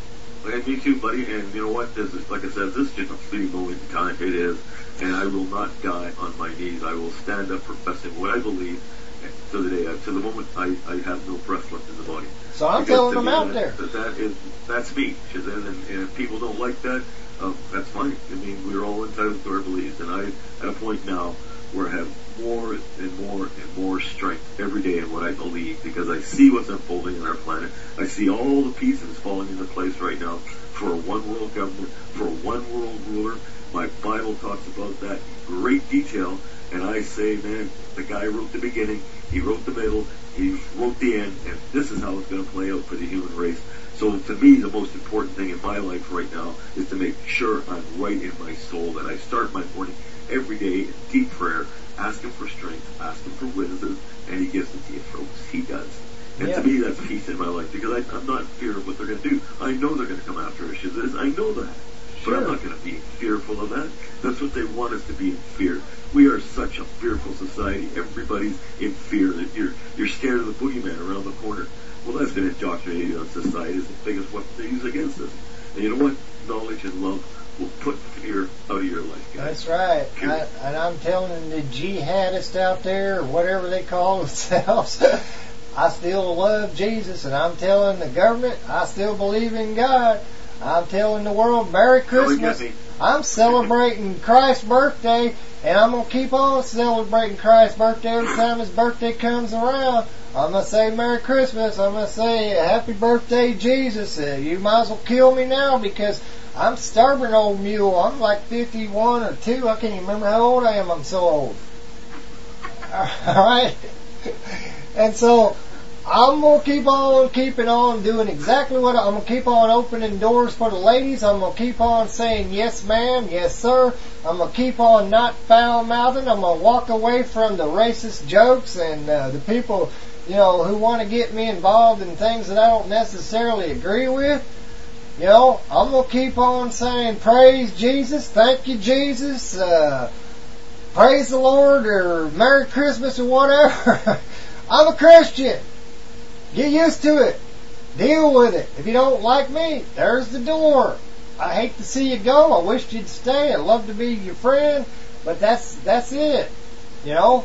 And me too, buddy. And you know what? This is, like I said, this is just a fleeting moment in time. It is. And I will not die on my knees. I will stand up professing what I believe to the day, to the moment I, I have no breath left in the body. So I'm Because telling to them me, out that, there. That, that is, that's me. And, and if people don't like that, uh, that's fine. I mean, we're all entitled to our beliefs. And I'm at a point now where I have more and more and more strength every day in what I believe, because I see what's unfolding in our planet. I see all the pieces falling into place right now for a one world government, for a one world ruler. My Bible talks about that in great detail, and I say, man, the guy wrote the beginning, he wrote the middle, he wrote the end, and this is how it's going to play out for the human race. So to me, the most important thing in my life right now is to make sure I'm right in my soul, that I start my morning every day in deep prayer, ask him for strength, ask him for wisdom, and he gives it to you, folks. He does. And Yeah. to me, that's peace in my life, because I, I'm not in fear of what they're going to do. I know they're going to come after us. I know that. But I'm not going to be fearful of that. That's what they want us to be, in fear. We are such a fearful society. Everybody's in fear. That you're you're scared of the boogeyman around the corner. Well, that's been indoctrinated on society. It's the biggest weapon they use against us. And you know what? Knowledge and love will put fear out of your life, guys. That's right. I, and I'm telling the jihadists out there, or whatever they call themselves, I still love Jesus, and I'm telling the government, I still believe in God. I'm telling the world Merry Christmas. I'm celebrating Christ's birthday, and I'm going to keep on celebrating Christ's birthday every time his birthday comes around. I'm going to say Merry Christmas. I'm going to say Happy Birthday, Jesus. Uh, you might as well kill me now because I'm stubborn old mule. I'm like fifty-one or two. I can't even remember how old I am. I'm so old. All right? And so I'm going to keep on keeping on doing exactly what I, I'm going to keep on opening doors for the ladies. I'm going to keep on saying yes ma'am, yes sir. I'm going to keep on not foul-mouthing. I'm going to walk away from the racist jokes and uh, the people, you know, who want to get me involved in things that I don't necessarily agree with. You know, I'm going to keep on saying praise Jesus, thank you Jesus, uh, praise the Lord, or Merry Christmas or whatever. I'm a Christian. Get used to it. Deal with it. If you don't like me, there's the door. I hate to see you go. I wish you'd stay. I'd love to be your friend, but that's that's it. You know?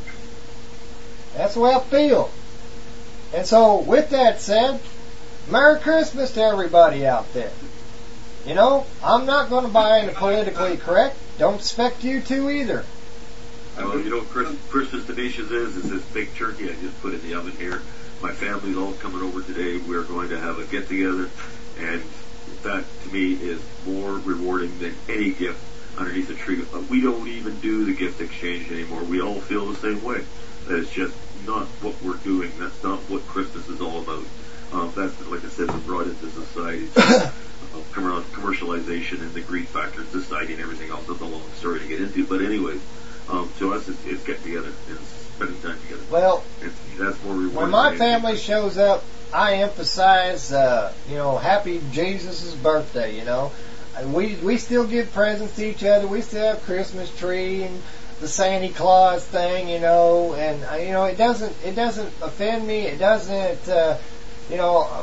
That's the way I feel. And so, with that said, Merry Christmas to everybody out there. You know, I'm not going to buy into politically correct. Don't expect you to either. Well, you know what Chris, Christmas Denisha's is? Is this big turkey I just put in the oven here. My family's all coming over today. We're going to have a get-together, and that, to me, is more rewarding than any gift underneath the tree. We don't even do the gift exchange anymore. We all feel the same way. That it's just not what we're doing. That's not what Christmas is all about. Um, that's, like I said, been brought into society. uh, commercialization and the greed factor in society and everything else. That's a long story to get into. But anyways, um, to us, it's, it's getting together and spending time together. Well, it's, that's more rewarding. When my family shows up, I emphasize, uh, you know, happy Jesus' birthday, you know. We we still give presents to each other. We still have Christmas tree and the Santa Claus thing, you know. And, uh, you know, it doesn't it doesn't offend me. It doesn't, uh, you know, um,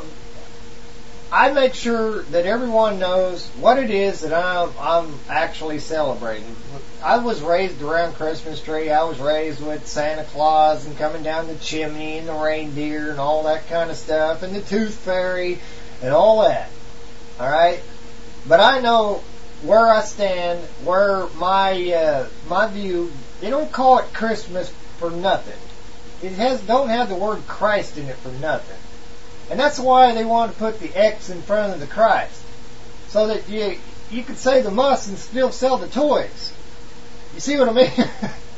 I make sure that everyone knows what it is that I'm, I'm actually celebrating. I was raised around Christmas tree. I was raised with Santa Claus and coming down the chimney and the reindeer and all that kind of stuff and the tooth fairy and all that. All right? But I know where I stand, where my uh, my view. They don't call it Christmas for nothing. It has don't have the word Christ in it for nothing. And that's why they want to put the X in front of the Christ. So that you you could say the must and still sell the toys. You see what I mean?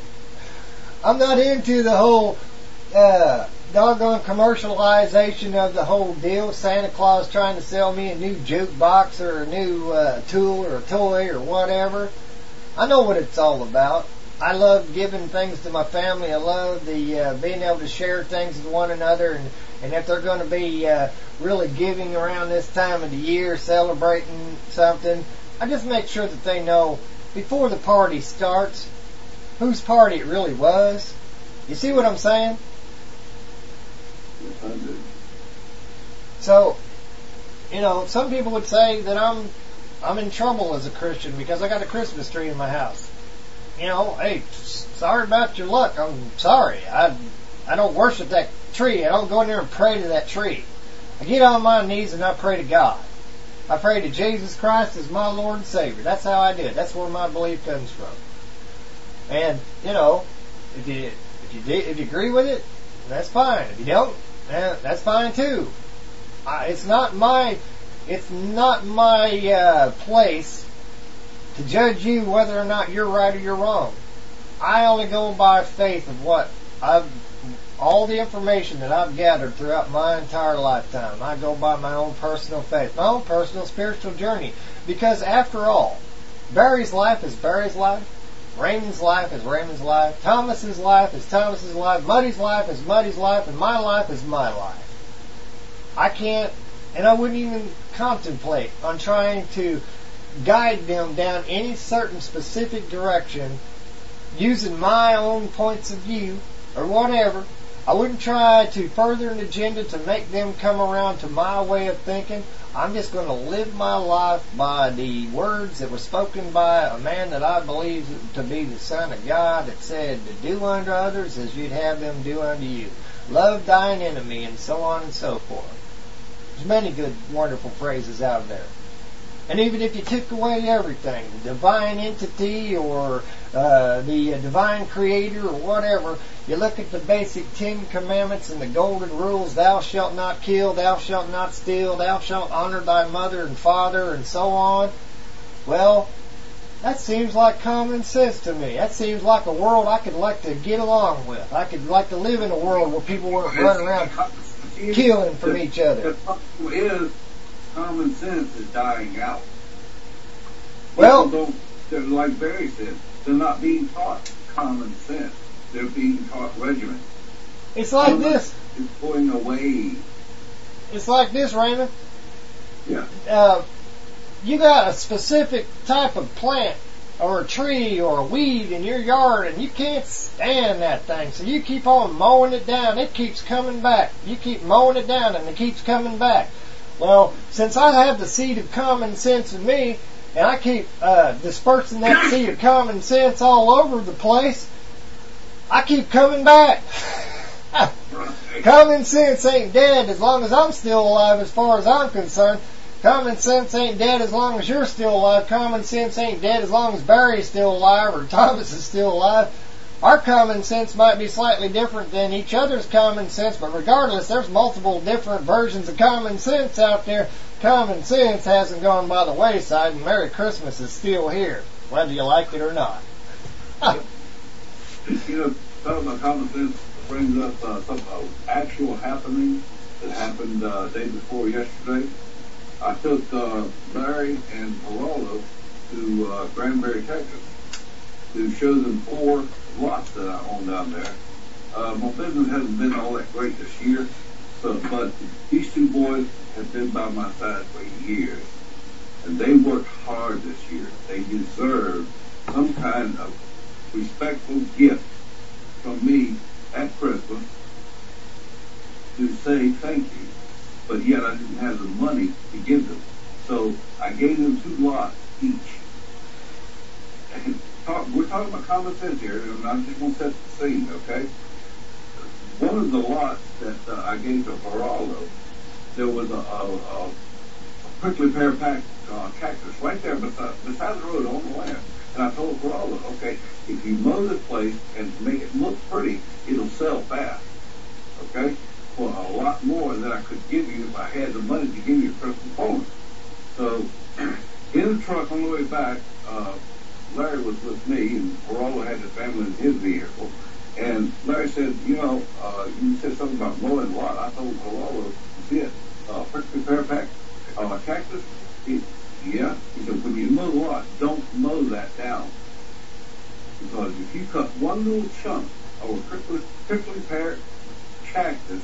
I'm not into the whole uh, doggone commercialization of the whole deal. Santa Claus trying to sell me a new jukebox or a new uh, tool or a toy or whatever. I know what it's all about. I love giving things to my family. I love the uh, being able to share things with one another. And, and if they're going to be uh, really giving around this time of the year, celebrating something, I just make sure that they know before the party starts whose party it really was. You see what I'm saying? Yes, I do. So, you know, some people would say that I'm I'm in trouble as a Christian because I got a Christmas tree in my house. You know, hey, sorry about your luck. I'm sorry. I I don't worship that tree. I don't go in there and pray to that tree. I get on my knees and I pray to God. I pray to Jesus Christ as my Lord and Savior. That's how I do it. That's where my belief comes from. And, you know, if you if you if you agree with it, that's fine. If you don't, eh, that's fine too. I, it's not my it's not my uh, place to judge you whether or not you're right or you're wrong. I only go by faith of what I've, all the information that I've gathered throughout my entire lifetime. I go by my own personal faith, my own personal spiritual journey. Because after all, Barry's life is Barry's life, Raymond's life is Raymond's life, Thomas's life is Thomas's life, Muddy's life is Muddy's life, and my life is my life. I can't, and I wouldn't even contemplate on trying to guide them down any certain specific direction using my own points of view or whatever. I wouldn't try to further an agenda to make them come around to my way of thinking. I'm just going to live my life by the words that were spoken by a man that I believe to be the Son of God, that said to do unto others as you'd have them do unto you. Love thine enemy, and so on and so forth. There's many good, wonderful phrases out there. And even if you took away everything, the divine entity or uh, the uh, divine creator or whatever, you look at the basic Ten Commandments and the golden rules, thou shalt not kill, thou shalt not steal, thou shalt honor thy mother and father, and so on. Well, that seems like common sense to me. That seems like a world I could like to get along with. I could like to live in a world where people weren't running around killing from each other. The problem is, common sense is dying out. Well, People don't, they're, like Barry said, they're not being taught common sense. They're being taught regiment. It's like common this. It's going away. It's like this, Raymond. Yeah. Uh, you got a specific type of plant or a tree or a weed in your yard and you can't stand that thing. So you keep on mowing it down. It keeps coming back. You keep mowing it down and it keeps coming back. Well, since I have the seed of common sense in me and I keep uh, dispersing that seed of common sense all over the place, I keep coming back. Common sense ain't dead as long as I'm still alive as far as I'm concerned. Common sense ain't dead as long as you're still alive. Common sense ain't dead as long as Barry's still alive or Thomas is still alive. Our common sense might be slightly different than each other's common sense, but regardless, there's multiple different versions of common sense out there. Common sense hasn't gone by the wayside, and Merry Christmas is still here, whether you like it or not. You know, talking about common sense brings up uh, some uh, actual happening that happened uh, day before yesterday. I took uh, Larry and Geraldo to uh, Granbury, Texas, to show them four lots that I own down there. Uh, my business hasn't been all that great this year, so but these two boys have been by my side for years, and they worked hard this year. They deserve some kind of respectful gift from me at Christmas to say thank you. But yet I didn't have the money to give them. So I gave them two lots each. And talk, we're talking about common sense here, and I'm just going to set the scene, okay? One of the lots that uh, I gave to Geraldo, there was a, a, a prickly pear pack, uh, cactus right there beside, beside the road on the land. And I told Geraldo, okay, if you mow this place and make it look pretty, it'll sell fast, okay? For a lot more than I could give you if I had the money to give you a Christmas bonus. So, in the truck on the way back, uh, Larry was with me, and Geraldo had his family in his vehicle. And Larry said, you know, uh, you said something about mowing a lot. I told Geraldo, see it, uh, prickly pear pack, uh, cactus? He, yeah. He said, when you mow the lot, don't mow that down. Because if you cut one little chunk of a prickly, prickly pear cactus,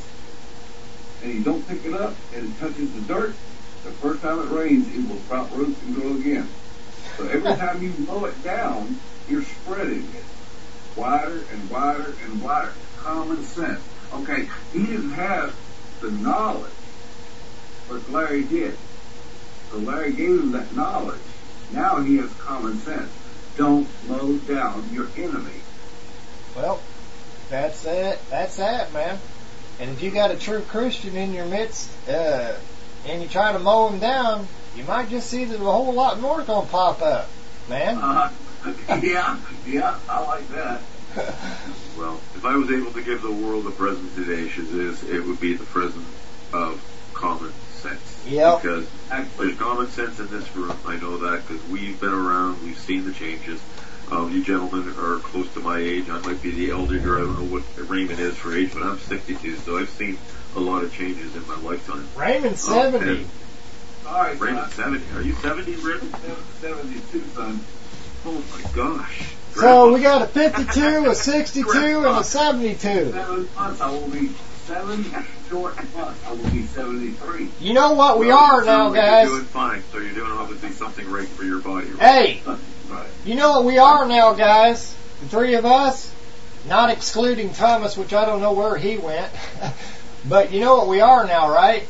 and you don't pick it up, and it touches the dirt, the first time it rains, it will sprout roots and grow again. So every time you mow it down, you're spreading it wider and wider and wider. Common sense. Okay, he didn't have the knowledge, but Larry did. So Larry gave him that knowledge. Now he has common sense. Don't mow down your enemy. Well, that's it. That's that, man. And if you got a true Christian in your midst, uh, and you try to mow them down, you might just see that a whole lot more is going to pop up, man. Uh, yeah, yeah, I like that. Well, if I was able to give the world a present today, Shaziz, it would be the present of common sense. Yep. Because there's common sense in this room. I know that because we've been around, we've seen the changes. Um, you gentlemen are close to my age. I might be the elder here. I don't know what Raymond is for age, but I'm sixty-two, so I've seen a lot of changes in my lifetime. Raymond's seventy. Oh, all right, Raymond's seventy. Are you seventy, Raymond? seventy-two, son. Oh my gosh. So we got a fifty-two, a sixty-two, and a seventy-two. Seven months, I will be seven short months. I will be seventy-three. You know what we well, are now, like guys. You're doing fine. So you're doing obviously something right for your body. Right? Hey, right. You know what we are now, guys. The three of us, not excluding Thomas, which I don't know where he went. But you know what we are now, right?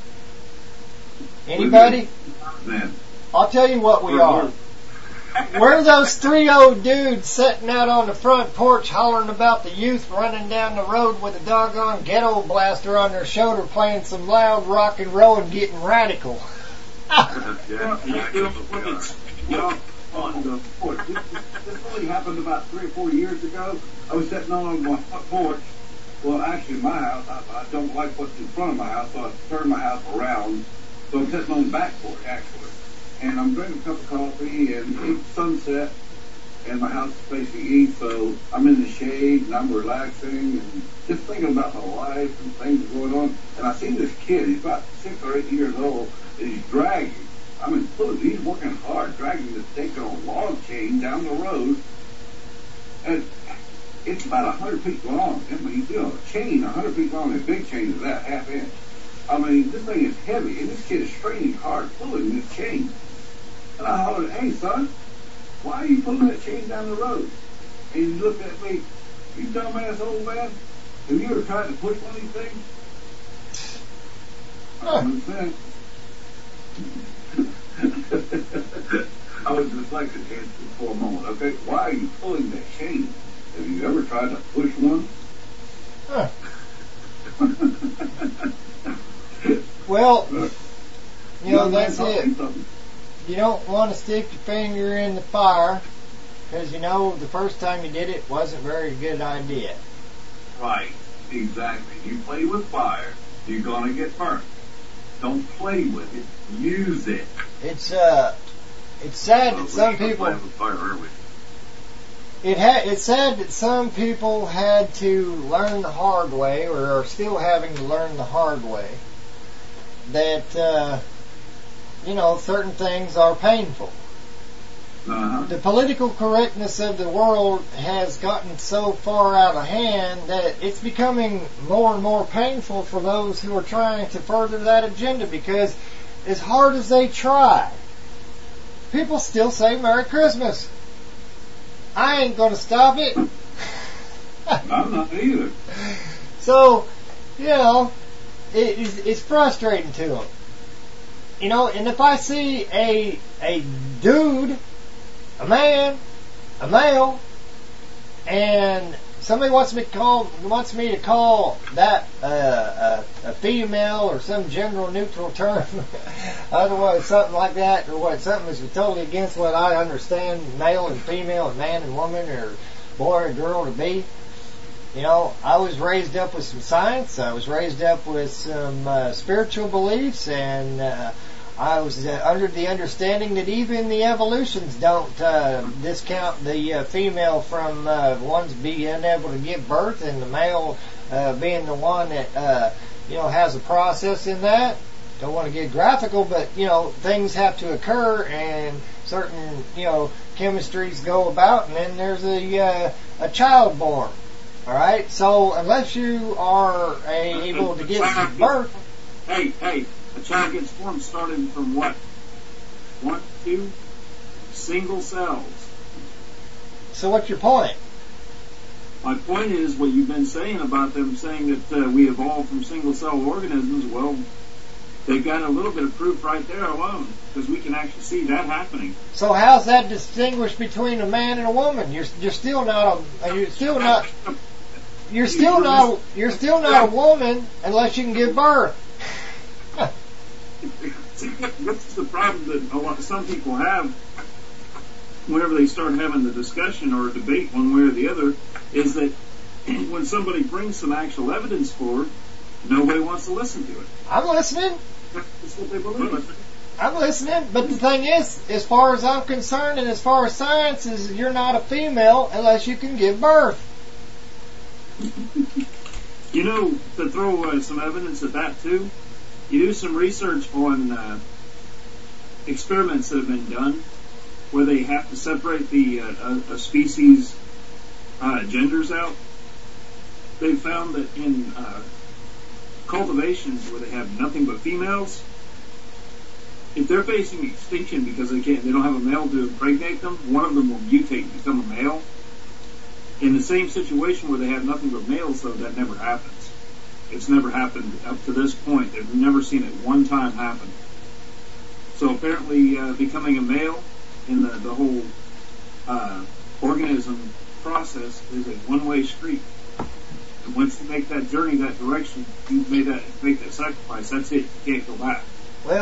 Anybody? Man. I'll tell you what we are. We're those three old dudes sitting out on the front porch hollering about the youth running down the road with a doggone ghetto blaster on their shoulder playing some loud rock and roll and getting radical. Yeah, you know, when it's, you know, on the porch. This, this, this really happened about three or four years ago. I was sitting on my front porch. Well, actually, my house, I, I don't like what's in front of my house, so I turned my house around. So I'm sitting on the back porch, actually. And I'm drinking a cup of coffee, and it's sunset, and my house is facing east, so I'm in the shade, and I'm relaxing, and just thinking about my life and things going on. And I see this kid, he's about six or eight years old, and he's dragging. I mean, look, he's working hard, dragging this thing on a log chain down the road, and it's about a hundred feet long. I mean, you know, a chain, a hundred feet long, a big chain is that half inch. I mean, this thing is heavy, and this kid is straining hard, pulling this chain. And I hollered, "Hey, son, why are you pulling that chain down the road?" And he looked at me, "You dumbass old man, have you ever tried to push one of these things?" I understand. I was reflecting for a moment. Okay, why are you pulling that chain? Have you ever tried to push one? Huh. Well, you know, that's it. You don't want to stick your finger in the fire because, you know, the first time you did it wasn't a very good idea. Right, exactly. You play with fire, you're going to get burnt. Don't play with it. Use it. It's, uh, it's sad that some people... It ha- it's sad that some people had to learn the hard way, or are still having to learn the hard way, that, uh, you know, certain things are painful. Uh-huh. The political correctness of the world has gotten so far out of hand that it's becoming more and more painful for those who are trying to further that agenda, because as hard as they try, people still say Merry Christmas. I ain't going to stop it. I'm not either. So, you know, it, it's, it's frustrating to them. You know, and if I see a a dude, a man, a male, and somebody wants me to call wants me to call that uh, a, a female or some gender neutral term, otherwise something like that, or what something is totally against what I understand male and female and man and woman or boy and girl to be. You know, I was raised up with some science. I was raised up with some uh, spiritual beliefs, and uh, I was uh, under the understanding that even the evolutions don't uh, discount the uh, female from uh, one's being able to give birth, and the male uh, being the one that uh, you know has a process in that. Don't want to get graphical, but you know things have to occur, and certain you know chemistries go about, and then there's a uh, a child born. All right, so unless you are a, able to give birth, hey, hey. A child gets formed starting from what? One, two, single cells. So what's your point? My point is what you've been saying about them saying that uh, we evolved from single cell organisms. Well, they've got a little bit of proof right there alone, because we can actually see that happening. So how's that distinguished between a man and a woman? You're you're still not a you're still not you're still not you're still not a woman unless you can give birth. See, what's the problem that a lot, some people have whenever they start having the discussion or a debate one way or the other, is that when somebody brings some actual evidence forward, nobody wants to listen to it. I'm listening. That's what they believe. I'm listening, but the thing is, as far as I'm concerned and as far as science is, you're not a female unless you can give birth. You know, to throw uh, some evidence at that too, you do some research on uh, experiments that have been done where they have to separate the uh, a, a species uh, genders out. They found that in uh, cultivations where they have nothing but females, if they're facing extinction because they can't, they don't have a male to impregnate them, one of them will mutate and become a male. In the same situation where they have nothing but males, though, that never happens. It's never happened up to this point. They've never seen it one time happen. So apparently uh, becoming a male in the, the whole uh, organism process is a one-way street. And once you make that journey that direction, you made that make that sacrifice, that's it. You can't go back. Well,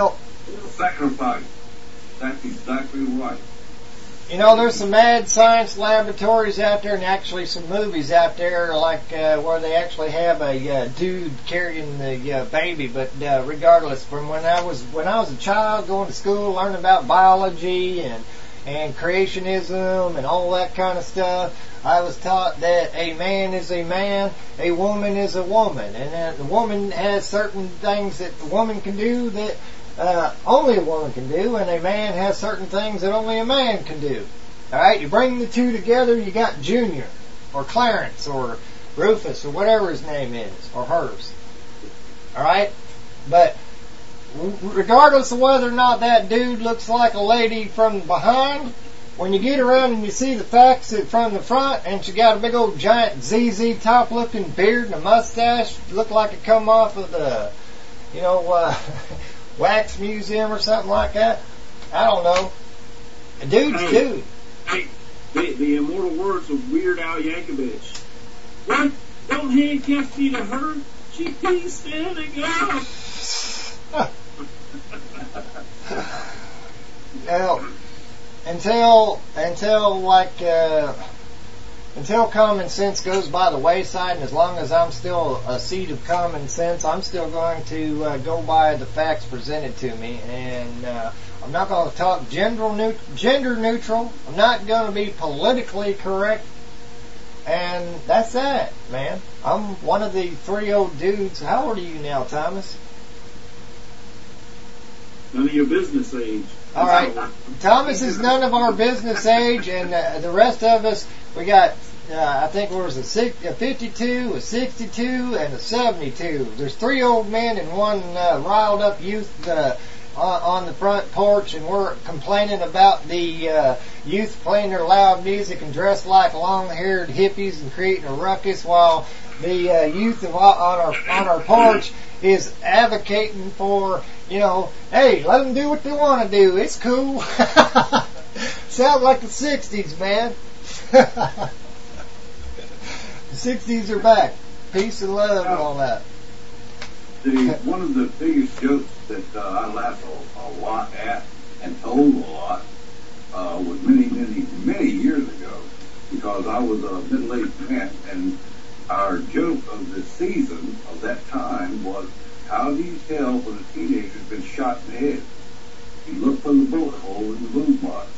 Sacrifice. That's exactly right. You know, there's some mad science laboratories out there, and actually some movies out there, like uh, where they actually have a uh, dude carrying the uh, baby. But uh, regardless, from when I was when I was a child, going to school, learning about biology and and creationism and all that kind of stuff, I was taught that a man is a man, a woman is a woman, and that the woman has certain things that the woman can do that Uh, only a woman can do, and a man has certain things that only a man can do. Alright, you bring the two together, you got Junior, or Clarence, or Rufus, or whatever his name is, or hers. Alright? But, regardless of whether or not that dude looks like a lady from behind, when you get around and you see the facts from the front, and she got a big old giant Z Z top looking beard and a mustache, look like it come off of the, you know, uh, wax museum or something like that. I don't know. A dude's hey, dude. Hey, the, the immortal words of Weird Al Yankovic. What? Don't handcuff me to her. She keeps standing up. Well, until until like uh, until common sense goes by the wayside, and as long as I'm still a seed of common sense, I'm still going to uh, go by the facts presented to me, and uh, I'm not going to talk gender, neut- gender neutral. I'm not going to be politically correct, and that's that, man. I'm one of the three old dudes. How old are you now, Thomas? None of your business age. All right, Thomas is none of our business age, and uh, the rest of us, we got, uh, I think there was a, six, a fifty-two, a sixty-two, and a seventy-two. There's three old men and one uh, riled up youth uh, on, on the front porch, and we're complaining about the uh, youth playing their loud music and dressed like long-haired hippies and creating a ruckus, while the uh, youth of, on our on our porch is advocating for, you know, hey, let them do what they want to do. It's cool. Sounds like the sixties, man. The sixties are back. Peace and love and all that. The, one of the biggest jokes that uh, I laughed a, a lot at and told a lot uh, was many, many, many years ago, because I was a middle-aged man, and our joke of the season of that time was, how do you tell when a teenager's been shot in the head? You look for the bullet hole in the boom box.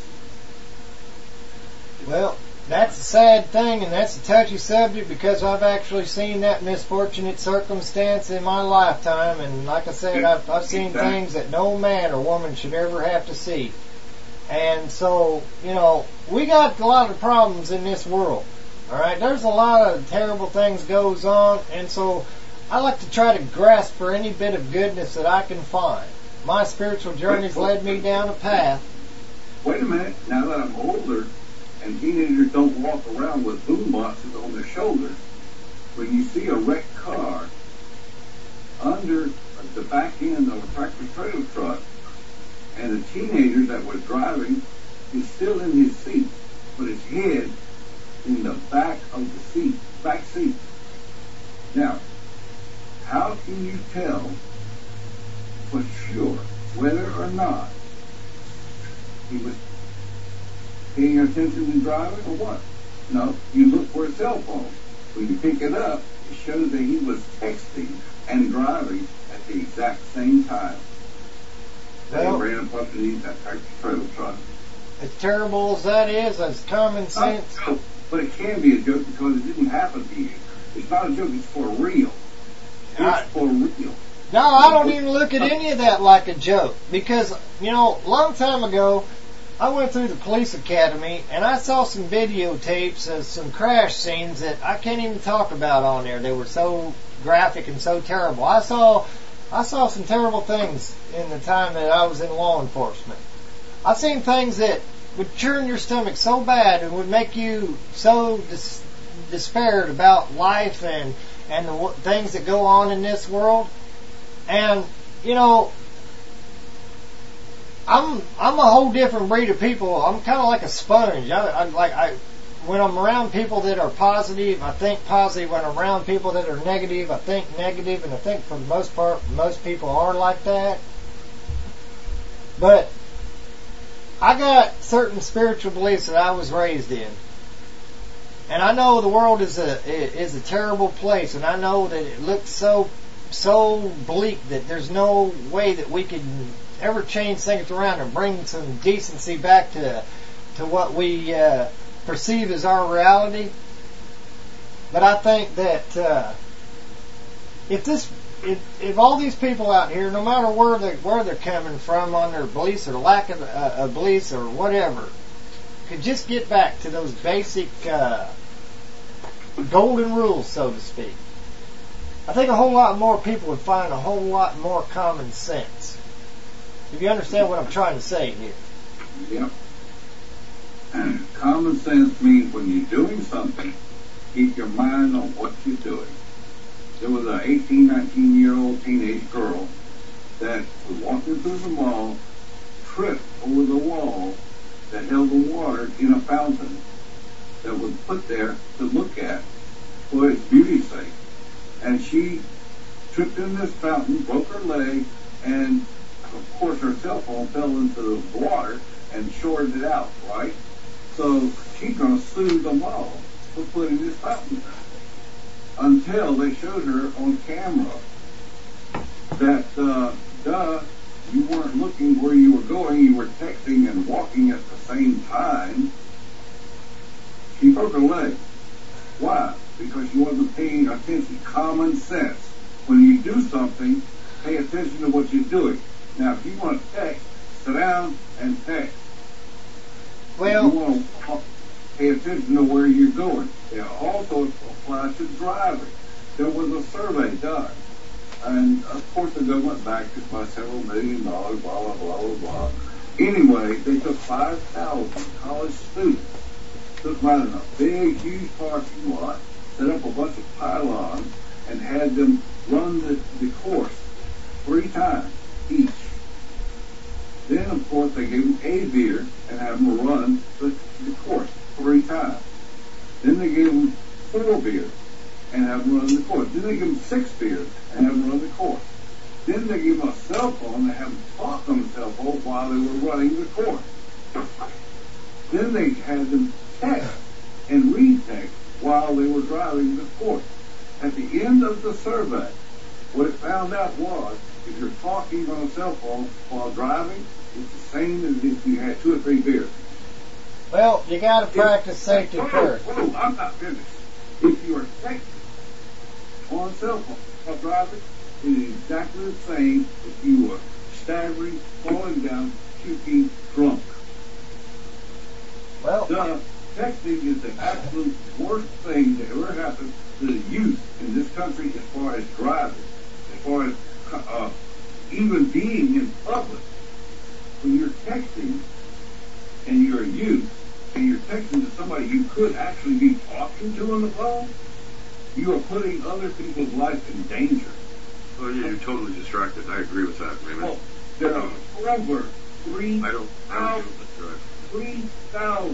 Well, that's a sad thing, and that's a touchy subject, because I've actually seen that misfortunate circumstance in my lifetime, and like I said, I've, I've seen things that no man or woman should ever have to see. And so, you know, we got a lot of problems in this world. Alright, there's a lot of terrible things goes on, and so I like to try to grasp for any bit of goodness that I can find. My spiritual journey's led me down a path. Wait a minute, now that I'm older, and teenagers don't walk around with boom boxes on their shoulders, when you see a wrecked car under the back end of a tractor trailer truck, and the teenager that was driving is still in his seat, but his head in the back of the seat, back seat. Now, how can you tell for sure whether or not he was paying attention to driving or what? No, you look for a cell phone. When you pick it up, it shows that he was texting and driving at the exact same time. Well, they ran up underneath that tractor trailer truck. As terrible as that is, as common sense. Oh, but it can be a joke because it didn't happen to you. It's not a joke, it's for real. It's I, for real. No, I don't even look at any of that like a joke. Because, you know, a long time ago, I went through the police academy and I saw some videotapes of some crash scenes that I can't even talk about on there. They were so graphic and so terrible. I saw, I saw some terrible things in the time that I was in law enforcement. I've seen things that would churn your stomach so bad and would make you so dis- despaired about life and, and the w- things that go on in this world. And, you know, I'm I'm a whole different breed of people. I'm kind of like a sponge. I, I like I when I'm around people that are positive, I think positive. When I'm around people that are negative, I think negative. And I think for the most part, most people are like that. But I got certain spiritual beliefs that I was raised in. And I know the world is a is a terrible place, and I know that it looks so so bleak that there's no way that we can ever change things around and bring some decency back to to what we uh, perceive as our reality. But I think that uh, if this if, if all these people out here, no matter where they where they're coming from on their beliefs or lack of, uh, of beliefs or whatever, could just get back to those basic uh, golden rules, so to speak, I think a whole lot more people would find a whole lot more common sense. If you understand what I'm trying to say here. Yep. Common sense means when you're doing something, keep your mind on what you're doing. There was an eighteen, nineteen-year-old teenage girl that was walking through the mall, tripped over the wall that held the water in a fountain that was put there to look at for its beauty's sake. And she tripped in this fountain, broke her leg, and of course her cell phone fell into the water and shorted it out, right? So she's going to sue the mall for putting this fountain there. Until they showed her on camera that, uh, duh, you weren't looking where you were going, you were texting and walking at the same time. She broke her leg. Why? Because she wasn't paying attention. Common sense. When you do something, pay attention to what you're doing. Now, if you want to text, sit down and text. Well, if you want to pay attention to where you're going. It also applies to driving. There was a survey done. And, of course, the government backed it by several million dollars, blah, blah, blah, blah, blah. Anyway, they took five thousand college students, took them out in a big, huge parking lot, set up a bunch of pylons, and had them run the, the course three times each. Then, of course, they gave them a beer and had them run the, the course three times. Then they gave them four beers and have them run the course. Then they gave them six beers and have them run the course. Then they gave them a cell phone and have them talk on the cell phone while they were running the course. Then they had them text and read text while they were driving the course. At the end of the survey, what it found out was if you're talking on a cell phone while driving, it's the same as if you had two or three beers. Well, you got to practice safety whoa, first. Whoa, I'm not finished. If you are texting on a cell phone while driving, it is exactly the same if you were staggering, falling down, puking, drunk. Well, Duh, texting is the absolute worst thing that ever happened to the youth in this country as far as driving, as far as uh, even being in public. When you're texting and you're a youth and you're texting to somebody you could actually be talking to on the phone, you are putting other people's life in danger. Oh, yeah, you're totally distracted. I agree with that, Raymond. Well, there are over three I don't, I don't do it. three thousand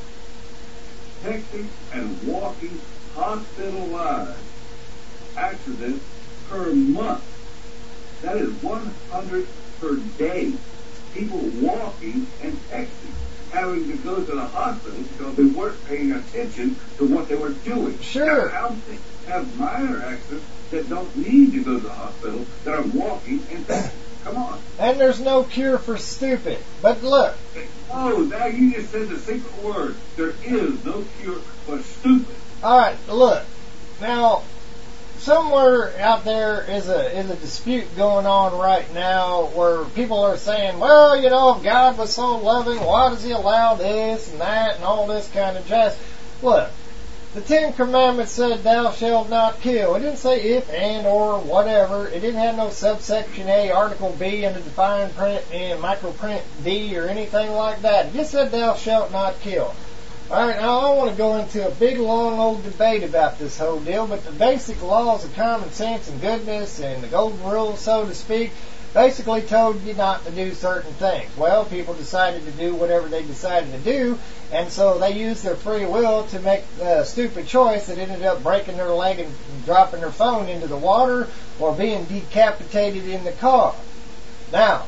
texting and walking hospitalized accidents per month. That is one hundred per day. People walking and texting, having to go to the hospital because they weren't paying attention to what they were doing. Sure. Now, how they have minor accidents that don't need to go to the hospital that are walking and texting? Come on. And there's no cure for stupid. But look. Oh, now you just said the secret word. There is no cure for stupid. All right, look. Now, somewhere out there is a is a dispute going on right now where people are saying, well, you know, if God was so loving, why does He allow this and that and all this kind of jazz? Look, the Ten Commandments said, thou shalt not kill. It didn't say if, and, or, whatever. It didn't have no subsection A, article B, and the fine print and microprint D or anything like that. It just said, thou shalt not kill. All right, now I want to go into a big, long, old debate about this whole deal, but the basic laws of common sense and goodness and the golden rule, so to speak, basically told you not to do certain things. Well, people decided to do whatever they decided to do, and so they used their free will to make a stupid choice that ended up breaking their leg and dropping their phone into the water or being decapitated in the car. Now,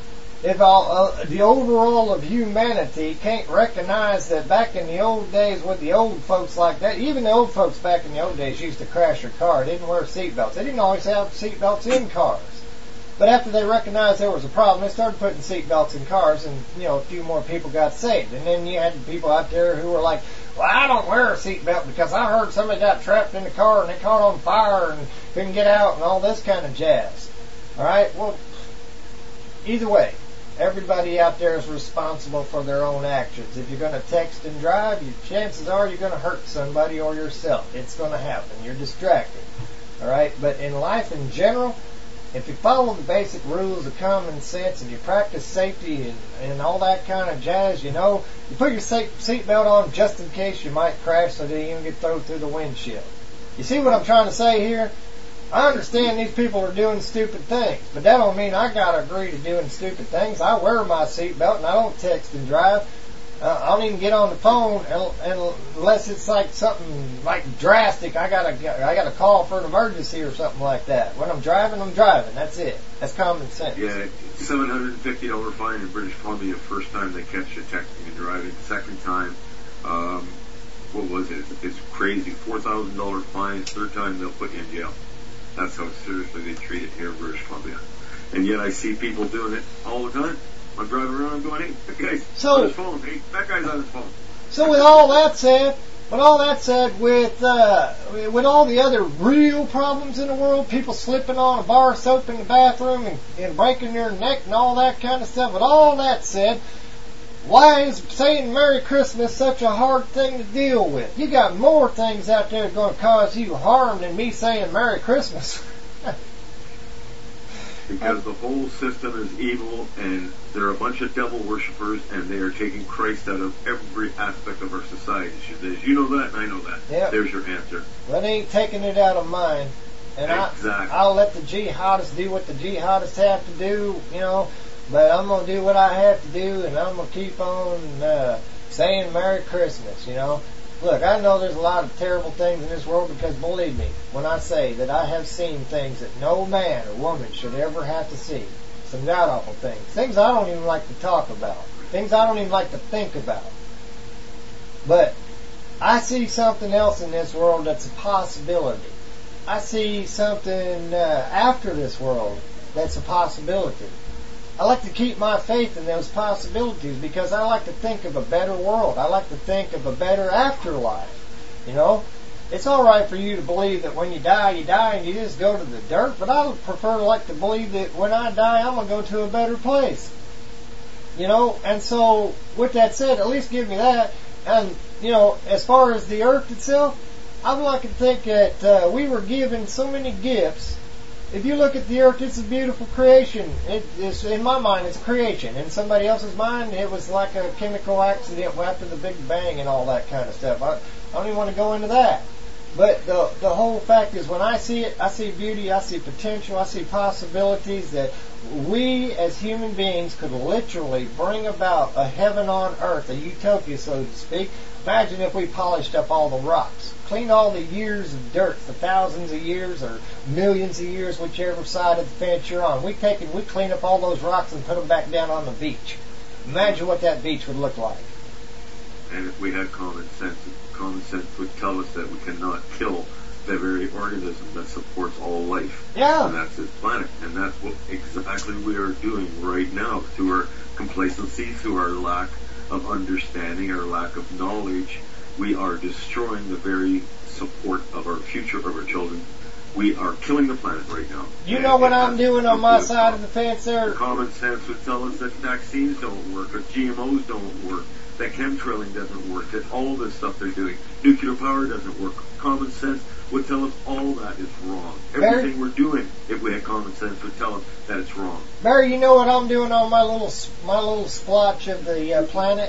if all, uh, the overall of humanity can't recognize that back in the old days with the old folks like that, even the old folks back in the old days used to crash their car, didn't wear seatbelts. They didn't always have seatbelts in cars. But after they recognized there was a problem, they started putting seatbelts in cars, and, you know, a few more people got saved. And then you had people out there who were like, well, I don't wear a seatbelt because I heard somebody got trapped in the car and they caught on fire and couldn't get out and all this kind of jazz. All right? Well, either way, everybody out there is responsible for their own actions. If you're going to text and drive, your chances are you're going to hurt somebody or yourself. It's going to happen. You're distracted. All right? But in life in general, if you follow the basic rules of common sense and you practice safety and, and all that kind of jazz, you know, you put your seatbelt on just in case you might crash so that you don't get thrown through the windshield. You see what I'm trying to say here? I understand these people are doing stupid things, but that don't mean I got to agree to doing stupid things. I wear my seatbelt and I don't text and drive. Uh, I don't even get on the phone unless it's like something like drastic. I got to I got to call for an emergency or something like that. When I'm driving, I'm driving. That's it. That's common sense. Yeah, seven hundred fifty dollars fine in British Columbia. First time they catch you texting and driving. Second time, um, what was it? It's crazy. four thousand dollars fine. Third time they'll put you in jail. That's how seriously they treat it here in British Columbia. And yet I see people doing it all the time. I'm driving around going, hey, that guy's so, on his phone. Hey, that guy's on his phone. So with all that said, with all that said, with uh, with all the other real problems in the world, people slipping on a bar of soap in the bathroom and, and breaking their neck and all that kind of stuff, with all that said, why is saying Merry Christmas such a hard thing to deal with? You got more things out there going to cause you harm than me saying Merry Christmas. Because the whole system is evil, and they're a bunch of devil worshippers, and they are taking Christ out of every aspect of our society. She says, you know that, and I know that. Yep. There's your answer. Well, they ain't taking it out of mine. And exactly. I, I'll let the jihadists do what the jihadists have to do, you know, but I'm going to do what I have to do, and I'm going to keep on uh, saying Merry Christmas, you know. Look, I know there's a lot of terrible things in this world because, believe me, when I say that I have seen things that no man or woman should ever have to see, some god-awful things, things I don't even like to talk about, things I don't even like to think about. But I see something else in this world that's a possibility. I see something uh, after this world that's a possibility. I like to keep my faith in those possibilities because I like to think of a better world. I like to think of a better afterlife. You know, it's all right for you to believe that when you die, you die and you just go to the dirt, but I would prefer to like to believe that when I die, I'm going to go to a better place. You know, and so with that said, at least give me that. And, you know, as far as the earth itself, I would like to think that uh, we were given so many gifts. If you look at the earth, it's a beautiful creation. It is, in my mind, it's a creation. In somebody else's mind, it was like a chemical accident after the Big Bang and all that kind of stuff. I, I don't even want to go into that. But the the whole fact is, when I see it, I see beauty, I see potential, I see possibilities that we as human beings could literally bring about a heaven on earth, a utopia, so to speak. Imagine if we polished up all the rocks, cleaned all the years of dirt, the thousands of years or millions of years, whichever side of the fence you're on. We take and we clean up all those rocks and put them back down on the beach. Imagine what that beach would look like. And if we had common sense, common sense would tell us that we cannot kill the very organism that supports all life. Yeah. And that's this planet. And that's what exactly we are doing right now through our complacency, through our lack of understanding, our lack of knowledge. We are destroying the very support of our future, of our children. We are killing the planet right now. You know what I'm doing on my side of the fence there? Common sense would tell us that vaccines don't work, that G M Os don't work, that chemtrailing doesn't work, that all this stuff they're doing, nuclear power doesn't work. Common sense would tell us all that is wrong. Everything Barry, we're doing, if we had common sense, would tell us that it's wrong. Barry, you know what I'm doing on my little my little splotch of the uh, planet?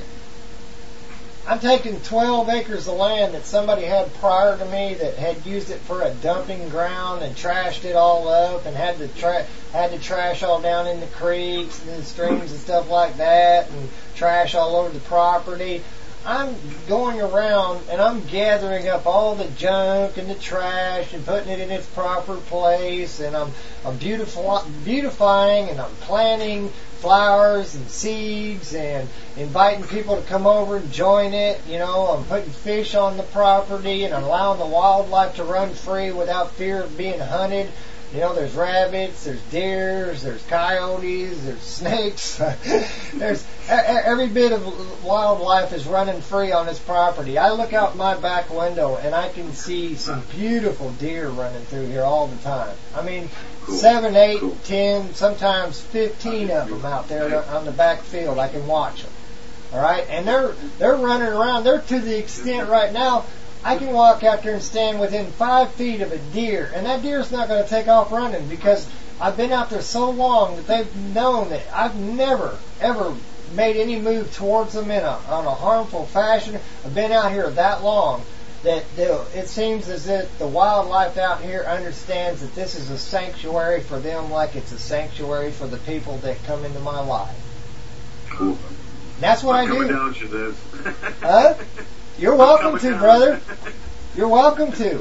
I'm taking twelve acres of land that somebody had prior to me that had used it for a dumping ground and trashed it all up and had to tra- had to trash all down in the creeks and the streams and stuff like that and trash all over the property. I'm going around and I'm gathering up all the junk and the trash and putting it in its proper place, and I'm I'm beautiful, beautifying and I'm planting flowers and seeds and inviting people to come over and join it. You know, I'm putting fish on the property and allowing the wildlife to run free without fear of being hunted. You know, there's rabbits, there's deers, there's coyotes, there's snakes. There's every bit of wildlife is running free on this property. I look out my back window and I can see some beautiful deer running through here all the time. I mean, cool. seven, eight, cool. ten, sometimes fifteen of them out there on the back field. I can watch them. All right, and they're they're running around. They're to the extent right now. I can walk out there and stand within five feet of a deer, and that deer's not going to take off running because I've been out there so long that they've known that I've never, ever made any move towards them in a, on a harmful fashion. I've been out here that long that it seems as if the wildlife out here understands that this is a sanctuary for them like it's a sanctuary for the people that come into my life. Cool. That's what I'm I do. Down, Chavez. Huh? You're welcome to, brother. You're welcome to.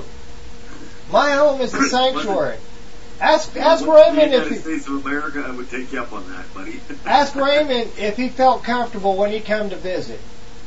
My home is a sanctuary. Ask ask Raymond if he, States of America, I would take you up on that, buddy. Ask Raymond if he felt comfortable when he come to visit.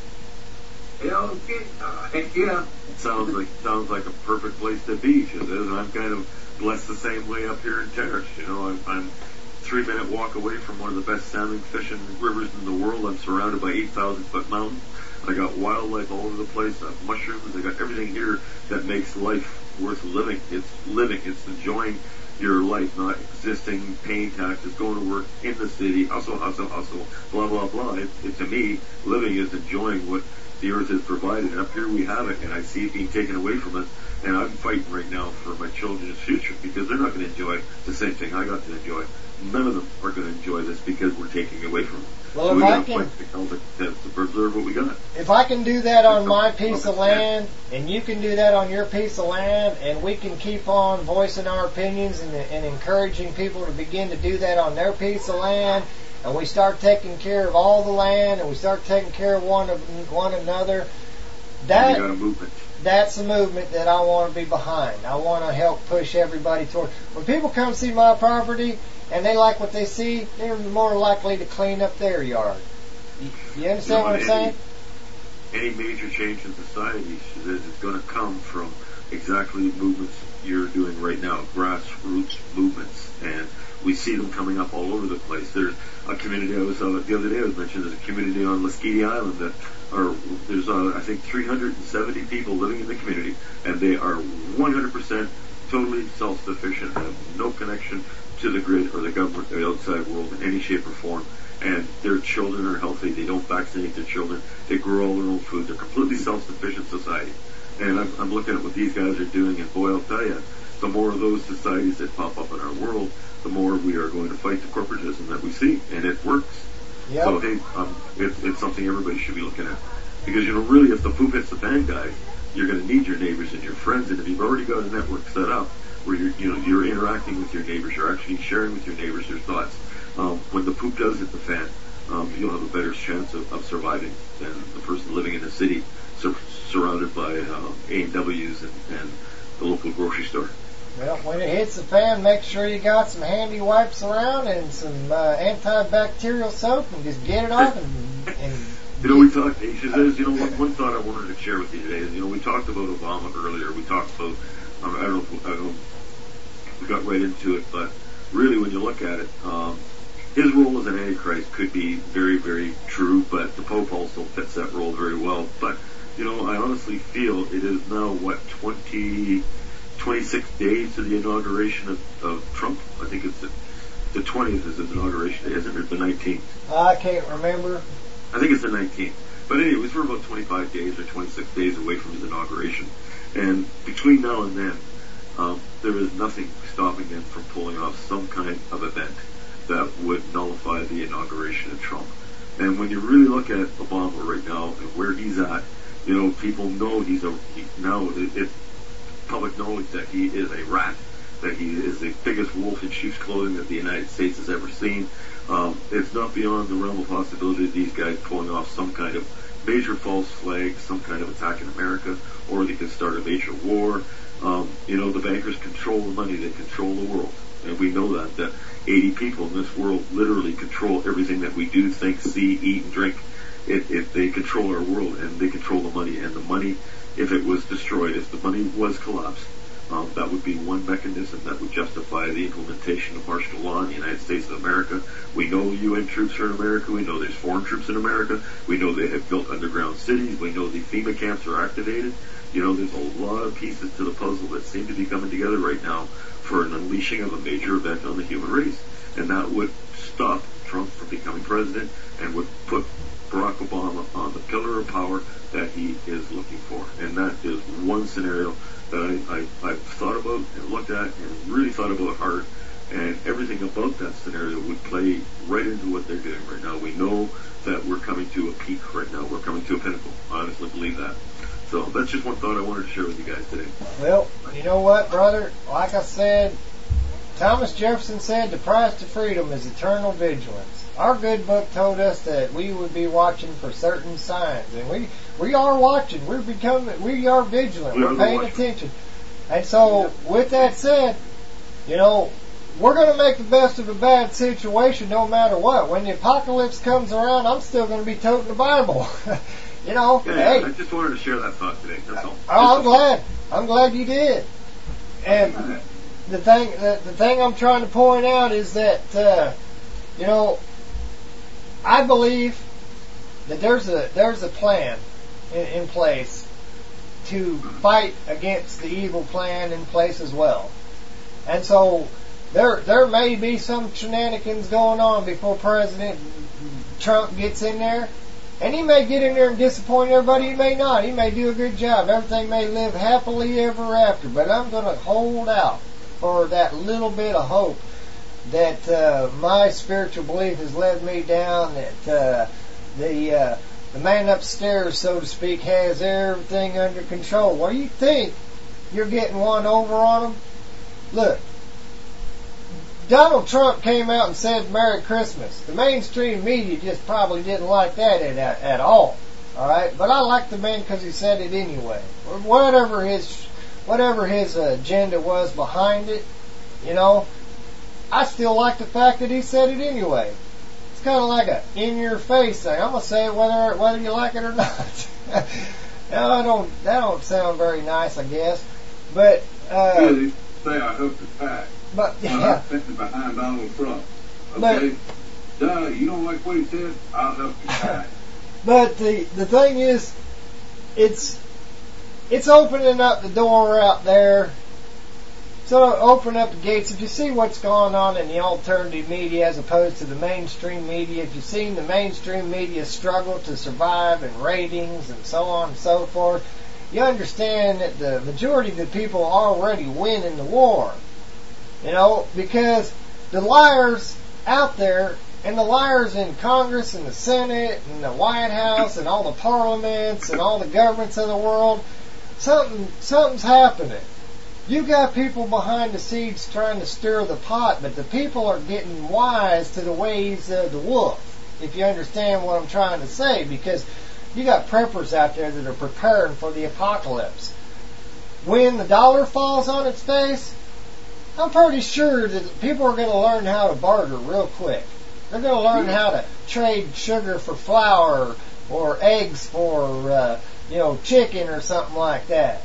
Yeah, okay. Uh, yeah. Sounds like sounds like a perfect place to be. Chavez. I'm kind of blessed the same way up here in Terrace. You know, I'm, I'm three minute walk away from one of the best salmon fishing rivers in the world. I'm surrounded by eight thousand foot mountains. I got wildlife all over the place. I have mushrooms. I got everything here that makes life worth living. It's living. It's enjoying your life, not existing, paying taxes, going to work in the city, hustle, hustle, hustle, blah, blah, blah. It, it, to me, living is enjoying what the earth has provided. And up here we have it, and I see it being taken away from us. And I'm fighting right now for my children's future because they're not going to enjoy the same thing I got to enjoy. None of them are going to enjoy this because we're taking away from them. Well, so if we I got to can, fight to, to, to preserve what we got. If I can do that on my piece of land, and you can do that on your piece of land, and we can keep on voicing our opinions and, and encouraging people to begin to do that on their piece of land, and we start taking care of all the land, and we start taking care of one of one another, that you got a movement. That's a movement that I want to be behind. I want to help push everybody toward. When people come see my property and they like what they see, they're more likely to clean up their yard. You, you understand you know, what I'm any, saying? Any major change in society is going to come from exactly the movements you're doing right now, grassroots movements, and we see them coming up all over the place. There's a community I was uh, the other day I was mentioned. There's a community on Lasqueti Island that are there's uh, I think three hundred seventy people living in the community, and they are one hundred percent totally self-sufficient, have no connection to the grid or the government or the outside world in any shape or form. And their children are healthy. They don't vaccinate their children. They grow all their own food. They're a completely self-sufficient society. And I'm, I'm looking at what these guys are doing, and boy, I'll tell you, the more of those societies that pop up in our world, the more we are going to fight the corporatism that we see, and it works. Yep. So, hey, um, it, it's something everybody should be looking at. Because, you know, really, if the poop hits the fan, guys, you're going to need your neighbors and your friends, and if you've already got a network set up where you're, you know, you're interacting with your neighbors, you're actually sharing with your neighbors your thoughts, um, when the poop does hit the fan, um, you'll have a better chance of, of surviving than the person living in the city sur- surrounded by uh, A and W's and, and the local grocery store. Well, when it hits the fan, make sure you got some handy wipes around and some uh, antibacterial soap, and just get it off. And, and you know, we talked. She says, you know, one, one thought I wanted to share with you today is, you know, we talked about Obama earlier. We talked about, um, I don't know, if, I don't know, we got right into it, but really, when you look at it, um, his role as an Antichrist could be very, very true, but the Pope also fits that role very well. But you know, I honestly feel it is now what twenty. twenty-six days to the inauguration of, of Trump. I think it's the, the twentieth is his inauguration day, isn't it? The nineteenth. I can't remember. I think it's the nineteenth. But anyways, we're about twenty-five days or twenty-six days away from his inauguration. And between now and then, um, there is nothing stopping them from pulling off some kind of event that would nullify the inauguration of Trump. And when you really look at Obama right now and where he's at, you know, people know he's a, he, now it, it's public knowledge that he is a rat, that he is the biggest wolf in sheep's clothing that the United States has ever seen. Um, it's not beyond the realm of possibility of these guys pulling off some kind of major false flag, some kind of attack in America, or they could start a major war. Um, you know, the bankers control the money, they control the world. And we know that, that eighty people in this world literally control everything that we do, think, see, eat, and drink. It, it, they control our world, and they control the money. And the money, if it was destroyed, if the money was collapsed, um, that would be one mechanism that would justify the implementation of martial law in the United States of America. We know U N troops are in America. We know there's foreign troops in America. We know they have built underground cities. We know the FEMA camps are activated. You know, there's a lot of pieces to the puzzle that seem to be coming together right now for an unleashing of a major event on the human race. And that would stop Trump from becoming president and would put Barack Obama on the pillar of power that he is looking for. And that is one scenario that I, I, I've thought about and looked at and really thought about hard. And everything about that scenario would play right into what they're doing right now. We know that we're coming to a peak right now. We're coming to a pinnacle. I honestly believe that. So that's just one thought I wanted to share with you guys today. Well, you know what, brother? Like I said, Thomas Jefferson said the price to freedom is eternal vigilance. Our good book told us that we would be watching for certain signs, and we we are watching. We're becoming. We are vigilant. We We're are paying watching. attention. And so, with that said, you know, we're going to make the best of a bad situation no matter what. When the apocalypse comes around, I'm still going to be toting the Bible. You know, Yeah, hey. I just wanted to share that thought today. That's all. Oh, I'm glad. I'm glad you did. And the thing, the, the thing I'm trying to point out is that, uh, you know, I believe that there's a there's a plan in, in place to fight against the evil plan in place as well. And so there there may be some shenanigans going on before President Trump gets in there. And he may get in there and disappoint everybody. He may not. He may do a good job. Everything may live happily ever after. But I'm going to hold out for that little bit of hope that uh, my spiritual belief has led me down. That uh, the uh, the man upstairs, so to speak, has everything under control. Well, you think you're getting one over on him? Look. Donald Trump came out and said Merry Christmas. The mainstream media just probably didn't like that at, at all. All right, but I like the man because he said it anyway. Whatever his whatever his agenda was behind it, you know, I still like the fact that he said it anyway. It's kind of like a in-your-face thing. I'm gonna say it whether whether you like it or not. Now, I don't that don't sound very nice, I guess, but uh, yeah, they say I hope to pack. But yeah. I'm sitting behind Donald Trump. Okay, duh, you don't like what he said? I'll help you pack. But the the thing is, it's it's opening up the door out there. So open up the gates. If you see what's going on in the alternative media as opposed to the mainstream media, if you've seen the mainstream media struggle to survive in ratings and so on and so forth, you understand that the majority of the people already win in the war. You know, because the liars out there, and the liars in Congress and the Senate and the White House and all the parliaments and all the governments of the world, something something's happening. You got people behind the scenes trying to stir the pot, but the people are getting wise to the ways of the wolf, if you understand what I'm trying to say, because you got preppers out there that are preparing for the apocalypse. When the dollar falls on its face, I'm pretty sure that people are going to learn how to barter real quick. They're going to learn how to trade sugar for flour or eggs for, uh, you know, chicken or something like that.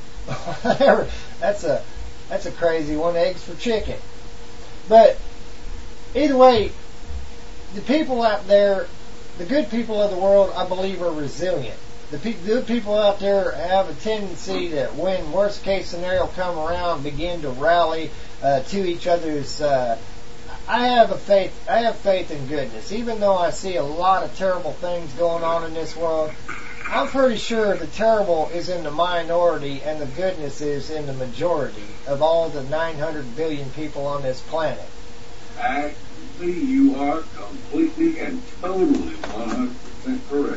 that's a that's a crazy one, eggs for chicken. But either way, the people out there, the good people of the world, I believe, are resilient. The pe- good people out there have a tendency to, when worst case scenario come around, begin to rally uh, to each other's. Uh, I have a faith. I have faith in goodness, even though I see a lot of terrible things going on in this world. I'm pretty sure the terrible is in the minority and the goodness is in the majority of all the nine hundred billion people on this planet. Actually, you are completely and totally one hundred percent correct.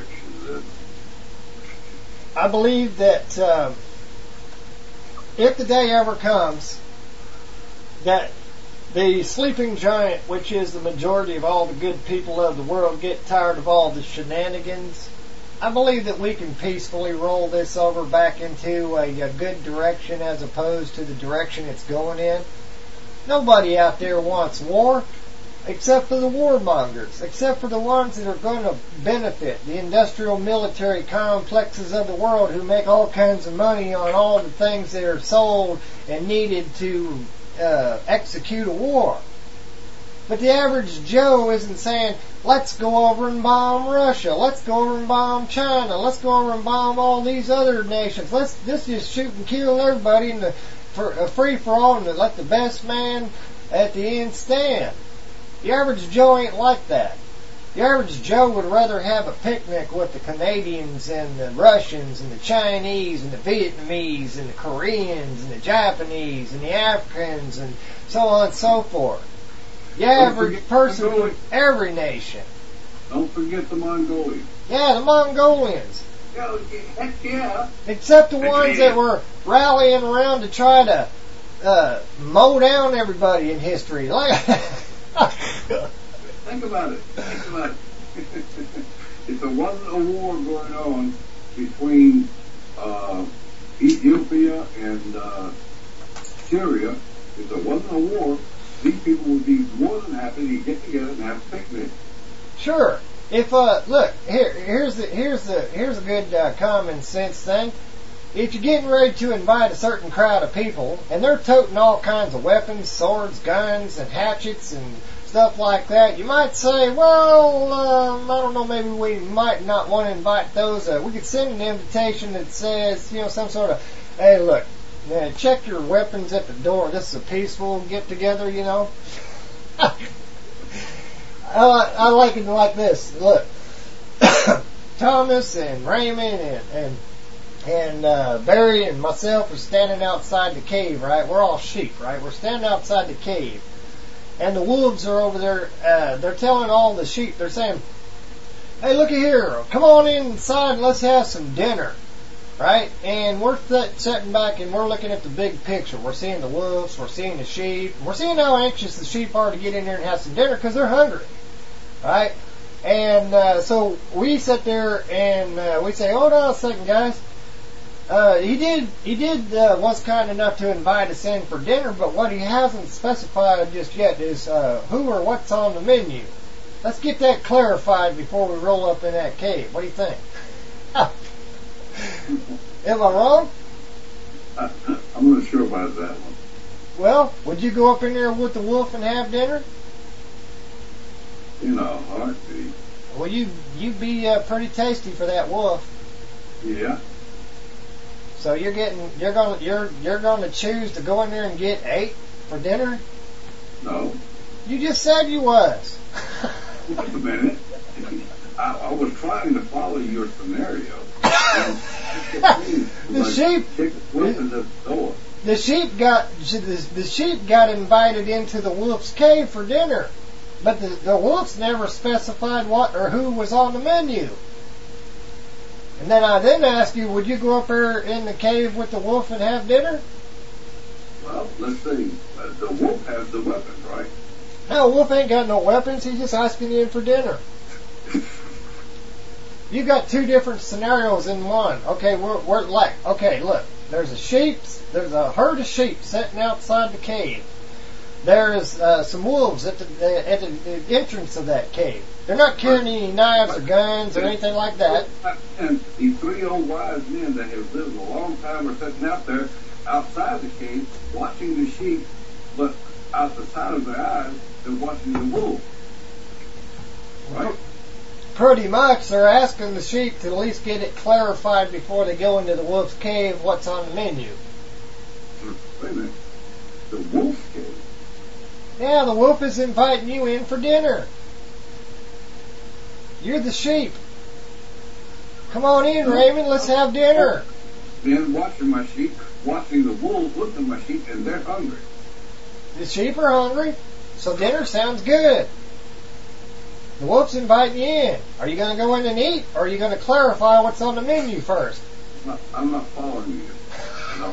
I believe that uh, if the day ever comes that the sleeping giant, which is the majority of all the good people of the world, get tired of all the shenanigans, I believe that we can peacefully roll this over back into a, a good direction as opposed to the direction it's going in. Nobody out there wants war, except for the warmongers, except for the ones that are going to benefit, the industrial military complexes of the world who make all kinds of money on all the things that are sold and needed to uh, execute a war. But the average Joe isn't saying, let's go over and bomb Russia, let's go over and bomb China, let's go over and bomb all these other nations, let's, let's just shoot and kill everybody in the for, uh, free for all and let the best man at the end stand. The average Joe ain't like that. The average Joe would rather have a picnic with the Canadians and the Russians and the Chinese and the Vietnamese and the Koreans and the Japanese and the Africans and so on and so forth. The average person from every nation. Don't forget the Mongolians. Yeah, the Mongolians. Yeah, heck yeah. Except the ones that were rallying around to try to uh, mow down everybody in history. Like, think about it. Think about it. If there wasn't a war going on between uh, Ethiopia and uh, Syria, if there wasn't a war, these people would be more than happy to get together and have a picnic. Sure. If uh, look here, here's the here's the here's a good uh, common sense thing. If you're getting ready to invite a certain crowd of people and they're toting all kinds of weapons, swords, guns, and hatchets and stuff like that, you might say, well, um, I don't know, maybe we might not want to invite those. Uh, we could send an invitation that says, you know, some sort of, hey, look. Yeah, check your weapons at the door. This is a peaceful get-together, you know. I, I like it like this. Look, Thomas and Raymond and and, and uh, Barry and myself are standing outside the cave, right? We're all sheep, right? We're standing outside the cave. And the wolves are over there. Uh, they're telling all the sheep, they're saying, hey, look at here. Come on inside and let's have some dinner. Right? And we're th- sitting back and we're looking at the big picture. We're seeing the wolves, we're seeing the sheep, we're seeing how anxious the sheep are to get in there and have some dinner because they're hungry. Right? And uh, so we sit there and uh, we say, hold on a second, guys. Uh, he did, he did uh, was kind enough to invite us in for dinner, but what he hasn't specified just yet is uh, who or what's on the menu. Let's get that clarified before we roll up in that cave. What do you think? Am I wrong? I, I'm not sure about that one. Well, would you go up in there with the wolf and have dinner? You know, heartbeat. Well, you you'd be uh, pretty tasty for that wolf. Yeah. So you're getting you're gonna you're you're gonna choose to go in there and get eight for dinner? No. You just said you was. Wait a minute. I, I was trying to follow your scenario. the sheep. The, the sheep got the, the sheep got invited into the wolf's cave for dinner, but the, the wolves never specified what or who was on the menu. And then I then asked you, would you go up there in the cave with the wolf and have dinner? Well, let's see. Uh, the wolf has the weapons, right? No, wolf ain't got no weapons. He's just asking you in for dinner. You got two different scenarios in one. Okay, we're, we're like, okay, look, there's a sheep, there's a herd of sheep sitting outside the cave. There's uh, some wolves at the, at the entrance of that cave. They're not carrying any knives or guns or anything like that. And the three old wise men that have lived a long time are sitting out there outside the cave watching the sheep, but out the side of their eyes, they're watching the wolves. Right? Pretty much, they're asking the sheep to at least get it clarified before they go into the wolf's cave what's on the menu. Wait a minute. The wolf's cave? Yeah, the wolf is inviting you in for dinner. You're the sheep. Come on in, Raymond, let's have dinner. Then watching my sheep, watching the wolves, looking at my sheep, and they're hungry. The sheep are hungry, so dinner sounds good. The wolf's inviting you in. Are you going to go in and eat, or are you going to clarify what's on the menu first? No, I'm not following you. No.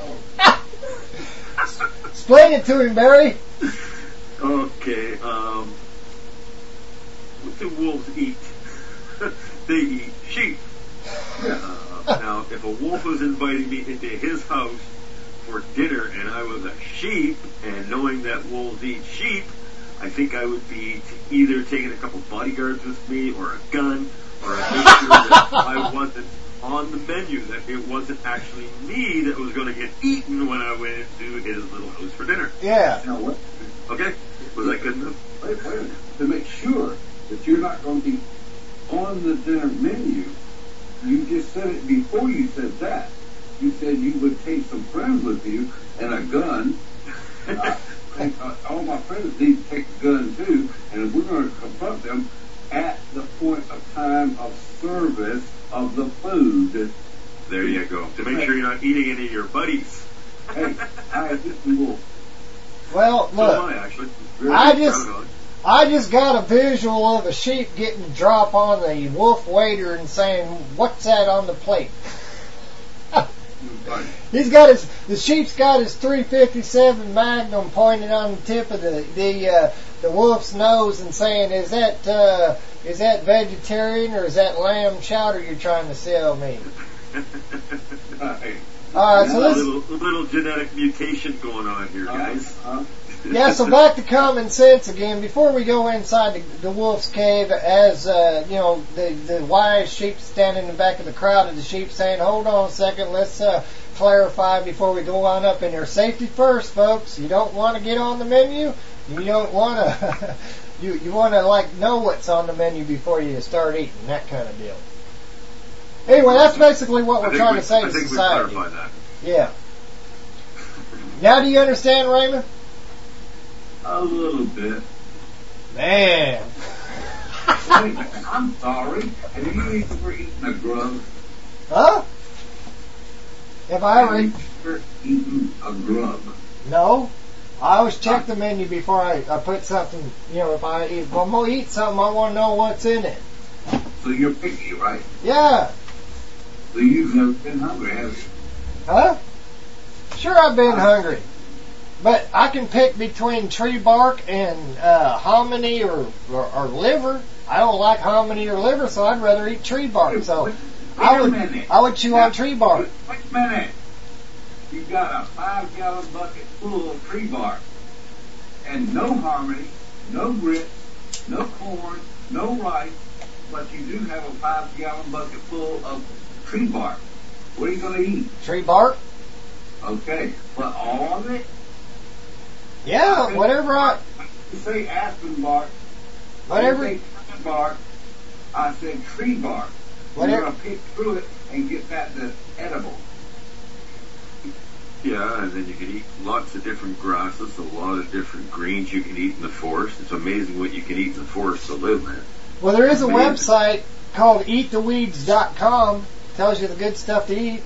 Explain it to him, Barry. Okay, um, what do wolves eat? They eat sheep. Uh, now, if a wolf was inviting me into his house for dinner and I was a sheep, and knowing that wolves eat sheep, I think I would be either taking a couple bodyguards with me or a gun, or I'd make sure that I wasn't on the menu, that it wasn't actually me that was going to get eaten when I went into his little house for dinner. Yeah. Now what? Okay? Was that good enough? Wait, wait. To make sure that you're not going to be on the dinner menu, you just said it before you said that. You said you would take some friends with you and a gun. uh, and, uh, all my friends need to take a gun too, and we're going to confront them at the point of time of service of the food. There you go. To make sure you're not eating any of your buddies. Hey, I just will. Well, So look, am I, actually. I just, I just got a visual of a sheep getting drop on the wolf waiter and saying, "What's that on the plate?" He's got his, the sheep's got his three fifty-seven Magnum pointed on the tip of the the uh, the wolf's nose and saying, "Is that uh, is that vegetarian or is that lamb chowder you're trying to sell me?" All right, so a this little, little genetic mutation going on here, guys. Uh, yeah, so back to common sense again. Before we go inside the, the wolf's cave, as uh, you know, the the wise sheep standing in the back of the crowd of the sheep saying, "Hold on a second, let's uh, clarify before we go on up in there. Safety first, folks. You don't want to get on the menu. You don't want to. you you want to like know what's on the menu before you start eating. That kind of deal." Anyway, that's basically what we're trying we, to say I to think society. We clarified that. Yeah. Now, do you understand, Raymond? A little bit. Man. Wait, I'm sorry. Have you ever eaten a grub? Huh? Have I ever Have you ever eaten a grub? No. I always check the menu before I, I put something, you know, if, I, if I'm going to eat something, I want to know what's in it. So you're picky, right? Yeah. So you've never been hungry, have you? Huh? Sure, I've been hungry. But I can pick between tree bark and uh, hominy or, or, or liver. I don't like hominy or liver, so I'd rather eat tree bark. So Wait, I wait would a minute. I would chew Now, on tree bark. Wait a minute. You've got a five-gallon bucket full of tree bark. And no hominy, no grits, no corn, no rice, but you do have a five-gallon bucket full of tree bark. What are you going to eat? Tree bark? Okay. But all of it? Yeah, Okay. whatever I... You say aspen bark. Whatever- You say tree bark. I said tree bark. Whatever- You're going to pick through it and get that that's edible. Yeah, and then you can eat lots of different grasses, a lot of different greens you can eat in the forest. It's amazing what you can eat in the forest to live, man. Well, there is a Amazing. website called eat the weeds dot com. Tells you the good stuff to eat.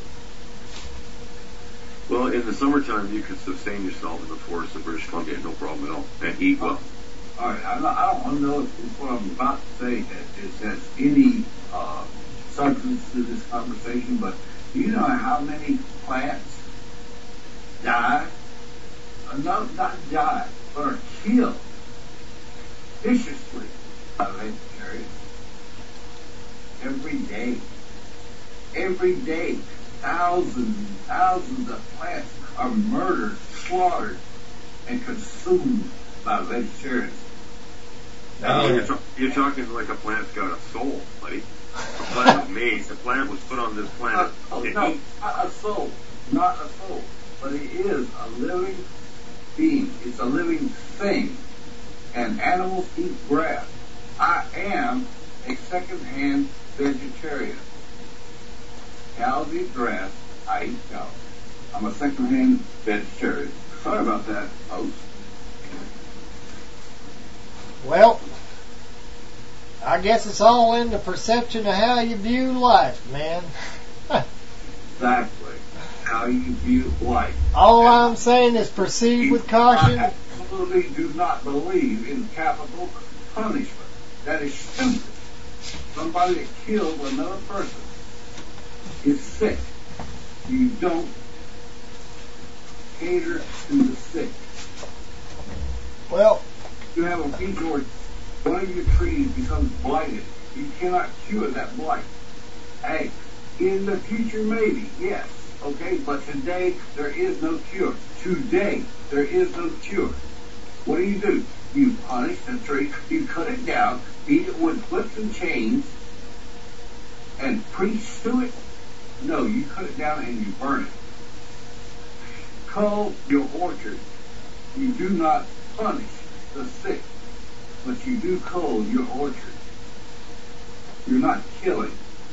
Well, in the summertime, you can sustain yourself in the forest of British Columbia, no problem at all, and eat well. All right, I'm not, I don't want to know if what I'm about to say has, is, has any uh, substance to this conversation, but do you know how many plants die? Uh, no, not die, but are killed viciously by vegetarians every day. Every day, thousands and thousands of plants are murdered, slaughtered, and consumed by vegetarians. Uh, you're, ta- you're talking like a plant's got a soul, buddy. A plant was made. The plant was put on this planet Uh, to no, eat. not a soul, not a soul, but it is a living being. It's a living thing, and animals eat grass. I am a second-hand vegetarian. Cows eat grass. I eat cows. I'm a second-hand vegetarian. Sorry about that, folks. Well, I guess it's all in the perception of how you view life, man. Exactly. How you view life. All I'm saying is proceed with caution. I absolutely do not believe in capital punishment. That is stupid. Somebody that killed another person is sick. You don't cater to the sick. Well, you have a piece where one of your trees becomes blighted. You cannot cure that blight. Hey, in the future, maybe, yes. Okay, but today there is no cure. Today there is no cure. What do you do? You punish the tree, you cut it down, beat it with whips and chains, and preach to it? No, you cut it down and you burn it. Cull your orchard. You do not punish the sick, but you do cull your orchard. You're not killing.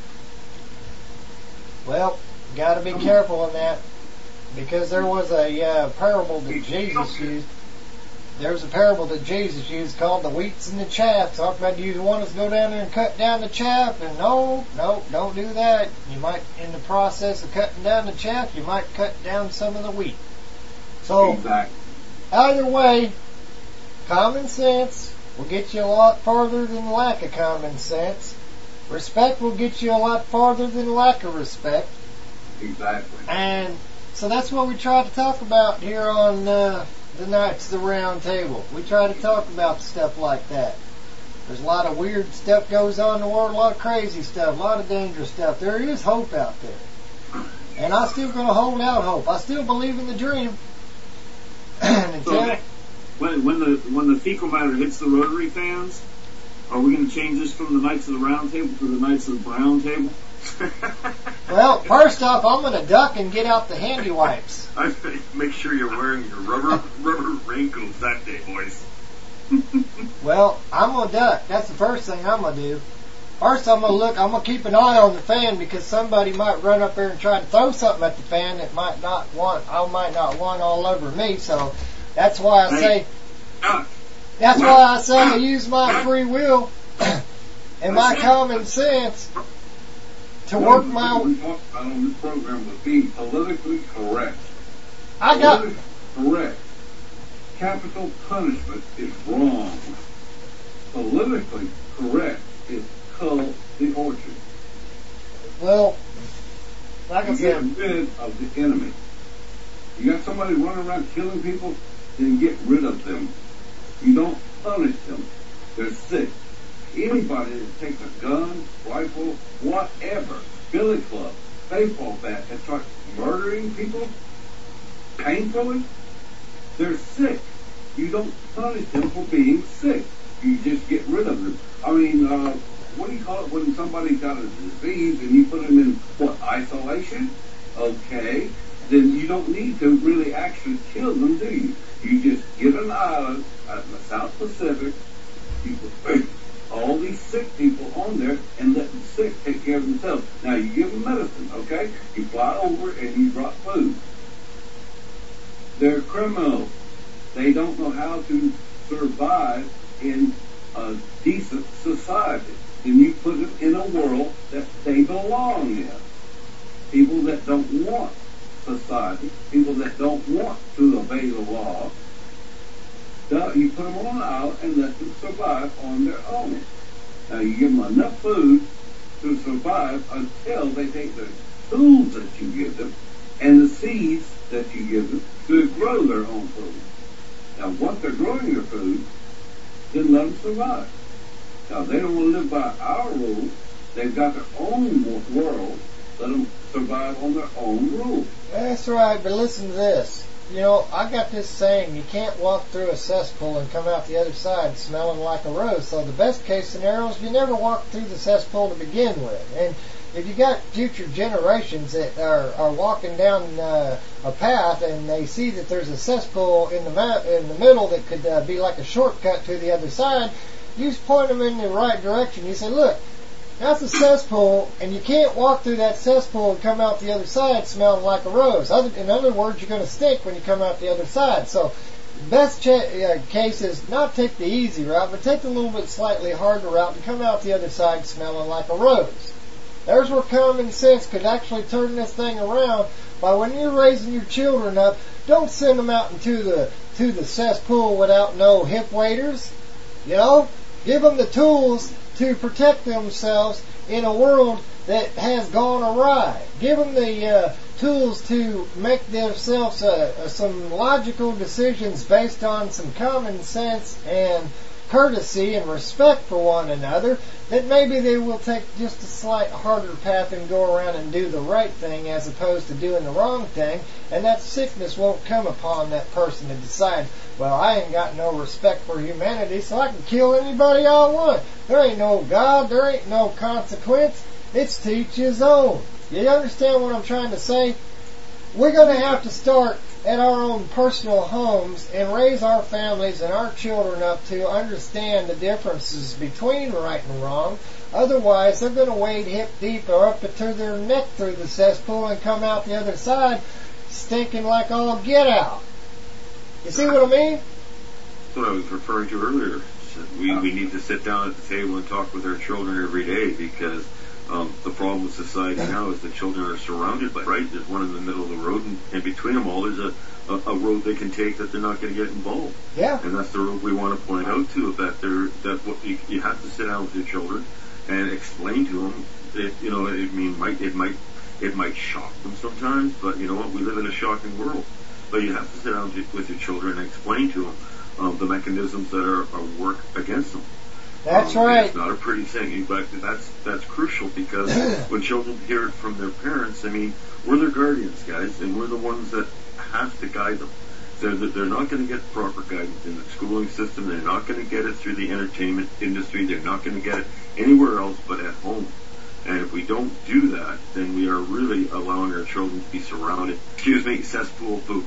Well, got to be careful on that, because there was a uh, parable that Jesus used. There was a parable that Jesus used called the wheats and the chaff. Talked about you want us to go down there and cut down the chaff, and no, no, don't do that. You might, in the process of cutting down the chaff, you might cut down some of the wheat. So, exactly. Either way, common sense will get you a lot farther than lack of common sense. Respect will get you a lot farther than lack of respect. Exactly. And so that's what we try to talk about here on uh, the Knights of the Round Table. We try to talk about stuff like that. There's a lot of weird stuff goes on in the world, a lot of crazy stuff, a lot of dangerous stuff. There is hope out there. And I'm still going to hold out hope. I still believe in the dream. Until So, when, when the when the fecal matter hits the Rotary fans, are we going to change this from the Knights of the Round Table to the Knights of the Brown Table? Well, first off, I'm going to duck and get out the handy wipes. I think make sure you're wearing your rubber rubber raincoats that day, boys. Well, I'm going to duck. That's the first thing I'm going to do. First, I'm going to look, I'm going to keep an eye on the fan, because somebody might run up there and try to throw something at the fan that might not want, I might not want all over me. So that's why I say, that's why I say I use my free will and my common sense to work my. We talked about on this program was being politically correct. I got politically correct. Capital punishment is wrong. Politically correct is cull the orchard. Well, like I you said, get rid of the enemy. You got somebody running around killing people, then get rid of them. You don't punish them. They're sick. Anybody that takes a gun, rifle, whatever, billy club, baseball bat, and starts murdering people painfully, they're sick. You don't punish them for being sick. You just get rid of them. I mean, uh, what do you call it when somebody's got a disease and you put them in, what, isolation? Okay. Then you don't need to really actually kill them, do you? You just get an island out in the South Pacific, you put all these sick people on there and let the sick take care of themselves. Now, you give them medicine, okay? You fly over and you drop food. They're criminals. They don't know how to survive in a decent society. Then you put them in a world that they belong in. People that don't want society, people that don't want to obey the law, you put them on an island and let them survive on their own. Now you give them enough food to survive until they take the tools that you give them and the seeds that you give them to grow their own food. Now once they're growing their food, then let them survive. Now they don't want to live by our rules. They've got their own world. Let them survive on their own rules. That's right, but listen to this. You know, I got this saying, you can't walk through a cesspool and come out the other side smelling like a rose. So the best case scenario is you never walk through the cesspool to begin with. And if you got future generations that are, are walking down uh, a path and they see that there's a cesspool in the ma- in the middle that could uh, be like a shortcut to the other side, you just point them in the right direction. You say, look, that's a cesspool, and you can't walk through that cesspool and come out the other side smelling like a rose. Other, in other words, you're going to stink when you come out the other side. So the best ch- uh, case is not take the easy route, but take the little bit slightly harder route and come out the other side smelling like a rose. There's where common sense could actually turn this thing around. By when you're raising your children up, don't send them out into the to the cesspool without no hip waders. You know, give them the tools to protect themselves in a world that has gone awry. Give them the uh, tools to make themselves uh, uh, some logical decisions based on some common sense and courtesy and respect for one another, that maybe they will take just a slight harder path and go around and do the right thing as opposed to doing the wrong thing, and that sickness won't come upon that person to decide, well, I ain't got no respect for humanity, so I can kill anybody I want. There ain't no God, there ain't no consequence. It's to each his own. You understand what I'm trying to say? We're going to have to start at our own personal homes and raise our families and our children up to understand the differences between right and wrong. Otherwise, they're going to wade hip deep or up to their neck through the cesspool and come out the other side stinking like all get out. You see what I mean? That's what I was referring to earlier. We, we need to sit down at the table and talk with our children every day, because Um, the problem with society now is that children are surrounded by, right? There's one in the middle of the road, and, and between them all, there's a, a, a road they can take that they're not going to get involved. Yeah. And that's the road we want to point out to, that they're, that what you, you have to sit down with your children and explain to them that, you know, I mean, might, it might, it might shock them sometimes, but you know what? We live in a shocking world. But you have to sit down with your children and explain to them um, the mechanisms that are, are work against them. That's um, right. It's not a pretty thing, but that's that's crucial, because when children hear it from their parents, I mean, we're their guardians, guys, and we're the ones that have to guide them. They're, they're not going to get proper guidance in the schooling system. They're not going to get it through the entertainment industry. They're not going to get it anywhere else but at home. And if we don't do that, then we are really allowing our children to be surrounded. Excuse me, cesspool poop.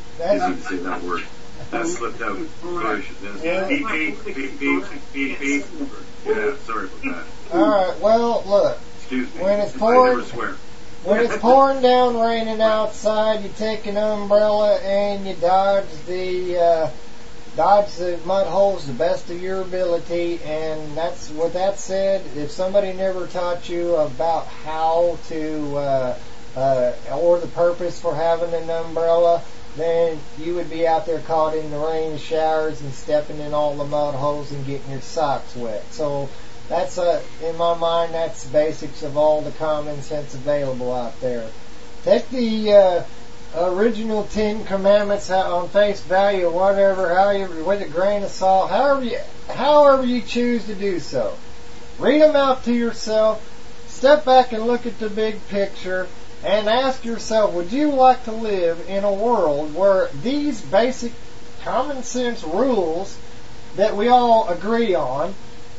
I didn't say that word. That slipped out. Sorry, Yeah. beep, beep, beep, beep, beep, beep. Yeah, sorry about that. All right. Well, look. Excuse me. When it's I pouring, never swear. when it's pouring down, raining outside, you take an umbrella and you dodge the uh, dodge the mud holes the best of your ability. And that's with that said, if somebody never taught you about how to uh, uh, or the purpose for having an umbrella, then you would be out there caught in the rain showers and stepping in all the mud holes and getting your socks wet. So that's, uh, in my mind, that's the basics of all the common sense available out there. Take the uh, original Ten Commandments on face value or whatever, however, with a grain of salt, however you, however you choose to do so. Read them out to yourself, step back and look at the big picture, and ask yourself, would you like to live in a world where these basic common sense rules that we all agree on,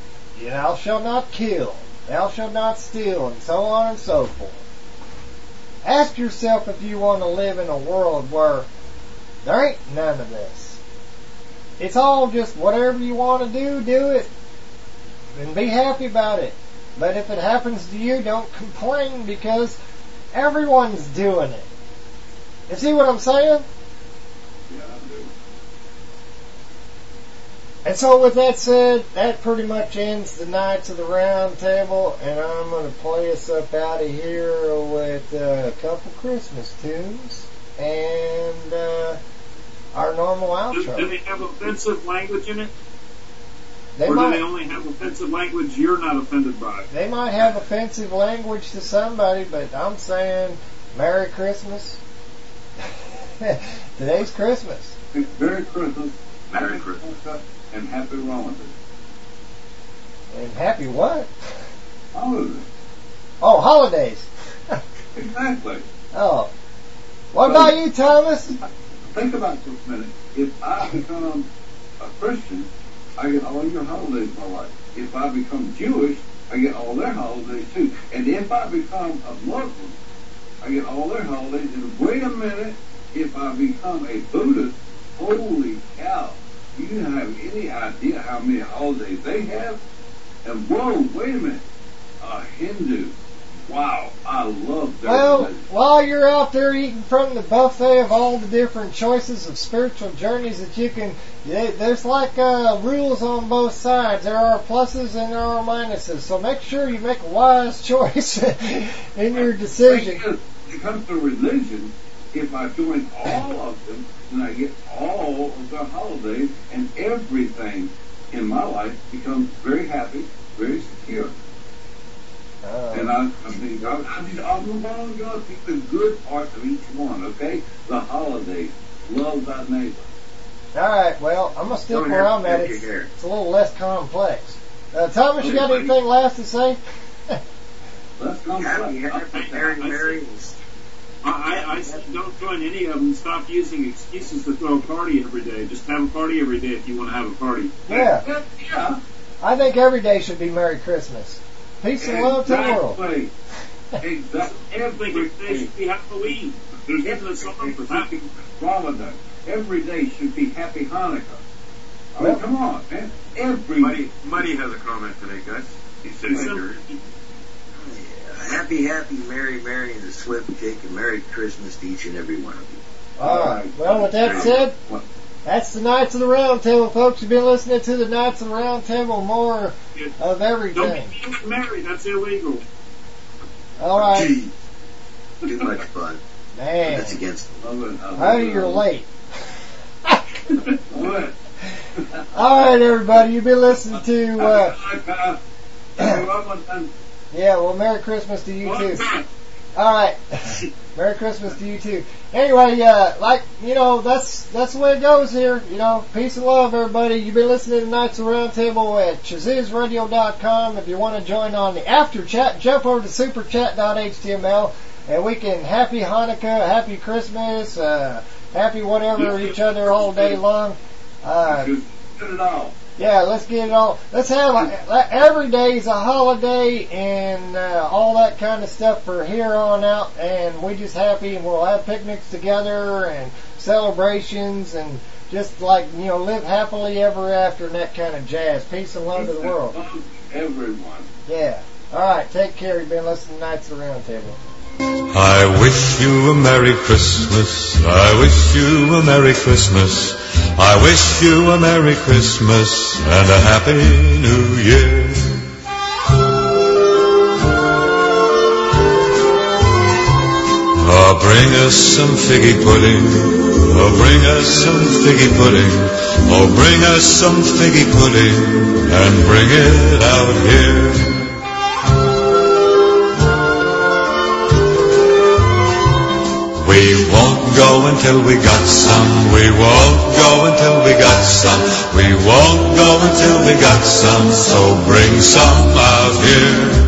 thou shalt not kill, thou shalt not steal, and so on and so forth. Ask yourself if you want to live in a world where there ain't none of this. It's all just whatever you want to do, do it, and be happy about it. But if it happens to you, don't complain, because everyone's doing it. You see what I'm saying? Yeah, I do. And so with that said, that pretty much ends the Knights of the Round Table, and I'm going to play us up out of here with uh, a couple Christmas tunes and uh, our normal Do, outro. do they have offensive language in it? They or might, do they only have offensive language you're not offended by? they might have offensive language to somebody, but I'm saying Merry Christmas. Today's Christmas. Merry Christmas. Merry Happy Christmas. Hanukkah, and happy Ramadan. And happy what? Holidays. Oh, holidays. Exactly. Oh. What about you, Thomas? Think about this a minute. If I become a Christian, I get all your holidays in my life. If I become Jewish, I get all their holidays too. And if I become a Muslim, I get all their holidays. And wait a minute, if I become a Buddhist, holy cow, do you have any idea how many holidays they have? And whoa, wait a minute, a Hindu. Wow, I love their Well, holidays. while you're out there eating from the buffet of all the different choices of spiritual journeys that you can, there's like uh, rules on both sides. There are pluses and there are minuses. So make sure you make a wise choice in your decision. When it comes to religion, if I join all of them, then I get all of their holidays, and everything in my life becomes very happy, very secure. Uh, And I, I mean, I, I just, I'll move on, God, pick the good parts of each one, okay? The holidays, love thy neighbor. All right, well, I'm going to stick Don't where have I'm at. to It's, take your hair. it's a little less complex. Uh, Thomas, you got anything last to say? Let's come Happy, happy, Mary, Mary. I, I, I said don't join any of them. Stop using excuses to throw a party every day. Just have a party every day if you want to have a party. Yeah. Yeah. I think every day should be Merry Christmas. Peace and love to the world. Exactly. Exactly. Every day should be Halloween. There's even a song for that. Happy Ramadan. Every day should be Happy Hanukkah. I mean, Well- come on, man. Every Muddy, Muddy has a comment today, guys. He's sitting here. Happy, happy, merry, merry, and a swift kick, and Merry Christmas to each and every one of you. All right. Well, with that said, that's the Knights of the Round Table, folks. You've been listening to the Knights of the Round Table, more of everything. Don't get married. That's illegal. All right. Gee, too much fun. Man. That's against the law. How you're late. All right, everybody. You've been listening to... Uh, yeah, well, Merry Christmas to you, too. All right. Merry Christmas to you, too. Anyway, uh, like, you know, that's that's the way it goes here. You know, peace and love, everybody. You've been listening to Knights of the Round Table at Chaziz Radio dot com. If you want to join on the after chat, jump over to super chat dot h t m l, and we can Happy Hanukkah, Happy Christmas, uh, Happy whatever each other all day long. Uh, Get it all. Yeah, let's get it all. Let's have a, every day is a holiday and uh, all that kind of stuff for here on out. And we just happy, and we'll have picnics together and celebrations and just like, you know, live happily ever after and that kind of jazz. Peace and love to the world. Everyone. Yeah. All right. Take care. You've been listening to Knights of the Round Table. I wish you a Merry Christmas. I wish you a Merry Christmas. I wish you a Merry Christmas and a Happy New Year. Oh, bring us some figgy pudding. Oh, bring us some figgy pudding. Oh, bring us some figgy pudding and bring it out here. We won't go until we got some. We won't go until we got some. We won't go until we got some. So bring some out here.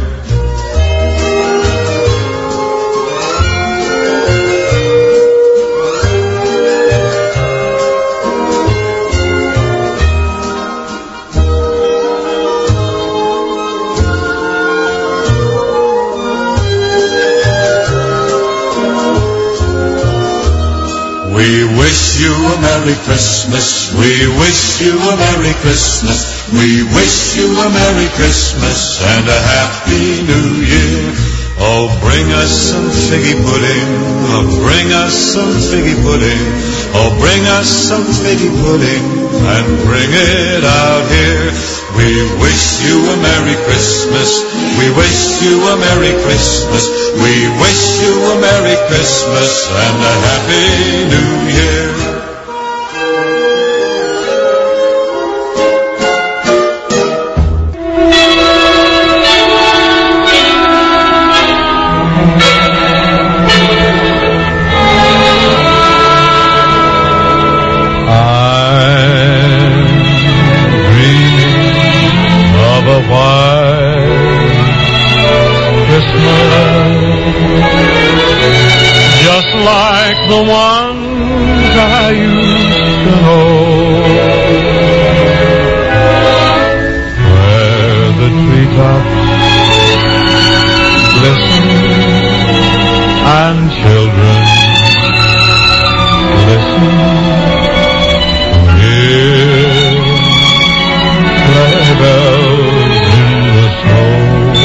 We wish you a Merry Christmas. We wish you a Merry Christmas. We wish you a Merry Christmas and a Happy New Year. Oh, bring us some figgy pudding. Oh, bring us some figgy pudding. Oh, bring us some figgy pudding and bring it out here. We wish you a Merry Christmas. We wish you a Merry Christmas. We wish you a Merry Christmas and a Happy New Year. Like the ones I used to know, where the treetops glisten and children listen to hear sleigh bells in the snow.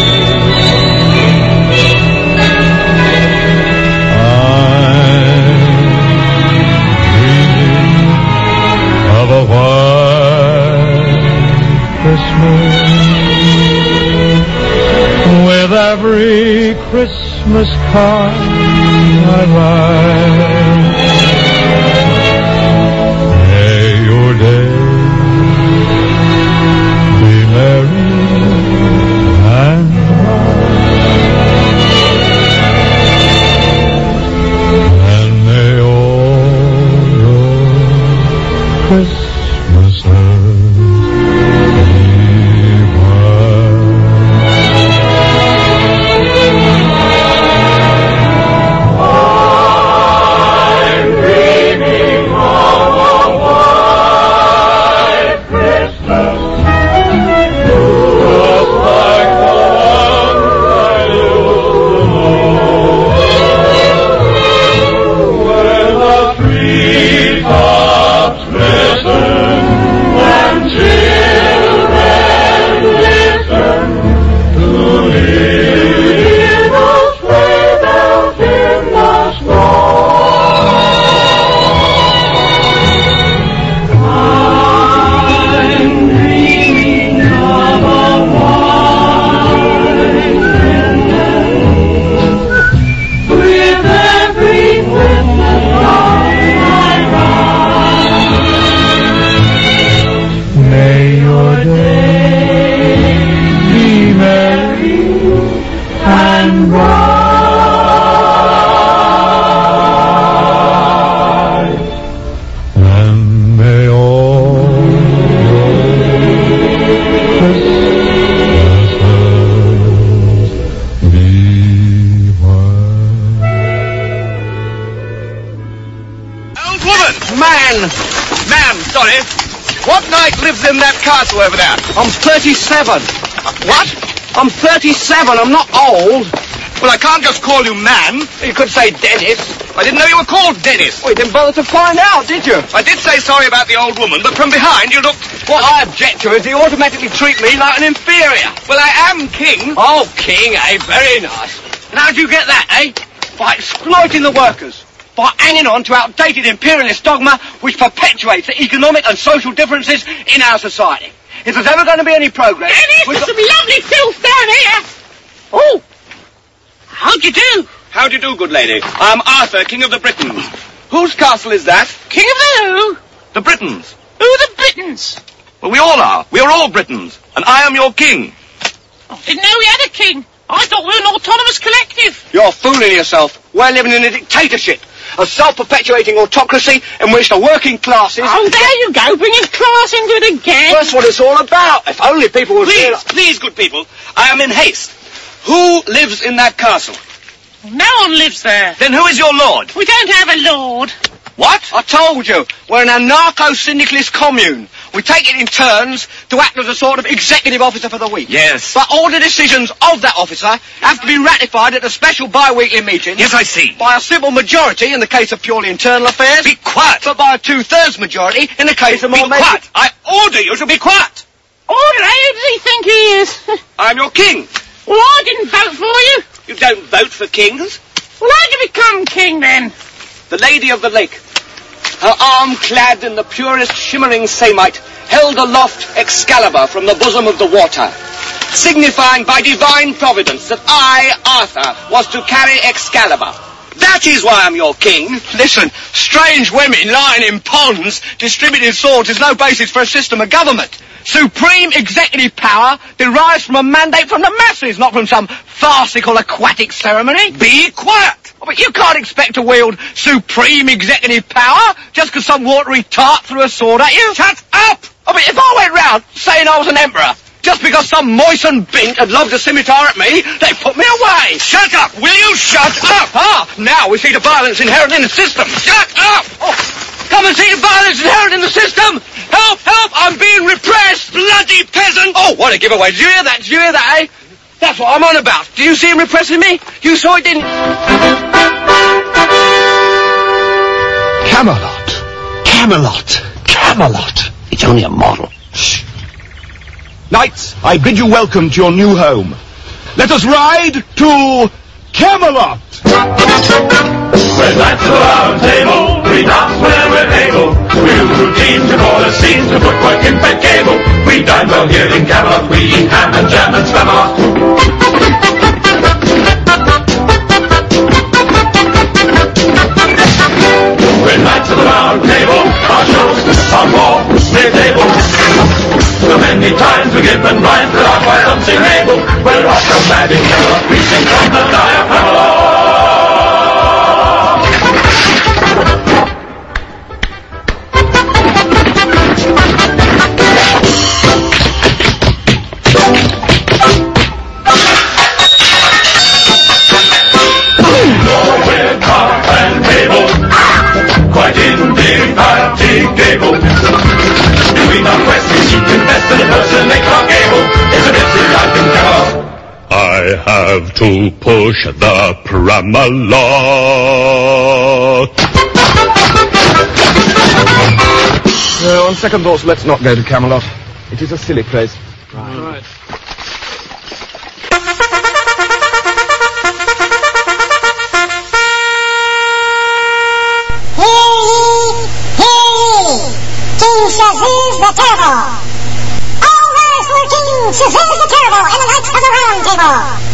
Of a white Christmas, with every Christmas card I write. May your day be merry and bright, and may all your Christmas Man! Man, sorry. What knight lives in that castle over there? I'm thirty-seven. Uh, what? I'm thirty-seven. I'm not old. Well, I can't just call you man. You could say Dennis. I didn't know you were called Dennis. Well, you didn't bother to find out, did you? I did say sorry about the old woman, but from behind you looked... What I object to is you automatically treat me like an inferior. Well, I am king. Oh, king, eh? Very nice. And how do you get that, eh? By exploiting the workers. By hanging on to outdated imperialist dogma which perpetuates the economic and social differences in our society. If there's ever going to be any progress... Dennis, there's some lovely filth down here. Oh! How do you do? How do you do, good lady? I'm Arthur, King of the Britons. Whose castle is that? King of the who? The Britons. Who are the Britons? Well, we all are. We are all Britons. And I am your king. Oh, didn't know we had a king. I thought we were an autonomous collective. You're fooling yourself. We're living in a dictatorship. A self-perpetuating autocracy in which the working classes... Oh, there you go, bringing class into it again. That's what it's all about. If only people would... Please, realize... please, good people, I am in haste. Who lives in that castle? No one lives there. Then who is your lord? We don't have a lord. What? I told you. We're an anarcho-syndicalist commune. We take it in turns to act as a sort of executive officer for the week. Yes. But all the decisions of that officer have to be ratified at a special bi-weekly meeting. Yes, I see. By a simple majority in the case of purely internal affairs. Be quiet. But by a two-thirds majority in the case of more... Be quiet. I order you to be quiet. Order? Who does he think he is? I'm your king. Well, I didn't vote for you. You don't vote for kings. Well, how'd you become king, then? The Lady of the Lake, her arm clad in the purest shimmering samite, held aloft Excalibur from the bosom of the water, signifying by divine providence that I, Arthur, was to carry Excalibur. That is why I'm your king. Listen, strange women lying in ponds distributing swords is no basis for a system of government. Supreme executive power derives from a mandate from the masses, not from some farcical aquatic ceremony. Be quiet! Oh, but you can't expect to wield supreme executive power just because some watery tart threw a sword at you. Shut up! Oh, but if I went round saying I was an emperor, just because some moistened bint had lobbed a scimitar at me, they put me away. Shut up! Will you shut up? Ah, now we see the violence inherent in the system. Shut up! Oh. Come and see the violence inherent in the system! Help! Help! I'm being repressed! Bloody peasant! Oh, what a giveaway! Did you hear that? Did you hear that, eh? That's what I'm on about. Did you see him repressing me? You saw it, didn't... Camelot. Camelot. Camelot. It's only a model. Shh. Knights, I bid you welcome to your new home. Let us ride to Camelot. We're knights of the round table, we dance whenever we're able. We do routines to call us scenes to footwork in bed cable. We dine well here in Camelot, we eat ham and jam and spamalot. We're knights of the round table, our shows are more mid-table. So many times we give and rhyme that are quite unsingable. We're off from mad in Camelot, we sing from the diaphragm. Quite indefatigable. Between our quests we seek to best and impersonate our gable. It's a busy life in Camelot. I have to push the Pramalot. Uh, on second thoughts, let's not go to Camelot. It is a silly place. Right. Right. King Shazuz the Terrible. All rise for King Shazuz the Terrible and the Knights of the Round Table.